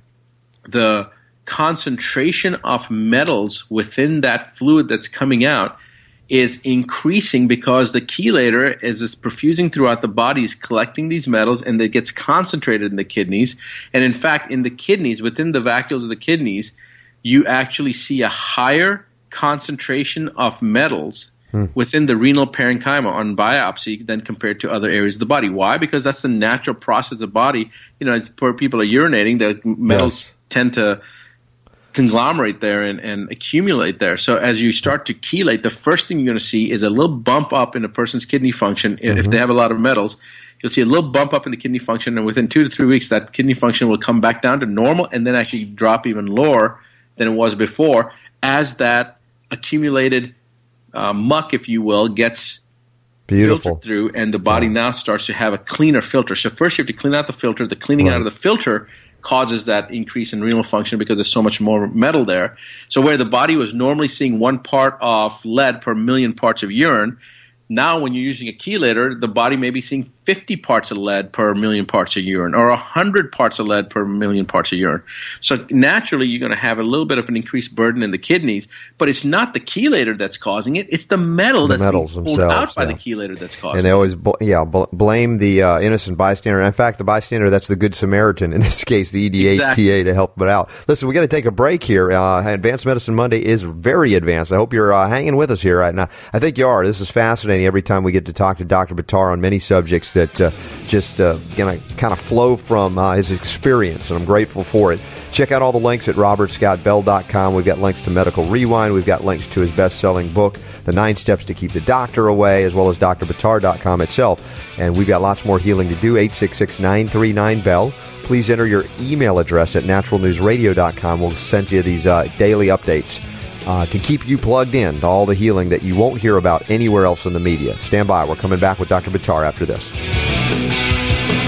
the concentration of metals within that fluid that's coming out is increasing because the chelator, as it's perfusing throughout the body, is collecting these metals and it gets concentrated in the kidneys. And in fact, in the kidneys, within the vacuoles of the kidneys, you actually see a higher concentration of metals hmm. within the renal parenchyma on biopsy than compared to other areas of the body. Why? Because that's the natural process of the body. You know, where people are urinating, the metals yes. tend to conglomerate there and, and accumulate there. So as you start to chelate, the first thing you're going to see is a little bump up in a person's kidney function. Mm-hmm. If they have a lot of metals, you'll see a little bump up in the kidney function, and within two to three weeks, that kidney function will come back down to normal and then actually drop even lower than it was before as that accumulated uh, muck, if you will, gets Beautiful. filtered through, and the body yeah. now starts to have a cleaner filter. So first you have to clean out the filter. The cleaning right. out of the filter causes that increase in renal function because there's so much more metal there. So where the body was normally seeing one part of lead per million parts of urine, now when you're using a chelator, the body may be seeing fifty parts of lead per million parts of urine or one hundred parts of lead per million parts of urine. So naturally, you're going to have a little bit of an increased burden in the kidneys, but it's not the chelator that's causing it. It's the metal the that's metals being pulled themselves, out by yeah. the chelator that's causing it. And they always bl- yeah, bl- blame the uh, innocent bystander. In fact, the bystander, that's the good Samaritan, in this case, the E D A T A, exactly. to help it out. Listen, we got to take a break here. Uh, Advanced Medicine Monday is very advanced. I hope you're uh, hanging with us here right now. I think you are. This is fascinating every time we get to talk to Doctor Buttar on many subjects that uh, just uh, going to kind of flow from uh, his experience, and I'm grateful for it. Check out all the links at robert scott bell dot com. We've got links to Medical Rewind. We've got links to his best-selling book, The Nine Steps to Keep the Doctor Away, as well as dr buttar dot com itself. And we've got lots more healing to do. eight six six, nine three nine, B E L L. Please enter your email address at natural news radio dot com. We'll send you these uh, daily updates uh, to keep you plugged in to all the healing that you won't hear about anywhere else in the media. Stand by. We're coming back with Doctor Buttar after this.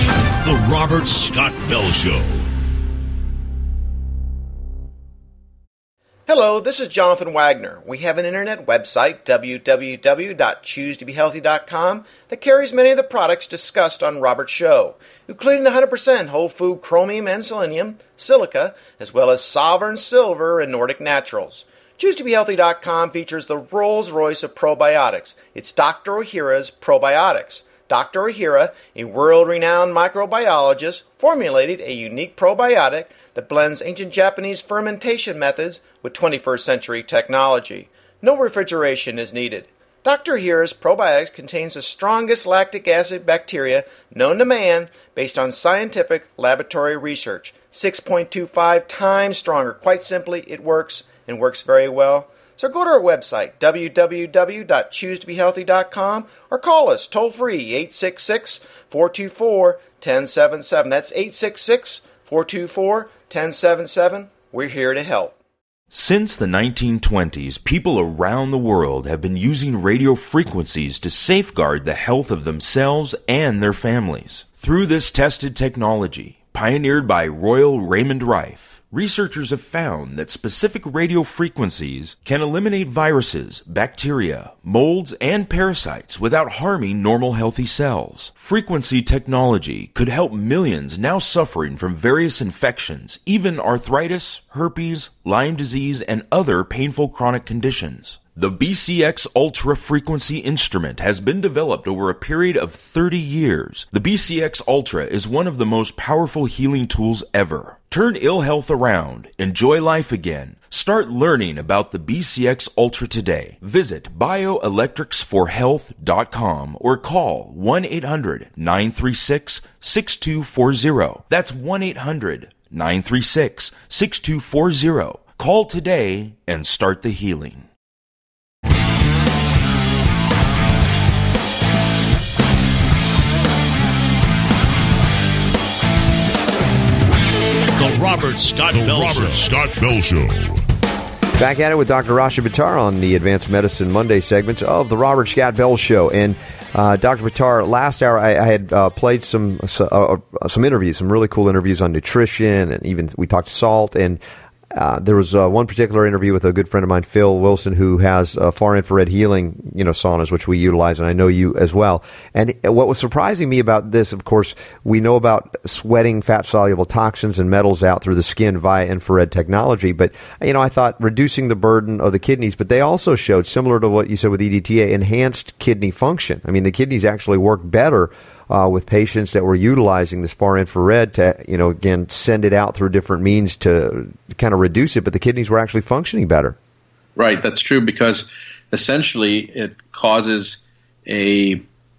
The Robert Scott Bell Show. Hello, this is Jonathan Wagner. We have an internet website, w w w dot choose to be healthy dot com, that carries many of the products discussed on Robert's show, including one hundred percent whole food chromium and selenium, silica, as well as Sovereign Silver and Nordic Naturals. choose to be healthy dot com features the Rolls-Royce of probiotics. It's Doctor Ohhira's Probiotics. Doctor Ohhira, a world-renowned microbiologist, formulated a unique probiotic that blends ancient Japanese fermentation methods with twenty-first century technology. No refrigeration is needed. Doctor Ohhira's probiotics contains the strongest lactic acid bacteria known to man based on scientific laboratory research. six point two five times stronger. Quite simply, it works and works very well. So go to our website, w w w dot choose to be healthy dot com, or call us toll-free, eight six six, four two four, one zero seven seven. That's eight six six, four two four, one zero seven seven. We're here to help. Since the nineteen twenties, people around the world have been using radio frequencies to safeguard the health of themselves and their families. Through this tested technology, pioneered by Royal Raymond Rife, researchers have found that specific radio frequencies can eliminate viruses, bacteria, molds, and parasites without harming normal healthy cells. Frequency technology could help millions now suffering from various infections, even arthritis, herpes, Lyme disease, and other painful chronic conditions. The B C X Ultra Frequency instrument has been developed over a period of thirty years. The B C X Ultra is one of the most powerful healing tools ever. Turn ill health around. Enjoy life again. Start learning about the B C X Ultra today. Visit bioelectrics for health dot com or call one eight hundred, nine three six, six two four zero. That's one eight hundred, nine three six, six two four zero. Call today and start the healing. The Robert Scott the Bell Robert Show. Scott Bell Show. Back at it with Doctor Rasha Buttar on the Advanced Medicine Monday segments of the Robert Scott Bell Show. And uh, Doctor Buttar, last hour I, I had uh, played some uh, some interviews, some really cool interviews on nutrition, and even we talked salt. And uh, there was uh, one particular interview with a good friend of mine, Phil Wilson, who has uh, far infrared healing, you know, saunas, which we utilize, and I know you as well. And what was surprising me about this, of course, we know about sweating fat-soluble toxins and metals out through the skin via infrared technology. But, you know, I thought reducing the burden of the kidneys, but they also showed, similar to what you said with E D T A, enhanced kidney function. I mean, the kidneys actually work better Uh, with patients that were utilizing this far infrared to, you know, again, send it out through different means to kind of reduce it, but the kidneys were actually functioning better. Right, that's true, because essentially it causes a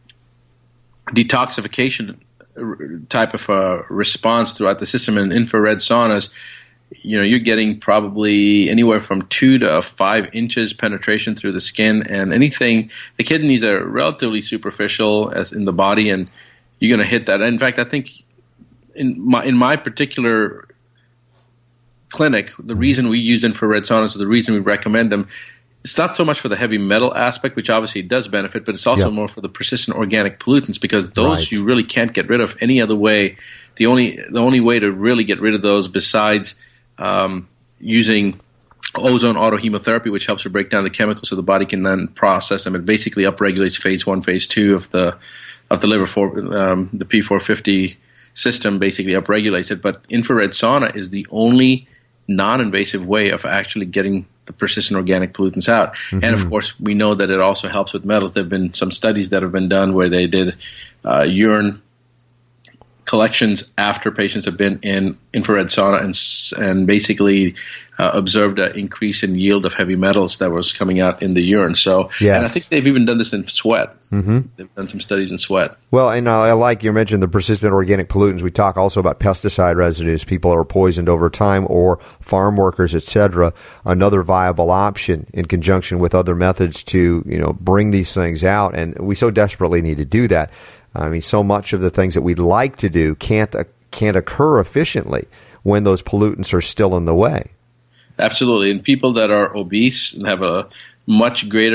detoxification type of a response throughout the system. In infrared saunas, you know, you're getting probably anywhere from two to five inches penetration through the skin, and anything, the kidneys are relatively superficial as in the body, and you're going to hit that. In fact, I think in my in my particular clinic, the reason we use infrared saunas, the reason we recommend them, it's not so much for the heavy metal aspect, which obviously does benefit, but it's also yeah. more for the persistent organic pollutants, because those Right. you really can't get rid of any other way. The only the only way to really get rid of those, besides um, using ozone autohemotherapy, which helps to break down the chemicals so the body can then process them. It basically upregulates phase one, phase two of the of the liver for um, the P four fifty system. Basically upregulates it. But infrared sauna is the only non-invasive way of actually getting the persistent organic pollutants out. Mm-hmm. And of course, we know that it also helps with metals. There have been some studies that have been done where they did uh, urine collections after patients have been in infrared sauna and and basically uh, observed an increase in yield of heavy metals that was coming out in the urine. So, Yes. and I think they've even done this in sweat. Mm-hmm. They've done some studies in sweat. Well, and uh, I like you mentioned the persistent organic pollutants. We talk also about pesticide residues. People are poisoned over time, or farm workers, et cetera. Another viable option in conjunction with other methods to, you know, bring these things out, and we so desperately need to do that. I mean, so much of the things that we'd like to do can't uh, can't occur efficiently when those pollutants are still in the way. Absolutely. And people that are obese and have a much greater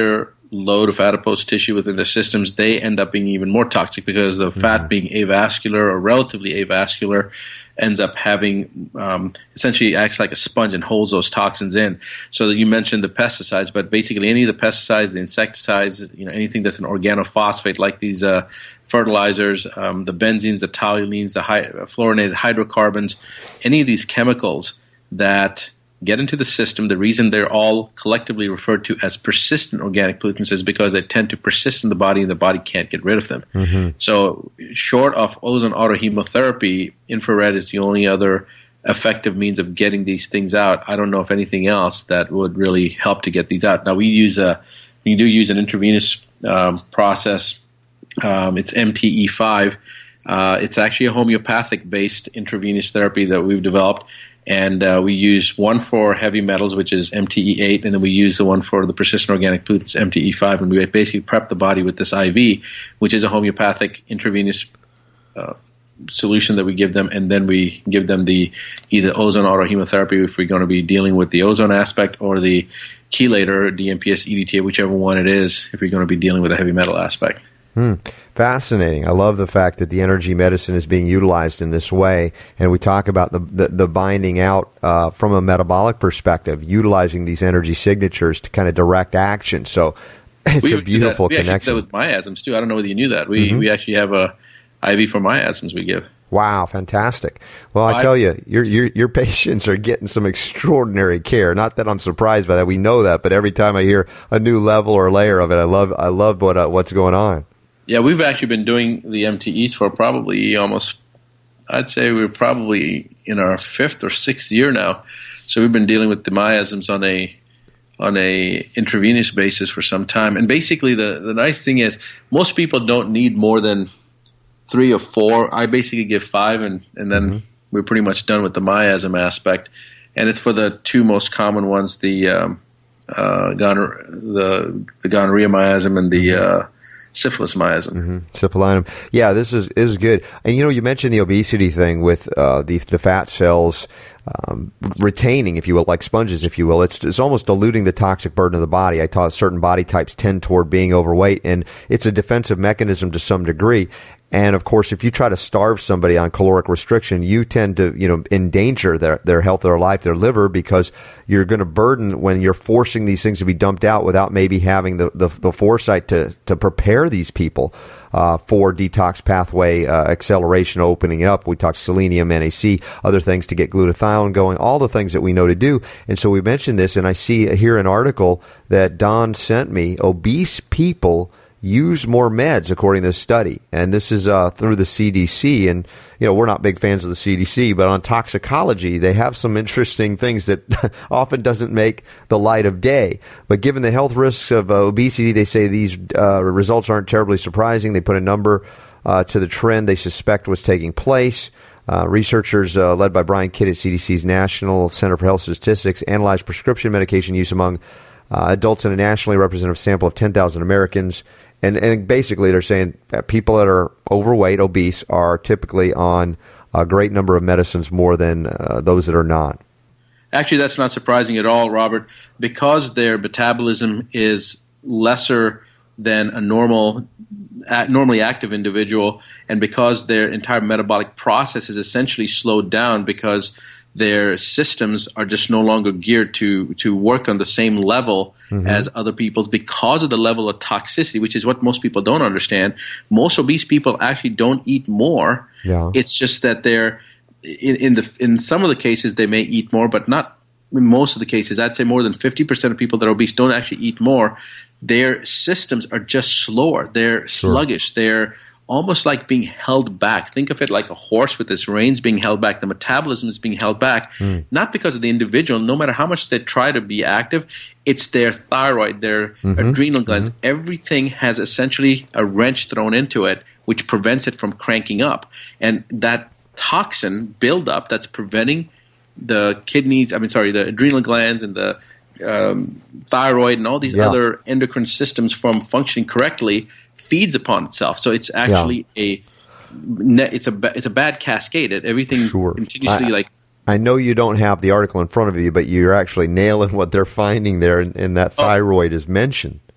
load of adipose tissue within the systems, they end up being even more toxic because the mm-hmm. fat being avascular or relatively avascular ends up having um, essentially acts like a sponge and holds those toxins in. So you mentioned the pesticides, but basically any of the pesticides, the insecticides, you know, anything that's an organophosphate like these uh, fertilizers, um, the benzenes, the toluenes, the high, fluorinated hydrocarbons, any of these chemicals that get into the system, the reason they're all collectively referred to as persistent organic pollutants is because they tend to persist in the body and the body can't get rid of them. Mm-hmm. So short of ozone autohemotherapy, infrared is the only other effective means of getting these things out. I don't know if anything else that would really help to get these out. Now we use a, we do use an intravenous um, process. Um, it's M T E five. Uh, it's actually a homeopathic-based intravenous therapy that we've developed. And uh, we use one for heavy metals, which is M T E eight, and then we use the one for the persistent organic pollutants, M T E five, and we basically prep the body with this I V, which is a homeopathic intravenous uh, solution that we give them, and then we give them the either ozone autohemotherapy if we're going to be dealing with the ozone aspect, or the chelator, D M P S, E D T A, whichever one it is, if we're going to be dealing with the heavy metal aspect. Hmm. Fascinating. I love the fact that the energy medicine is being utilized in this way. And we talk about the the, the binding out uh, from a metabolic perspective, utilizing these energy signatures to kind of direct action. So it's we a beautiful we connection. We actually do that with miasms, too. I don't know whether you knew that. We, mm-hmm. we actually have a I V for miasms we give. Wow, fantastic. Well, I tell you, your, your your patients are getting some extraordinary care. Not that I'm surprised by that. We know that. But every time I hear a new level or layer of it, I love I love what uh, what's going on. Yeah, we've actually been doing the M T Es for probably almost, I'd say we're probably in our fifth or sixth year now. So we've been dealing with the miasms on a on a intravenous basis for some time. And basically the, the nice thing is most people don't need more than three or four. I basically give five, and, and then mm-hmm. we're pretty much done with the miasm aspect. And it's for the two most common ones, the um, uh, gonor- the, the gonorrhea miasm and the uh, syphilis miasm. Mm-hmm. Syphilinum. Yeah, this is is good. And you know, you mentioned the obesity thing with uh, the the fat cells um, retaining, if you will, like sponges, if you will. It's it's almost diluting the toxic burden of the body. I taught certain body types tend toward being overweight, and it's a defensive mechanism to some degree. And of course, if you try to starve somebody on caloric restriction, you tend to, you know, endanger their, their health, their life, their liver, because you're going to burden when you're forcing these things to be dumped out without maybe having the, the, the foresight to, to prepare these people uh, for detox pathway uh, acceleration opening up. We talked selenium, N A C, other things to get glutathione going, all the things that we know to do. And so we mentioned this, and I see here an article that Don sent me. Obese people use more meds, according to this study. And this is uh, through the C D C. And, you know, we're not big fans of the C D C, but on toxicology, they have some interesting things that often doesn't make the light of day. But given the health risks of uh, obesity, they say these uh, results aren't terribly surprising. They put a number uh, to the trend they suspect was taking place. Uh, researchers uh, led by Brian Kidd at C D C's National Center for Health Statistics analyzed prescription medication use among uh, adults in a nationally representative sample of ten thousand Americans. And, and basically, they're saying that people that are overweight, obese, are typically on a great number of medicines more than uh, those that are not. Actually, that's not surprising at all, Robert, because their metabolism is lesser than a normal, normally active individual, and because their entire metabolic process is essentially slowed down because their systems are just no longer geared to to work on the same level mm-hmm. as other people's because of the level of toxicity, which is what most people don't understand. Most obese people actually don't eat more. Yeah. It's just that they're in, in the in some of the cases they may eat more, but not in most of the cases. I'd say more than fifty percent of people that are obese don't actually eat more. Their systems are just slower. They're sure. sluggish. They're almost like being held back. Think of it like a horse with its reins being held back. The metabolism is being held back, mm. not because of the individual. No matter how much they try to be active, it's their thyroid, their mm-hmm. adrenal glands. Mm-hmm. Everything has essentially a wrench thrown into it, which prevents it from cranking up. And that toxin buildup that's preventing the kidneys, I mean, sorry, the adrenal glands and the um, thyroid and all these yeah. other endocrine systems from functioning correctly feeds upon itself. So it's actually yeah. a it's a it's a bad cascade. Everything sure. continuously I, like. I know you don't have the article in front of you, but you're actually nailing what they're finding there, and, and that thyroid oh. is mentioned.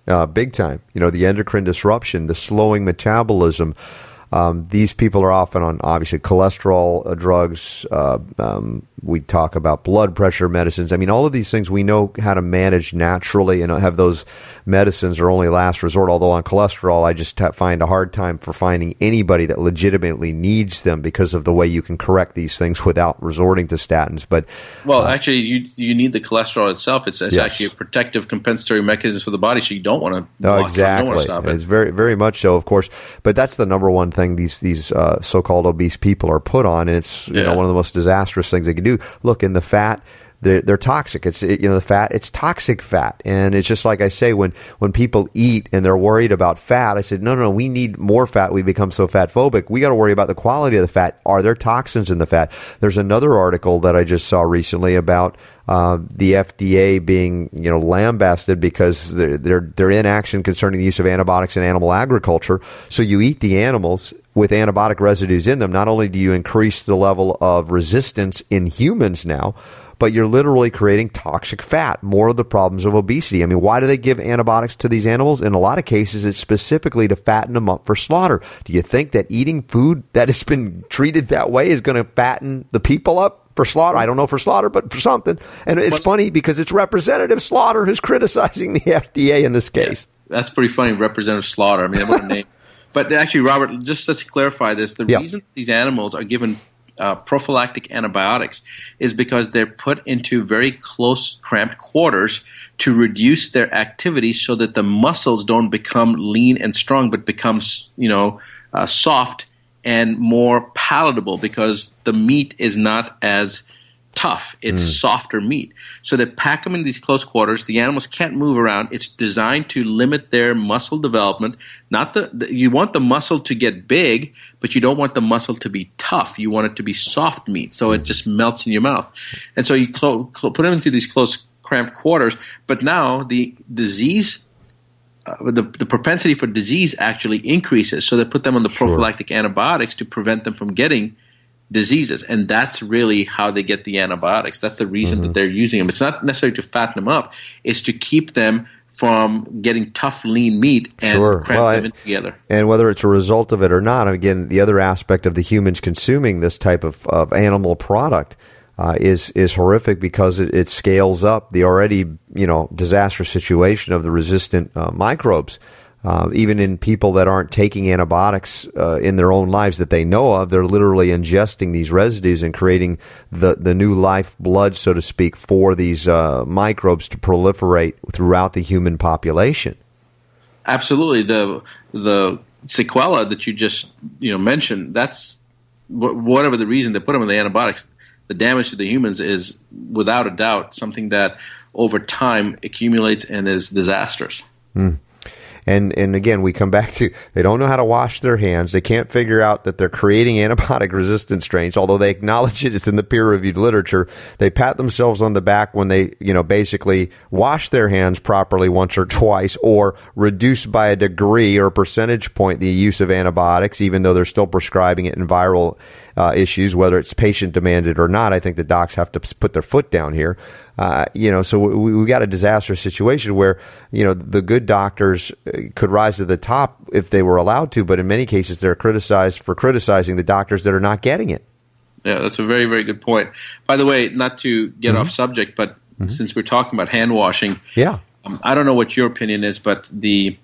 uh, big time. You know, the endocrine disruption, the slowing metabolism. Um, these people are often on, obviously, cholesterol uh, drugs. Uh, um, we talk about blood pressure medicines. I mean, all of these things we know how to manage naturally and have those medicines are only last resort. Although on cholesterol, I just ha- find a hard time for finding anybody that legitimately needs them because of the way you can correct these things without resorting to statins. But Well, uh, actually, you you need the cholesterol itself. It's, it's Yes. actually a protective compensatory mechanism for the body, so you don't want to No, block it. You exactly. don't want to stop it. It's very, very much so, of course. But that's the number one thing these these uh, so-called obese people are put on, and it's you Yeah. know one of the most disastrous things they can do. Look, in the fat, they're, they're toxic. It's you know the fat, it's toxic fat, and it's just like I say when when people eat and they're worried about fat. I said, no, no, no, we need more fat. We become so fat phobic. We got to worry about the quality of the fat. Are there toxins in the fat? There's another article that I just saw recently about uh, the F D A being you know lambasted because they're, they're they're in action concerning the use of antibiotics in animal agriculture. So you eat the animals with antibiotic residues in them. Not only do you increase the level of resistance in humans now, but you're literally creating toxic fat, more of the problems of obesity. I mean, why do they give antibiotics to these animals? In a lot of cases, it's specifically to fatten them up for slaughter. Do you think that eating food that has been treated that way is going to fatten the people up for slaughter? I don't know for slaughter, but for something. And it's funny because it's Representative Slaughter who's criticizing the F D A in this case. Yeah, that's pretty funny, Representative Slaughter. I mean, what a name. But actually, Robert, just let's clarify this. The Yeah. reason these animals are given uh, prophylactic antibiotics is because they're put into very close, cramped quarters to reduce their activity so that the muscles don't become lean and strong, but becomes, you know, uh, soft and more palatable because the meat is not as tough. It's Mm. softer meat. So they pack them in these close quarters. The animals can't move around. It's designed to limit their muscle development. Not the, the you want the muscle to get big, but you don't want the muscle to be tough. You want it to be soft meat, so it just melts in your mouth. And so you clo- clo- put them into these close, cramped quarters. But now the disease, uh, the the propensity for disease actually increases. So they put them on the Sure. prophylactic antibiotics to prevent them from getting diseases, and that's really how they get the antibiotics. That's the reason Mm-hmm. that they're using them. It's not necessarily to fatten them up; it's to keep them from getting tough, lean meat and Sure. cramp Well, them I- in together. And whether it's a result of it or not, again, the other aspect of the humans consuming this type of, of animal product uh, is is horrific because it, it scales up the already you know disastrous situation of the resistant uh, microbes. Uh, even in people that aren't taking antibiotics uh, in their own lives that they know of, they're literally ingesting these residues and creating the, the new life blood, so to speak, for these uh, microbes to proliferate throughout the human population. Absolutely, the the sequela that you just you know mentioned. That's wh- whatever the reason they put them in the antibiotics. The damage to the humans is without a doubt something that over time accumulates and is disastrous. Mm. And and again, we come back to they don't know how to wash their hands. They can't figure out that they're creating antibiotic-resistant strains, although they acknowledge it. It's in the peer-reviewed literature. They pat themselves on the back when they, you know, basically wash their hands properly once or twice, or reduce by a degree or percentage point the use of antibiotics, even though they're still prescribing it in viral uh, issues, whether it's patient-demanded or not. I think the docs have to put their foot down here. Uh, you know, so we, we got a disastrous situation where, you know, the good doctors could rise to the top if they were allowed to, but in many cases they're criticized for criticizing the doctors that are not getting it. Yeah, that's a very, very good point. By the way, not to get Mhm. off subject, but Mhm. since we're talking about hand washing, Yeah. um, I don't know what your opinion is, but the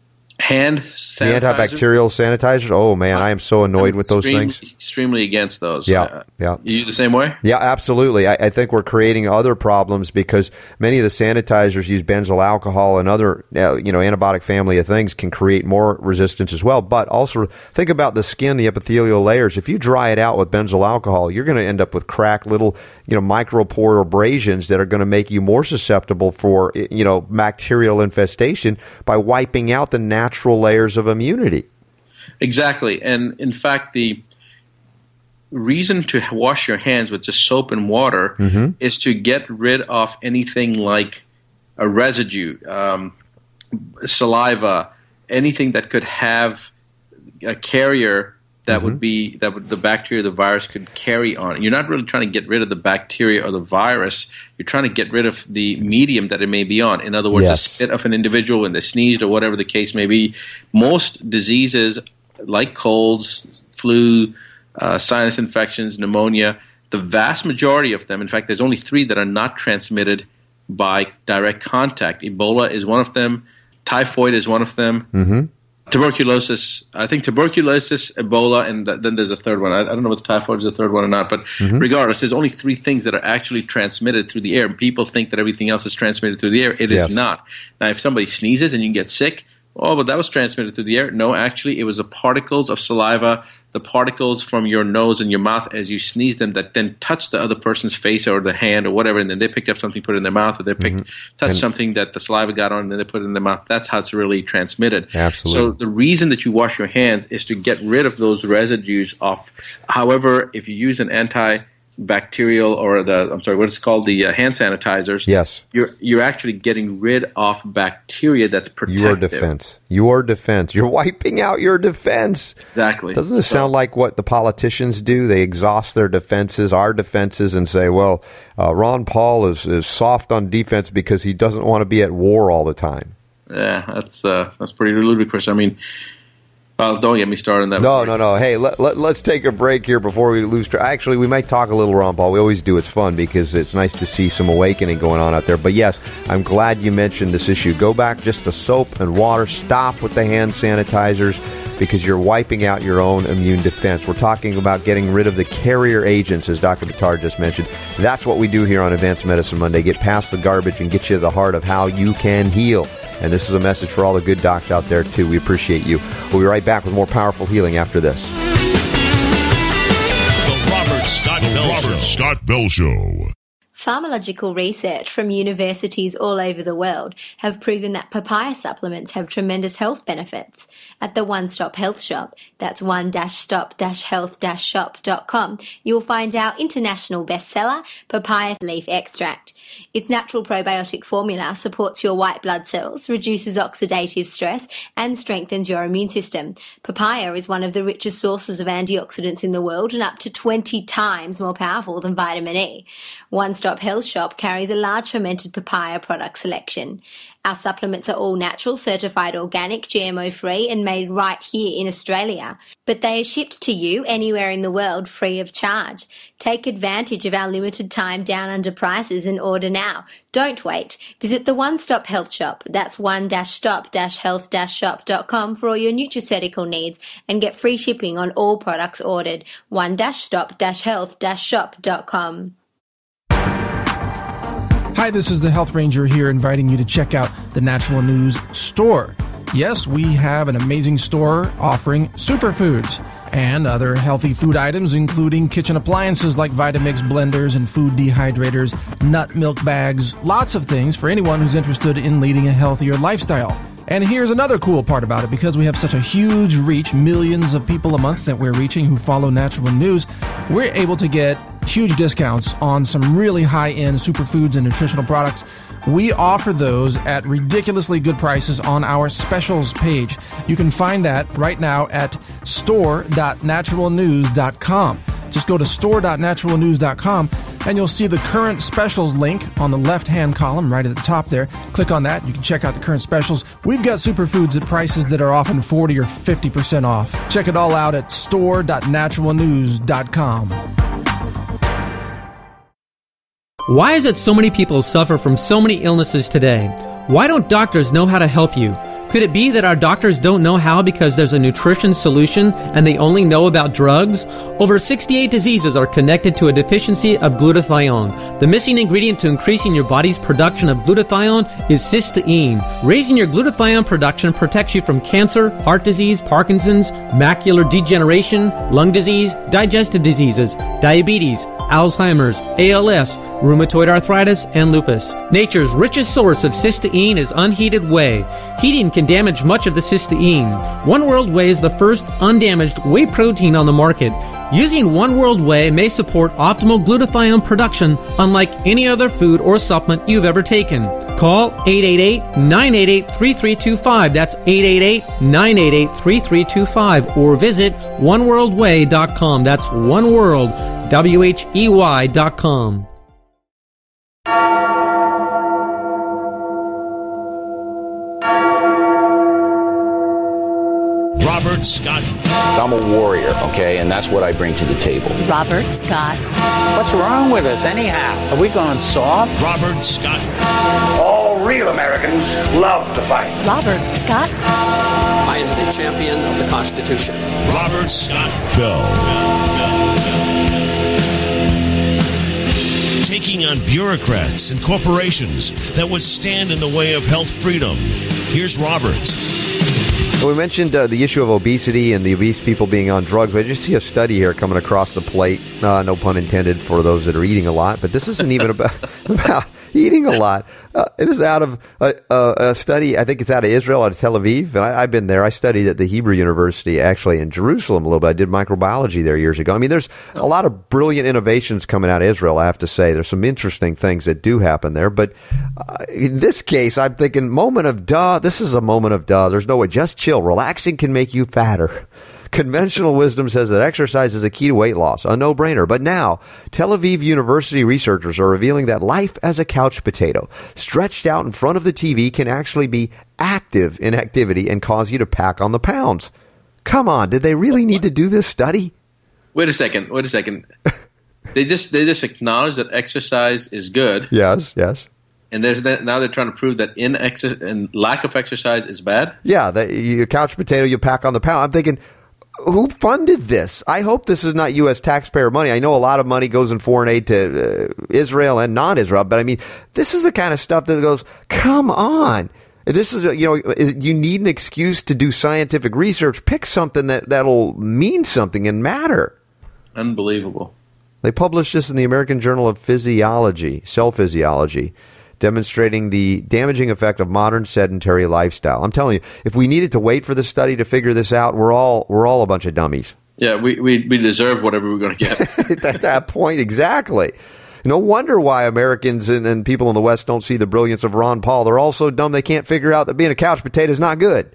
hand The sanitizer, antibacterial sanitizers, oh man, I am so annoyed with those extremely, things. Extremely against those. Yeah, Uh, yeah. You the same way? Yeah, absolutely. I, I think we're creating other problems because many of the sanitizers use benzyl alcohol and other, uh, you know, antibiotic family of things can create more resistance as well. But also think about the skin, the epithelial layers. If you dry it out with benzyl alcohol, you're going to end up with cracked little, you know, micropore abrasions that are going to make you more susceptible for, you know, bacterial infestation by wiping out the natural layers of immunity. Exactly. And in fact, the reason to wash your hands with just soap and water Mhm. is to get rid of anything like a residue, um, saliva, anything that could have a carrier that Mhm. would be that would, the bacteria, the virus could carry on. You're not really trying to get rid of the bacteria or the virus. You're trying to get rid of the medium that it may be on. In other words, Yes. the spit of an individual when they sneezed or whatever the case may be. Most diseases like colds, flu, uh, sinus infections, pneumonia, the vast majority of them, in fact, there's only three that are not transmitted by direct contact. Ebola is one of them. Typhoid is one of them. Mm-hmm. Tuberculosis, I think tuberculosis, Ebola, and th- then there's a third one. I, I don't know if typhoid is the third one or not, but Mhm. regardless, there's only three things that are actually transmitted through the air. People think that everything else is transmitted through the air. It Yes. is not. Now, if somebody sneezes and you get sick, oh, but that was transmitted through the air. No, actually, it was the particles of saliva, the particles from your nose and your mouth as you sneeze them that then touched the other person's face or the hand or whatever, and then they picked up something, put it in their mouth, or they picked, touched And- something that the saliva got on, and then they put it in their mouth. That's how it's really transmitted. Absolutely. So the reason that you wash your hands is to get rid of those residues of. However, if you use an antibacterial or the I'm sorry, what is it called, the uh, hand sanitizers? Yes. You're you're actually getting rid of bacteria that's protective. Your defense. Your defense. You're wiping out your defense. Exactly. Doesn't it So- sound like what the politicians do? They exhaust their defenses, our defenses, and say, well, uh, Ron Paul is, is soft on defense because he doesn't want to be at war all the time. Yeah, that's uh, that's pretty ludicrous. I mean, well, don't get me started on that. No, no, no. Hey, let, let, let's take a break here before we lose track. Actually, we might talk a little, Ron Paul. We always do. It's fun because it's nice to see some awakening going on out there. But yes, I'm glad you mentioned this issue. Go back just to soap and water. Stop with the hand sanitizers because you're wiping out your own immune defense. We're talking about getting rid of the carrier agents, as Doctor Buttar just mentioned. That's what we do here on Advanced Medicine Monday. Get past the garbage and get you to the heart of how you can heal. And this is a message for all the good docs out there, too. We appreciate you. We'll be right back with more powerful healing after this. The Robert Scott The Bell Robert Show. Scott Bell Show. Pharmacological research from universities all over the world have proven that papaya supplements have tremendous health benefits. At the One Stop Health Shop, that's one stop health shop dot com, you'll find our international bestseller, papaya leaf extract. Its natural probiotic formula supports your white blood cells, reduces oxidative stress, and strengthens your immune system. Papaya is one of the richest sources of antioxidants in the world and up to twenty times more powerful than vitamin E. One Stop Health Shop carries a large fermented papaya product selection. Our supplements are all natural, certified organic, G M O-free, and made right here in Australia. But they are shipped to you anywhere in the world free of charge. Take advantage of our limited time down under prices and order now. Don't wait. Visit the One Stop Health Shop. That's one stop health shop dot com for all your nutraceutical needs and get free shipping on all products ordered. one stop health shop dot com. Hi, this is the Health Ranger here inviting you to check out the Natural News Store. Yes, we have an amazing store offering superfoods and other healthy food items, including kitchen appliances like Vitamix blenders and food dehydrators, nut milk bags, lots of things for anyone who's interested in leading a healthier lifestyle. And here's another cool part about it. Because we have such a huge reach, millions of people a month that we're reaching who follow Natural News, we're able to get huge discounts on some really high-end superfoods and nutritional products. We offer those at ridiculously good prices on our specials page. You can find that right now at store dot natural news dot com. Just go to store dot natural news dot com and you'll see the current specials link on the left-hand column right at the top there. Click on that. You can check out the current specials. We've got superfoods at prices that are often forty or fifty percent off. Check it all out at store dot natural news dot com. Why is it so many people suffer from so many illnesses today? Why don't doctors know how to help you? Could it be that our doctors don't know how because there's a nutrition solution and they only know about drugs? Over sixty-eight diseases are connected to a deficiency of glutathione. The missing ingredient to increasing your body's production of glutathione is cysteine. Raising your glutathione production protects you from cancer, heart disease, Parkinson's, macular degeneration, lung disease, digestive diseases, diabetes, Alzheimer's, A L S, rheumatoid arthritis, and lupus. Nature's richest source of cysteine is unheated whey. Heating can damage much of the cysteine. One World Whey is the first undamaged whey protein on the market. Using One World Whey may support optimal glutathione production unlike any other food or supplement you've ever taken. Call eight eight eight, nine eight eight, three three two five. That's eight eight eight, nine eight eight, three three two five. Or visit one world way dot com. That's oneworld, W H E Y dot com. Robert Scott. I'm a warrior, okay, and that's what I bring to the table. Robert Scott. What's wrong with us, anyhow? Have we gone soft? Robert Scott. All real Americans love to fight. Robert Scott. I am the champion of the Constitution. Robert Scott Bell. Taking on bureaucrats and corporations that would stand in the way of health freedom. Here's Robert. We mentioned uh, the issue of obesity and the obese people being on drugs. I just see a study here coming across the plate. Uh, no pun intended for those that are eating a lot. But this isn't even about, about eating a lot. Uh, this is out of a, a, a study. I think it's out of Israel, out of Tel Aviv. And I, I've been there. I studied at the Hebrew University, actually, in Jerusalem a little bit. I did microbiology there years ago. I mean, there's a lot of brilliant innovations coming out of Israel, I have to say. There's some interesting things that do happen there. But uh, in this case, I'm thinking, moment of duh. This is a moment of duh. There's no way. Just chill. Relaxing can make you fatter. Conventional wisdom says that exercise is a key to weight loss, a no-brainer. But now, Tel Aviv University researchers are revealing that life as a couch potato, stretched out in front of the T V, can actually be active in activity and cause you to pack on the pounds. Come on, did they really need to do this study? Wait a second, wait a second. they just they just acknowledge that exercise is good. Yes, yes. And there's that, now they're trying to prove that in exer- and lack of exercise is bad? Yeah, that you couch potato, you pack on the pound. I'm thinking, who funded this? I hope this is not U S taxpayer money. I know a lot of money goes in foreign aid to uh, Israel and non-Israel, but I mean, this is the kind of stuff that goes, come on. This is, you know, you need an excuse to do scientific research. Pick something that, that'll mean something and matter. Unbelievable. They published this in the American Journal of Physiology, Cell Physiology, demonstrating the damaging effect of modern sedentary lifestyle. I'm telling you, if we needed to wait for the study to figure this out, we're all we're all a bunch of dummies. Yeah, we we, we deserve whatever we're going to get. At that point, exactly. No wonder why Americans and, and people in the West don't see the brilliance of Ron Paul. They're all so dumb they can't figure out that being a couch potato is not good.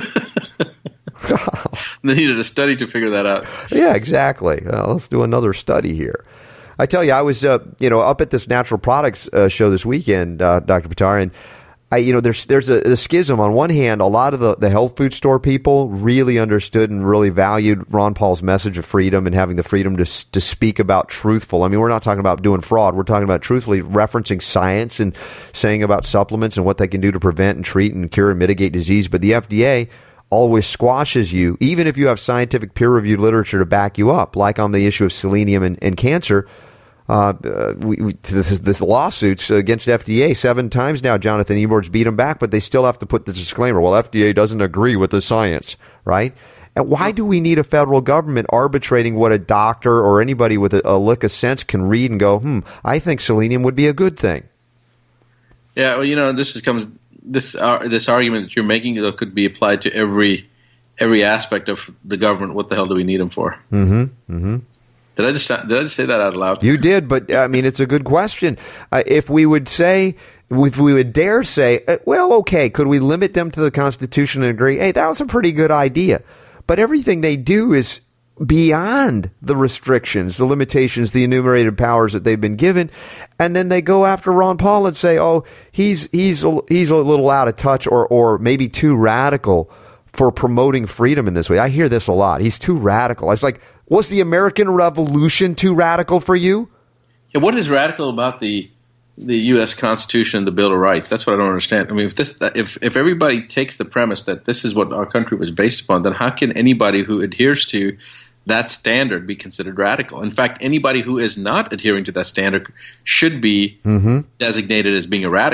They needed a study to figure that out. Yeah, exactly. Well, let's do another study here. I tell you, I was, uh, you know, up at this natural products uh, show this weekend, uh, Doctor Buttar, and I, you know, there's there's a, a schism. On one hand, a lot of the, the health food store people really understood and really valued Ron Paul's message of freedom and having the freedom to to speak about truthful. I mean, we're not talking about doing fraud. We're talking about truthfully referencing science and saying about supplements and what they can do to prevent and treat and cure and mitigate disease. But the F D A always squashes you, even if you have scientific peer-reviewed literature to back you up, like on the issue of selenium and, and cancer. Uh, uh, we, we, this is this lawsuits against F D A seven times now. Jonathan Ebor's beat them back, but they still have to put the disclaimer. Well, F D A doesn't agree with the science, right? And why do we need a federal government arbitrating what a doctor or anybody with a, a lick of sense can read and go, hmm, I think selenium would be a good thing? Yeah, well, you know, this is, comes this uh, this argument that you're making though, could be applied to every every aspect of the government. What the hell do we need them for? Mm-hmm. Mm-hmm. Did I just did I just say that out loud? You did, but I mean, it's a good question. Uh, if we would say, if we would dare say, uh, well, okay, could we limit them to the Constitution and agree? Hey, that was a pretty good idea. But everything they do is beyond the restrictions, the limitations, the enumerated powers that they've been given, and then they go after Ron Paul and say, oh, he's he's a, he's a little out of touch, or or maybe too radical for promoting freedom in this way. I hear this a lot. He's too radical. It's like, was the American Revolution too radical for you? Yeah, what is radical about the the U S Constitution and the Bill of Rights? That's what I don't understand. I mean, if this, if if everybody takes the premise that this is what our country was based upon, then how can anybody who adheres to that standard be considered radical? In fact, anybody who is not adhering to that standard should be mm-hmm. designated as being a radical.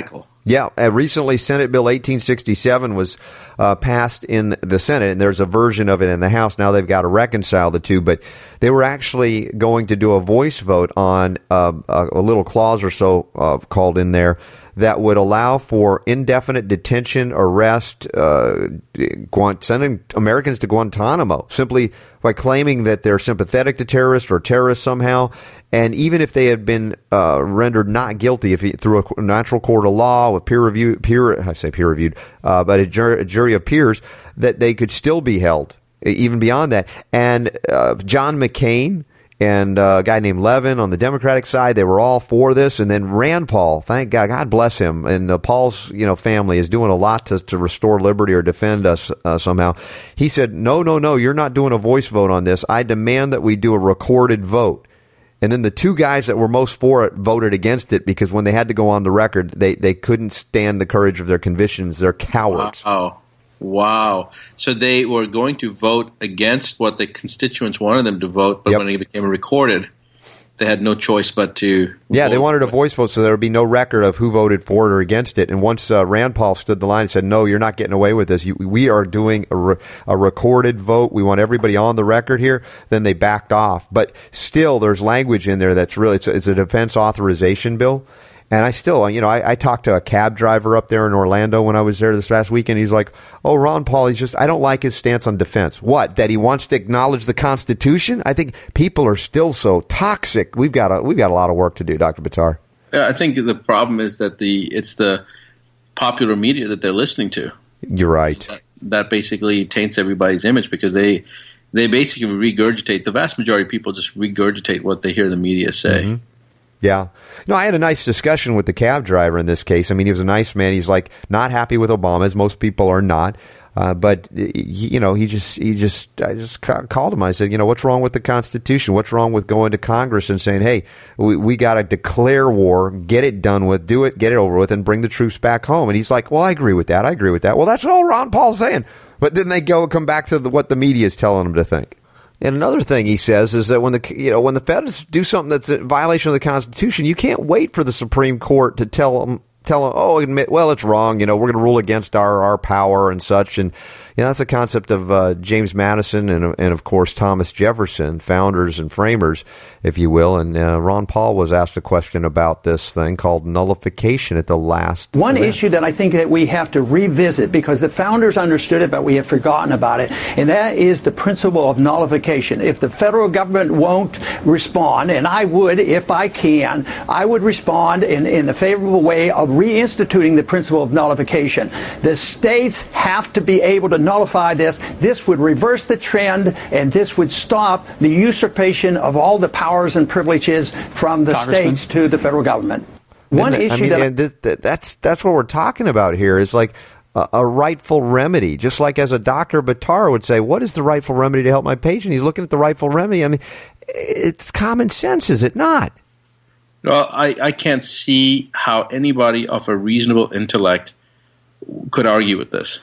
Yeah, uh, recently Senate Bill eighteen sixty-seven was uh, passed in the Senate, and there's a version of it in the House. Now they've got to reconcile the two, but they were actually going to do a voice vote on uh, a, a little clause or so uh, called in there that would allow for indefinite detention, arrest, uh, Guant- sending Americans to Guantanamo simply by claiming that they're sympathetic to terrorists or terrorists somehow. And even if they had been uh, rendered not guilty if through a natural court of law with peer review, peer I say peer reviewed, uh, but a jury, a jury of peers, that they could still be held even beyond that. And uh, John McCain and uh, a guy named Levin on the Democratic side, they were all for this. And then Rand Paul, thank God, God bless him. And uh, Paul's you know family is doing a lot to, to restore liberty or defend us uh, somehow. He said, no, no, no, you're not doing a voice vote on this. I demand that we do a recorded vote. And then the two guys that were most for it voted against it because when they had to go on the record, they, they couldn't stand the courage of their convictions. They're cowards. Wow. Wow. So they were going to vote against what the constituents wanted them to vote, but yep. when it became recorded, they had no choice but to Yeah, vote. They wanted a voice vote so there would be no record of who voted for it or against it. And once uh, Rand Paul stood the line and said, no, you're not getting away with this. You, we are doing a, re- a recorded vote. We want everybody on the record here. Then they backed off. But still, there's language in there that's really, it's a, it's a defense authorization bill. And I still, you know, I, I talked to a cab driver up there in Orlando when I was there this past weekend. He's like, oh, Ron Paul, he's just, I don't like his stance on defense. What? That he wants to acknowledge the Constitution? I think people are still so toxic. We've got a, we've got a lot of work to do, Doctor Buttar. Yeah, I think the problem is that the it's the popular media that they're listening to. You're right. That, that basically taints everybody's image because they they basically regurgitate, the vast majority of people just regurgitate what they hear the media say. Mm-hmm. Yeah. No, I had a nice discussion with the cab driver in this case. I mean, he was a nice man. He's like not happy with Obama, as most people are not. Uh, but he, you know, he just, he just, I just ca- called him. I said, you know, what's wrong with the Constitution? What's wrong with going to Congress and saying, hey, we, we got to declare war, get it done with, do it, get it over with, and bring the troops back home? And he's like, well, I agree with that. I agree with that. Well, that's all Ron Paul's saying. But then they go come back to the, what the media is telling them to think. And another thing he says is that when the you know when the feds do something that's a violation of the Constitution, you can't wait for the Supreme Court to tell them tell them oh admit well it's wrong. You know we're going to rule against our, our power and such. And you know that's a concept of uh, James Madison and and of course Thomas Jefferson, founders and framers, if you will. And uh, Ron Paul was asked a question about this thing called nullification at the last. One event. issue that I think that we have to revisit because the founders understood it, but we have forgotten about it, and that is the principle of nullification. If the federal government won't respond, and I would, if I can, I would respond in, in the favorable way of reinstituting the principle of nullification. The states have to be able to nullify this. This would reverse the trend, and this would stop the usurpation of all the powers and privileges from the states to the federal government. One issue I mean, that and this, that's that's what we're talking about here is like a, a rightful remedy. Just like as a Doctor Buttar would say, what is the rightful remedy to help my patient? He's looking at the rightful remedy. I mean, it's common sense, is it not? Well, I, I can't see how anybody of a reasonable intellect could argue with this.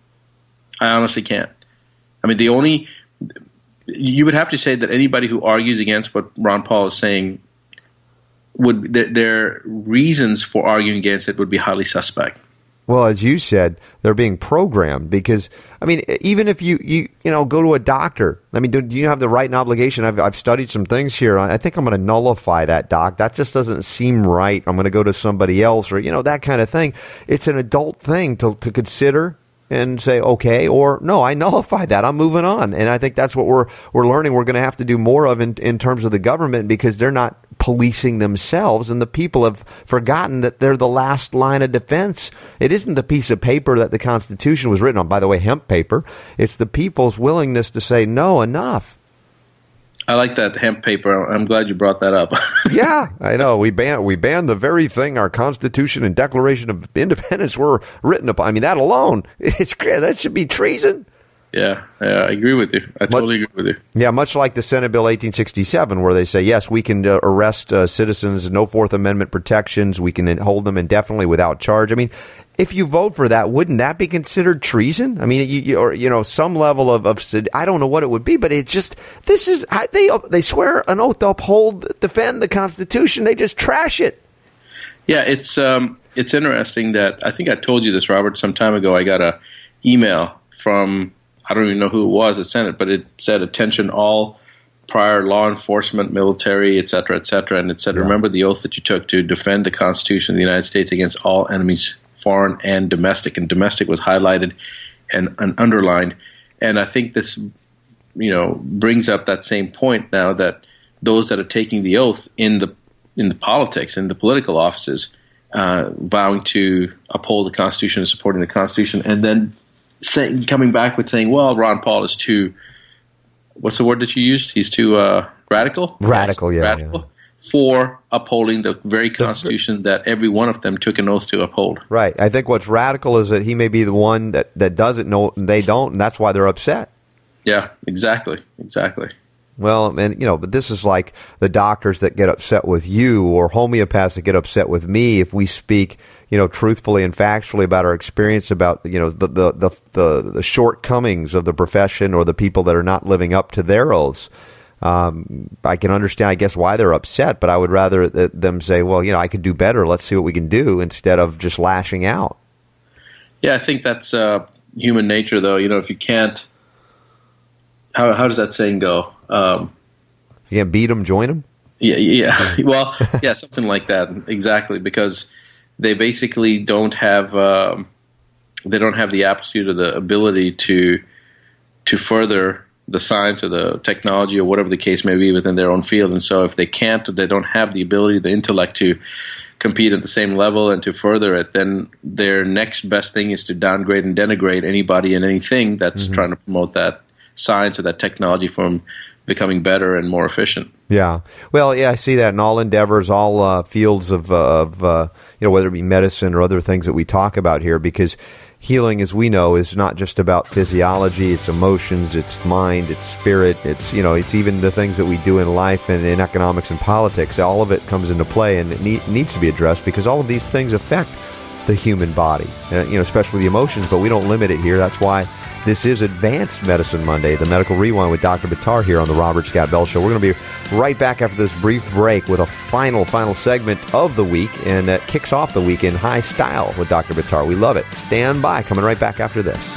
I honestly can't. I mean, the only you would have to say that anybody who argues against what Ron Paul is saying would th- their reasons for arguing against it would be highly suspect. Well, as you said, they're being programmed because, I mean, even if you, you, you know, go to a doctor, I mean, do, do you have the right and obligation? I've, I've studied some things here. I think I'm going to nullify that, doc. That just doesn't seem right. I'm going to go to somebody else or, you know, that kind of thing. It's an adult thing to, to consider and say, okay, or no, I nullify that. I'm moving on. And I think that's what we're we're learning we're going to have to do more of in, in terms of the government because they're not policing themselves, and the people have forgotten that they're the last line of defense. It isn't the piece of paper that the Constitution was written on, by the way, hemp paper. It's the people's willingness to say, no, enough. I like that hemp paper. I'm glad you brought that up. Yeah, I know. We ban we banned the very thing our Constitution and Declaration of Independence were written upon. I mean, that alone, it's that should be treason. Yeah, yeah, I agree with you. I totally much, agree with you. Yeah, much like the Senate Bill eighteen sixty-seven, where they say, yes, we can uh, arrest uh, citizens, no Fourth Amendment protections, we can hold them indefinitely without charge. I mean, if you vote for that, wouldn't that be considered treason? I mean, you, you, or you know, some level of, of I don't know what it would be, but it's just this is they they swear an oath to uphold, defend the Constitution. They just trash it. Yeah, it's um, it's interesting that I think I told you this, Robert, some time ago. I got a email from, I don't even know who it was that sent it, but it said, attention all prior law enforcement, military, et cetera, et cetera. And it said, yeah. remember the oath that you took to defend the Constitution of the United States against all enemies, foreign and domestic. And domestic was highlighted and, and underlined. And I think this, you know, brings up that same point now that those that are taking the oath in the in the politics, in the political offices, uh, vowing to uphold the Constitution and supporting the Constitution, and then say, coming back with saying, well, Ron Paul is too, what's the word that you used? He's too uh, radical? Radical, yeah. Radical yeah. for upholding the very Constitution that every one of them took an oath to uphold. Right. I think what's radical is that he may be the one that, that doesn't know and they don't, and that's why they're upset. Yeah, exactly, exactly. Well, and you know, but this is like the doctors that get upset with you, or homeopaths that get upset with me if we speak, you know, truthfully and factually about our experience, about, you know, the the the, the, the shortcomings of the profession or the people that are not living up to their oaths. Um, I can understand, I guess, why they're upset, but I would rather th- them say, well, you know, I could do better. Let's see what we can do, instead of just lashing out. Yeah, I think that's uh, human nature, though. You know, if you can't, how how does that saying go? Um, you can't beat them, join them? Yeah, yeah. Well, yeah, something like that. Exactly, because they basically don't have um, they don't have the aptitude or the ability to to further the science or the technology or whatever the case may be within their own field. And so if they can't, or they don't have the ability, the intellect to compete at the same level and to further it, then their next best thing is to downgrade and denigrate anybody and anything that's mm-hmm. trying to promote that science or that technology from becoming better and more efficient. Yeah. Well, yeah, I see that in all endeavors, all uh, fields of, uh, of uh, you know, whether it be medicine or other things that we talk about here, because healing, as we know, is not just about physiology, it's emotions, it's mind, it's spirit, it's, you know, it's even the things that we do in life and in economics and politics. All of it comes into play, and it need, needs to be addressed, because all of these things affect the human body, uh, you know, especially the emotions, but we don't limit it here. That's why this is Advanced Medicine Monday, the Medical Rewind with Doctor Buttar here on the Robert Scott Bell Show. We're going to be right back after this brief break with a final, final segment of the week, and that kicks off the week in high style with Doctor Buttar. We love it. Stand by. Coming right back after this.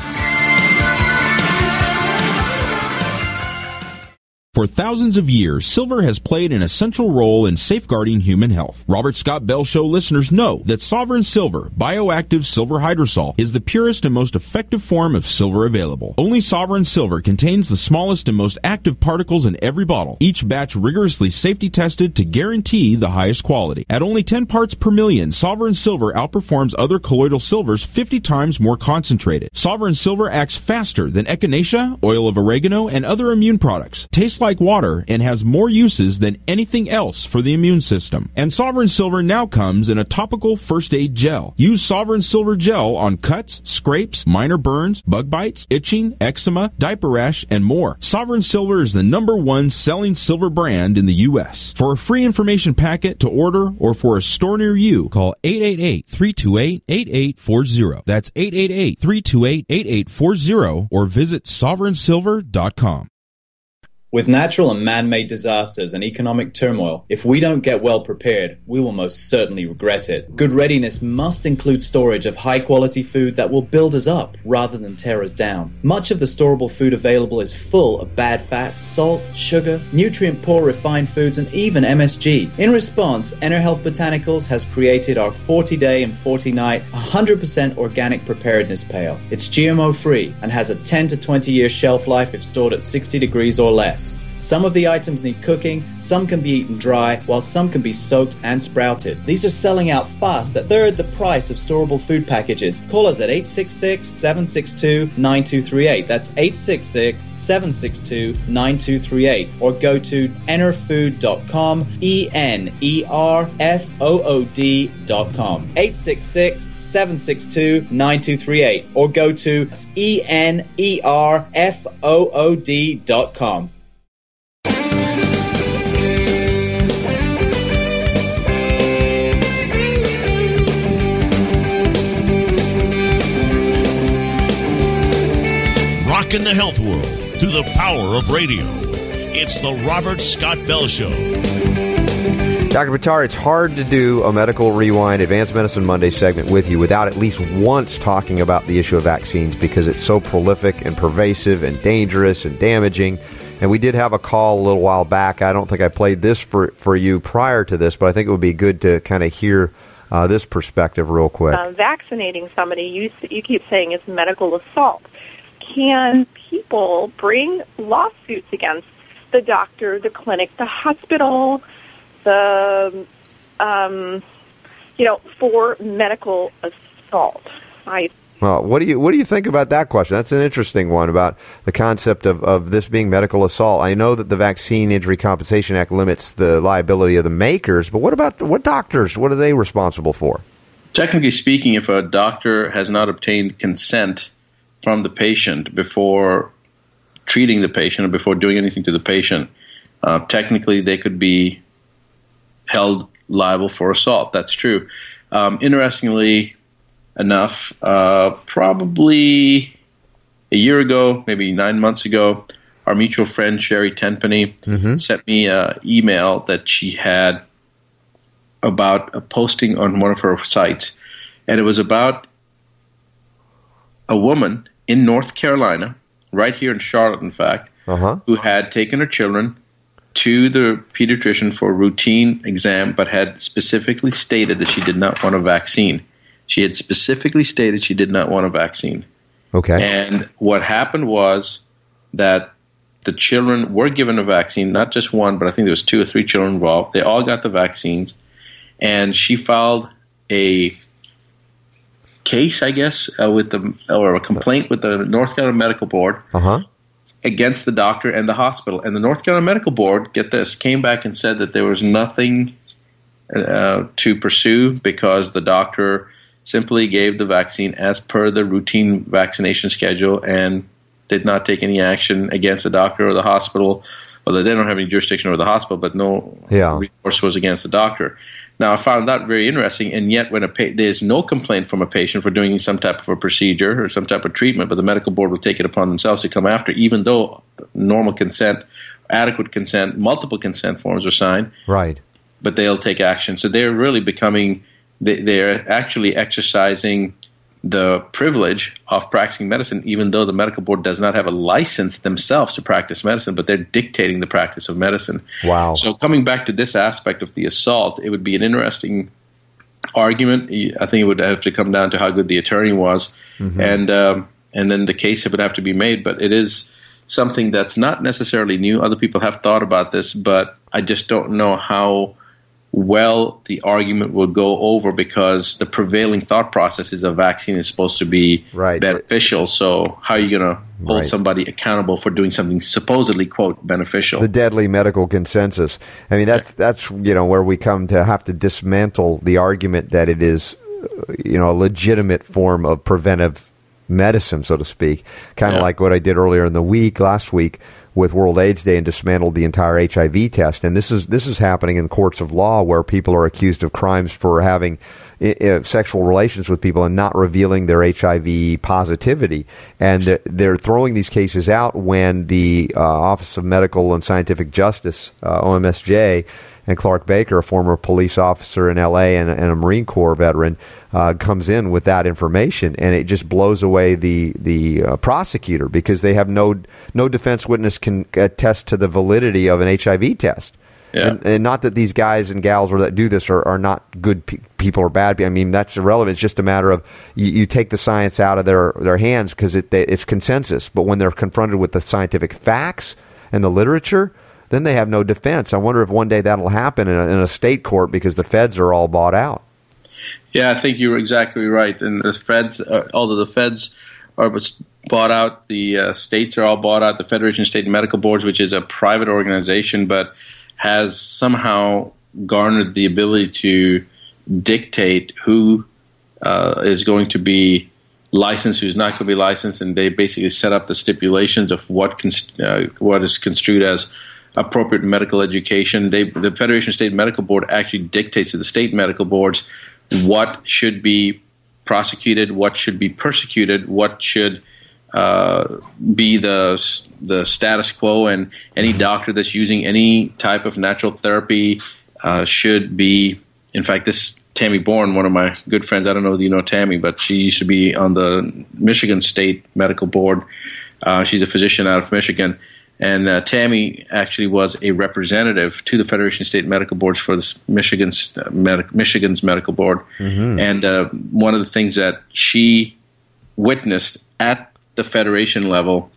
For thousands of years, silver has played an essential role in safeguarding human health. Robert Scott Bell Show listeners know that Sovereign Silver Bioactive Silver Hydrosol is the purest and most effective form of silver available. Only Sovereign Silver contains the smallest and most active particles in every bottle, each batch rigorously safety tested to guarantee the highest quality. At only ten parts per million, Sovereign Silver outperforms other colloidal silvers fifty times more concentrated. Sovereign Silver acts faster than echinacea, oil of oregano, and other immune products. Tastes like like water and has more uses than anything else for the immune system. And Sovereign Silver now comes in a topical first aid gel. Use Sovereign Silver gel on cuts, scrapes, minor burns, bug bites, itching, eczema, diaper rash, and more. Sovereign Silver is the number one selling silver brand in the U S. For a free information packet to order or for a store near you, call eight eight eight, three two eight, eight eight four zero. That's eight eight eight, three two eight, eight eight four zero or visit sovereign silver dot com. With natural and man-made disasters and economic turmoil, if we don't get well prepared, we will most certainly regret it. Good readiness must include storage of high-quality food that will build us up rather than tear us down. Much of the storable food available is full of bad fats, salt, sugar, nutrient-poor refined foods, and even M S G. In response, EnerHealth Botanicals has created our forty-day and forty-night one hundred percent organic preparedness pail. It's G M O-free and has a ten to twenty year shelf life if stored at sixty degrees or less. Some of the items need cooking, some can be eaten dry, while some can be soaked and sprouted. These are selling out fast at third the price of storable food packages. Call us at eight six six, seven six two, nine two three eight. That's eight six six, seven six two, nine two three eight. Or go to enerfood dot com, E N E R F O O D dot com. eight six six, seven six two, nine two three eight. Or go to E N E R F O O D dot com. Rocking the health world through the power of radio. It's the Robert Scott Bell Show. Doctor Buttar, it's hard to do a Medical Rewind Advanced Medicine Monday segment with you without at least once talking about the issue of vaccines because it's so prolific and pervasive and dangerous and damaging. And we did have a call a little while back. I don't think I played this for, for you prior to this, but I think it would be good to kind of hear uh, this perspective real quick. Uh, vaccinating somebody, you, you keep saying it's medical assault. Can people bring lawsuits against the doctor, the clinic, the hospital, the, um, you know, for medical assault? I Well, what do you what do you think about that question? That's an interesting one about the concept of, of this being medical assault. I know that the Vaccine Injury Compensation Act limits the liability of the makers, but what about the, what doctors? What are they responsible for? Technically speaking, if a doctor has not obtained consent from the patient before treating the patient or before doing anything to the patient, uh, technically they could be held liable for assault. That's true. Um, interestingly enough, uh, probably a year ago, maybe nine months ago, our mutual friend Sherry Tenpenny mm-hmm. sent me an email that she had about a posting on one of her sites. And it was about a woman in North Carolina, right here in Charlotte, in fact, uh-huh. who had taken her children to the pediatrician for a routine exam, but had specifically stated that she did not want a vaccine. She had specifically stated she did not want a vaccine. Okay. And what happened was that the children were given a vaccine, not just one, but I think there was two or three children involved. They all got the vaccines. And she filed a case, I guess, uh, with the or a complaint with the North Carolina Medical Board uh-huh. against the doctor and the hospital. And the North Carolina Medical Board, get this, came back and said that there was nothing uh, to pursue because the doctor simply gave the vaccine as per the routine vaccination schedule and did not take any action against the doctor or the hospital, although they don't have any jurisdiction over the hospital, but no yeah. recourse was against the doctor. Now, I found that very interesting, and yet when a pa- there's no complaint from a patient for doing some type of a procedure or some type of treatment, but the medical board will take it upon themselves to come after, even though normal consent, adequate consent, multiple consent forms are signed. Right. But they'll take action. So they're really becoming, they, they're actually exercising the privilege of practicing medicine, even though the medical board does not have a license themselves to practice medicine, but they're dictating the practice of medicine. Wow. So coming back to this aspect of the assault, it would be an interesting argument. I think it would have to come down to how good the attorney was, mm-hmm. and um, and then the case would have to be made. But it is something that's not necessarily new. Other people have thought about this, but I just don't know how well the argument will go over because the prevailing thought process is a vaccine is supposed to be right. beneficial. So how are you going to hold right. somebody accountable for doing something supposedly, quote, beneficial? The deadly medical consensus. I mean, that's, that's you know, where we come to have to dismantle the argument that it is, you know, a legitimate form of preventive medicine, so to speak. Kind of yeah. like what I did earlier in the week, last week, with World AIDS Day and dismantled the entire H I V test. And this is this is happening in courts of law where people are accused of crimes for having uh, sexual relations with people and not revealing their H I V positivity. And they're, they're throwing these cases out when the uh, Office of Medical and Scientific Justice, uh, O M S J, and Clark Baker, a former police officer in L A and, and a Marine Corps veteran, uh, comes in with that information, and it just blows away the the uh, prosecutor because they have no no defense witness can attest to the validity of an H I V test. Yeah. And, and not that these guys and gals or that do this are, are not good pe- people or bad people. I mean, that's irrelevant. It's just a matter of you, you take the science out of their, their hands because it, it's consensus. But when they're confronted with the scientific facts and the literature, then they have no defense. I wonder if one day that'll happen in a, in a state court because the feds are all bought out. Yeah, I think you're exactly right. And the feds, uh, although the feds are bought out, the uh, states are all bought out. The Federation of State Medical Boards, which is a private organization, but has somehow garnered the ability to dictate who uh, is going to be licensed, who's not going to be licensed, and they basically set up the stipulations of what const- uh, what is construed as appropriate medical education. They, the Federation of State Medical Board actually dictates to the state medical boards what should be prosecuted, what should be persecuted, what should uh, be the the status quo, and any doctor that's using any type of natural therapy uh, should be, in fact, this Tammy Bourne, one of my good friends, I don't know if you know Tammy, but she used to be on the Michigan State Medical Board. Uh, she's a physician out of Michigan. And uh, Tammy actually was a representative to the Federation of State Medical Boards for this Michigan's, uh, Medi- Michigan's Medical Board. Mm-hmm. And uh, one of the things that she witnessed at the Federation level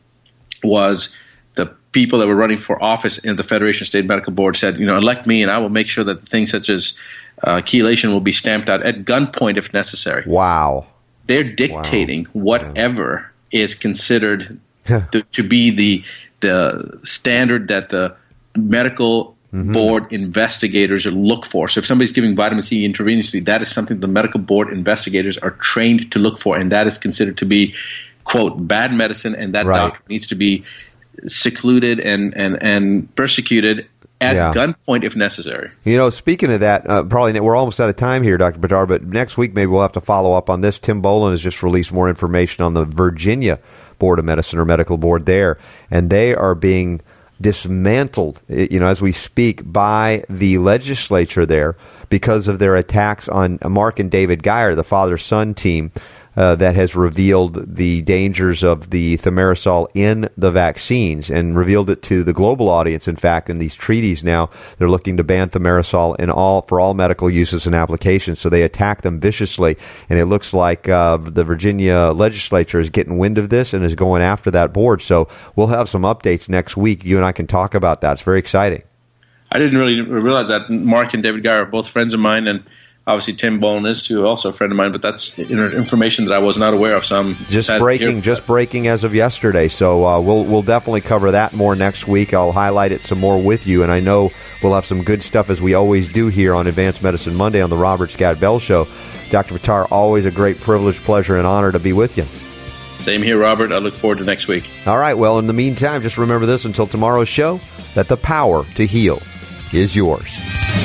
was the people that were running for office in the Federation of State Medical Board said, you know, elect me and I will make sure that things such as uh, chelation will be stamped out at gunpoint if necessary. Wow. They're dictating wow. whatever yeah. is considered to, to be the the standard that the medical mm-hmm. board investigators look for. So if somebody's giving vitamin C intravenously, that is something the medical board investigators are trained to look for, and that is considered to be, quote, bad medicine, and that right. doctor needs to be secluded and, and, and persecuted at yeah. gunpoint if necessary. You know, speaking of that, uh, probably we're almost out of time here, Doctor Buttar, but next week maybe we'll have to follow up on this. Tim Boland has just released more information on the Virginia Board of Medicine or Medical Board there, and they are being dismantled, you know, as we speak, by the legislature there because of their attacks on Mark and David Geyer, the father-son team uh, that has revealed the dangers of the thimerosal in the vaccines and revealed it to the global audience. In fact, in these treaties now, they're looking to ban thimerosal in all for all medical uses and applications. So they attack them viciously, and it looks like uh, the Virginia legislature is getting wind of this and is going after that board. So we'll have some updates next week. You and I can talk about that. It's very exciting. I didn't really realize that Mark and David Geyer are both friends of mine, and obviously Tim Boland is too, also a friend of mine, but that's information that I was not aware of. So I'm just breaking, just breaking as of yesterday. So uh, we'll we'll definitely cover that more next week. I'll highlight it some more with you, and I know we'll have some good stuff as we always do here on Advanced Medicine Monday on the Robert Scott Bell Show. Doctor Buttar, always a great privilege, pleasure, and honor to be with you. Same here, Robert. I look forward to next week. All right. Well, in the meantime, just remember this until tomorrow's show, that the power to heal is yours.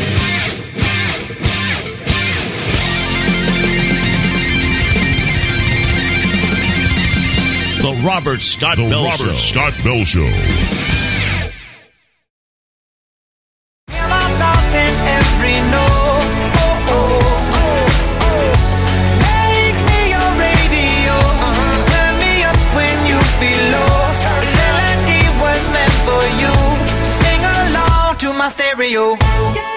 The Robert Scott the Bell Robert Show. Scott Bell Show. Stereo.